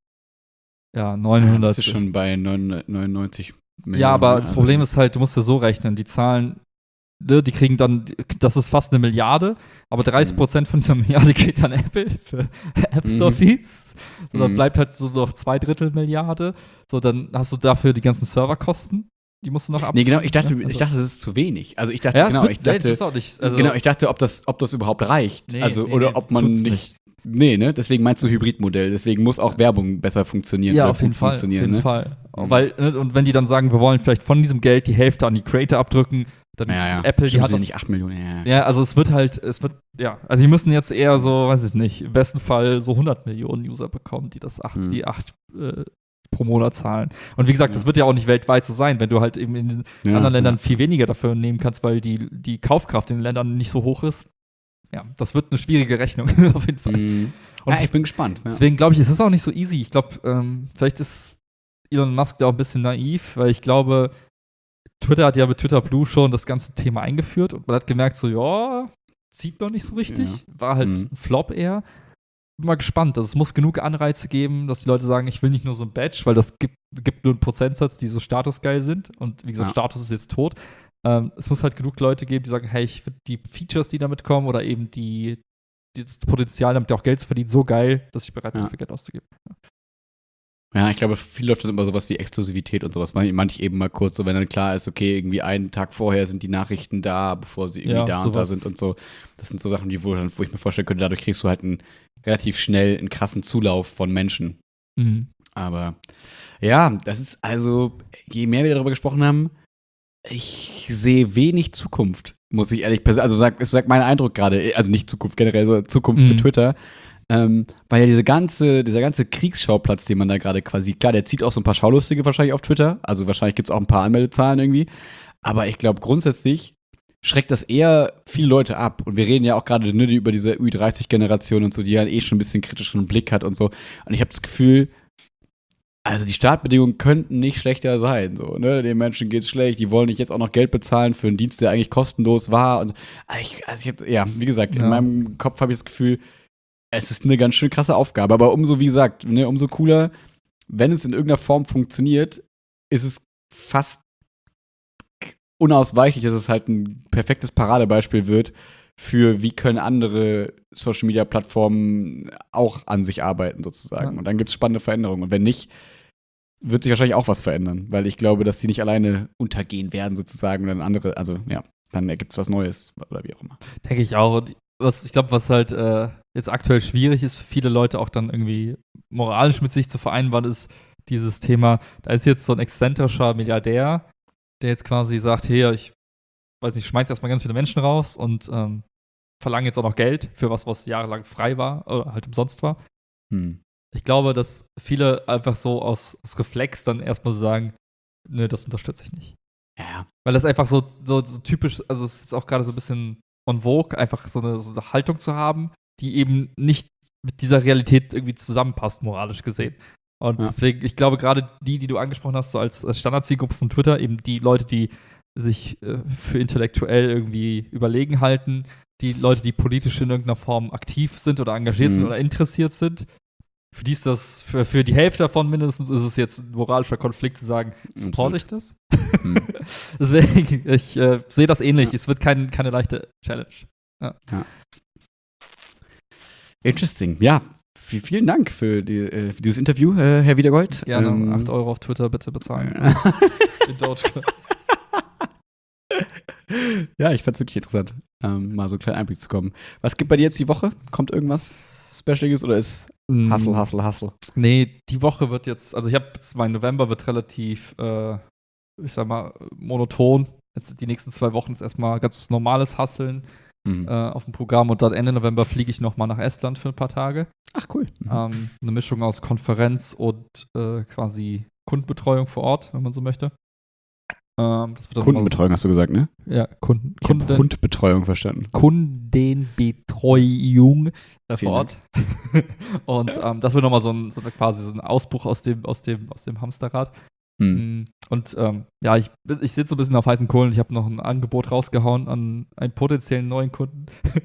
900. Bist du schon bei 999 Millionen. Ja, aber das Problem ist halt, du musst ja so rechnen, die Zahlen, die kriegen dann, das ist fast 1 Milliarde, aber 30% von dieser Milliarde geht an Apple für App Store Fees. So, dann bleibt halt so noch 2/3 Milliarde. So, dann hast du dafür die ganzen Serverkosten. Die musst du noch abziehen. Nee, genau, ich dachte, das ist zu wenig. Also ich dachte, das ist auch nicht, genau, ich dachte, ob das überhaupt reicht. Oder ob man nicht. Nee, ne? Deswegen meinst du Hybridmodell. Deswegen muss auch Werbung besser funktionieren. Ja, auf jeden Fall. Weil, und wenn die dann sagen, wir wollen vielleicht von diesem Geld die Hälfte an die Creator abdrücken, dann Apple, die hat nicht 8 Millionen. Ja, also also die müssen jetzt eher so, weiß ich nicht, im besten Fall so 100 Millionen User bekommen, die die 8 pro Monat zahlen. Und wie gesagt, das wird ja auch nicht weltweit so sein, wenn du halt eben in den anderen Ländern viel weniger dafür nehmen kannst, weil die Kaufkraft in den Ländern nicht so hoch ist. Ja, das wird eine schwierige Rechnung, auf jeden Fall. Und ich bin gespannt. Ja. Deswegen glaube ich, es ist auch nicht so easy. Ich glaube, vielleicht ist Elon Musk da auch ein bisschen naiv, weil ich glaube, Twitter hat ja mit Twitter Blue schon das ganze Thema eingeführt und man hat gemerkt, so, zieht noch nicht so richtig. War halt ein Flop eher. Bin mal gespannt. Also, es muss genug Anreize geben, dass die Leute sagen, ich will nicht nur so ein Badge, weil das gibt nur einen Prozentsatz, die so statusgeil sind. Und wie gesagt, Status ist jetzt tot. Es muss halt genug Leute geben, die sagen, hey, ich finde die Features, die damit kommen, oder eben das Potenzial, damit auch Geld zu verdienen, so geil, dass ich bereit bin, für Geld auszugeben. Ja, ich glaube, viel läuft dann immer sowas wie Exklusivität und sowas. Manch eben mal kurz, so wenn dann klar ist, okay, irgendwie einen Tag vorher sind die Nachrichten da, bevor sie irgendwie da und da sind und so. Das sind so Sachen, wo ich mir vorstellen könnte, dadurch kriegst du halt relativ schnell einen krassen Zulauf von Menschen. Aber ja, das ist also, je mehr wir darüber gesprochen haben, ich sehe wenig Zukunft, muss ich ehrlich sagen. Also sagt mein Eindruck gerade, also nicht Zukunft generell, sondern Zukunft für Twitter. Weil ja dieser ganze Kriegsschauplatz, den man da gerade quasi, klar, der zieht auch so ein paar Schaulustige wahrscheinlich auf Twitter. Also wahrscheinlich gibt es auch ein paar Anmeldezahlen irgendwie. Aber ich glaube, grundsätzlich schreckt das eher viele Leute ab. Und wir reden ja auch gerade über diese Ü30-Generation und so, die ja schon ein bisschen kritischeren Blick hat und so. Und ich habe das Gefühl, also die Startbedingungen könnten nicht schlechter sein. So, ne? Den Menschen geht's schlecht, die wollen nicht jetzt auch noch Geld bezahlen für einen Dienst, der eigentlich kostenlos war. Und wie gesagt, in meinem Kopf habe ich das Gefühl, es ist eine ganz schön krasse Aufgabe. Aber umso, wie gesagt, umso cooler, wenn es in irgendeiner Form funktioniert, ist es fast unausweichlich, dass es halt ein perfektes Paradebeispiel wird für, wie können andere Social-Media-Plattformen auch an sich arbeiten, sozusagen. Und dann gibt es spannende Veränderungen. Und wenn nicht, wird sich wahrscheinlich auch was verändern, weil ich glaube, dass die nicht alleine untergehen werden, sozusagen, und dann andere, dann ergibt es was Neues oder wie auch immer. Denke ich auch. Und ich glaube, was halt jetzt aktuell schwierig ist für viele Leute auch dann irgendwie moralisch mit sich zu vereinbaren, ist dieses Thema, da ist jetzt so ein exzentrischer Milliardär, der jetzt quasi sagt, hey, ich weiß nicht, schmeiß erstmal ganz viele Menschen raus und verlange jetzt auch noch Geld für was jahrelang frei war oder halt umsonst war. Ich glaube, dass viele einfach so aus Reflex dann erstmal so sagen, nö, das unterstütze ich nicht. Ja. Weil das einfach so typisch, also es ist auch gerade so ein bisschen en vogue, einfach so eine Haltung zu haben, die eben nicht mit dieser Realität irgendwie zusammenpasst, moralisch gesehen. Und deswegen, ich glaube, gerade die du angesprochen hast, so als Standardzielgruppe von Twitter, eben die Leute, die sich für intellektuell irgendwie überlegen halten, die Leute, die politisch in irgendeiner Form aktiv sind oder engagiert sind oder interessiert sind, für die ist das, für die Hälfte davon mindestens ist es jetzt ein moralischer Konflikt zu sagen, supporte ich das? Deswegen, ich sehe das ähnlich. Es wird keine leichte Challenge. Ja. Interesting. Ja, vielen Dank für dieses Interview, Herr Wiedergold. Gerne 8 Euro auf Twitter bitte bezahlen. In Dogecoin. Ja, ich fand's wirklich interessant, mal so einen kleinen Einblick zu kommen. Was gibt bei dir jetzt die Woche? Kommt irgendwas Specialiges oder ist Hustle? Nee, die Woche wird jetzt, also mein November wird relativ, ich sag mal, monoton. Jetzt die nächsten 2 Wochen ist erstmal ganz normales Hustlen auf dem Programm und dann Ende November fliege ich nochmal nach Estland für ein paar Tage. Ach, cool. Eine Mischung aus Konferenz und quasi Kundenbetreuung vor Ort, wenn man so möchte. Das wird Kundenbetreuung hast du gesagt, ne? Ja, Kundenbetreuung verstanden. Kundenbetreuung vor Ort. Und Ja. das wird nochmal quasi so ein Ausbruch aus dem Hamsterrad. Und ja, ich sitze so ein bisschen auf heißen Kohlen. Ich habe noch ein Angebot rausgehauen an einen potenziellen neuen Kunden.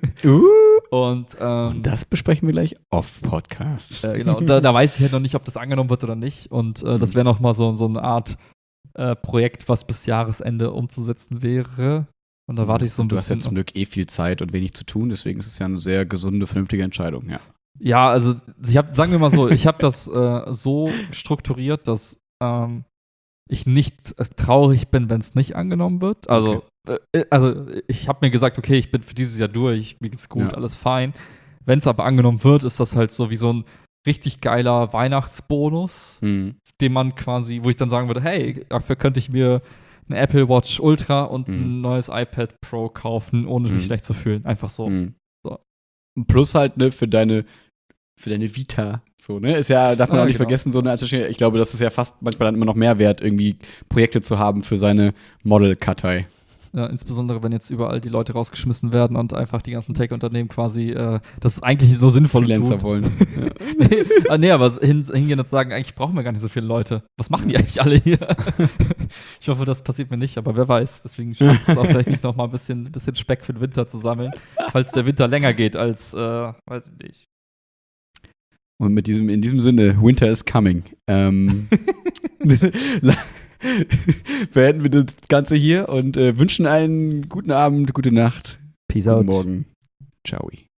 Und das besprechen wir gleich off-Podcast. Genau, und da weiß ich halt noch nicht, ob das angenommen wird oder nicht. Und das wäre nochmal so eine Art Projekt, was bis Jahresende umzusetzen wäre. Und da warte ich so ein bisschen. Du hast ja zum Glück viel Zeit und wenig zu tun, deswegen ist es ja eine sehr gesunde, vernünftige Entscheidung, ja. Ja, also sagen wir mal so, ich habe das so strukturiert, dass ich nicht traurig bin, wenn es nicht angenommen wird. Also, ich habe mir gesagt, okay, ich bin für dieses Jahr durch, mir geht's gut, alles fein. Wenn es aber angenommen wird, ist das halt so wie so ein richtig geiler Weihnachtsbonus, den man quasi, wo ich dann sagen würde, hey, dafür könnte ich mir eine Apple Watch Ultra und ein neues iPad Pro kaufen, ohne mich schlecht zu fühlen. Einfach so. So. Plus halt, ne, für deine Vita, so, ne, ist ja, darf man auch nicht vergessen, so, ne, ich glaube, das ist ja fast manchmal dann immer noch mehr wert, irgendwie Projekte zu haben für seine Model-Kartei. Ja, insbesondere, wenn jetzt überall die Leute rausgeschmissen werden und einfach die ganzen Tech-Unternehmen quasi das ist eigentlich so sinnvoll Freelancer wollen. Nee, aber hingehen und sagen, eigentlich brauchen wir gar nicht so viele Leute. Was machen die eigentlich alle hier? Ich hoffe, das passiert mir nicht, aber wer weiß. Deswegen schafft es auch vielleicht nicht noch mal ein bisschen Speck für den Winter zu sammeln, falls der Winter länger geht als, weiß ich nicht. Und in diesem Sinne, Winter is coming. Beenden wir das Ganze hier und wünschen einen guten Abend, gute Nacht. Peace guten out. Morgen. Ciao.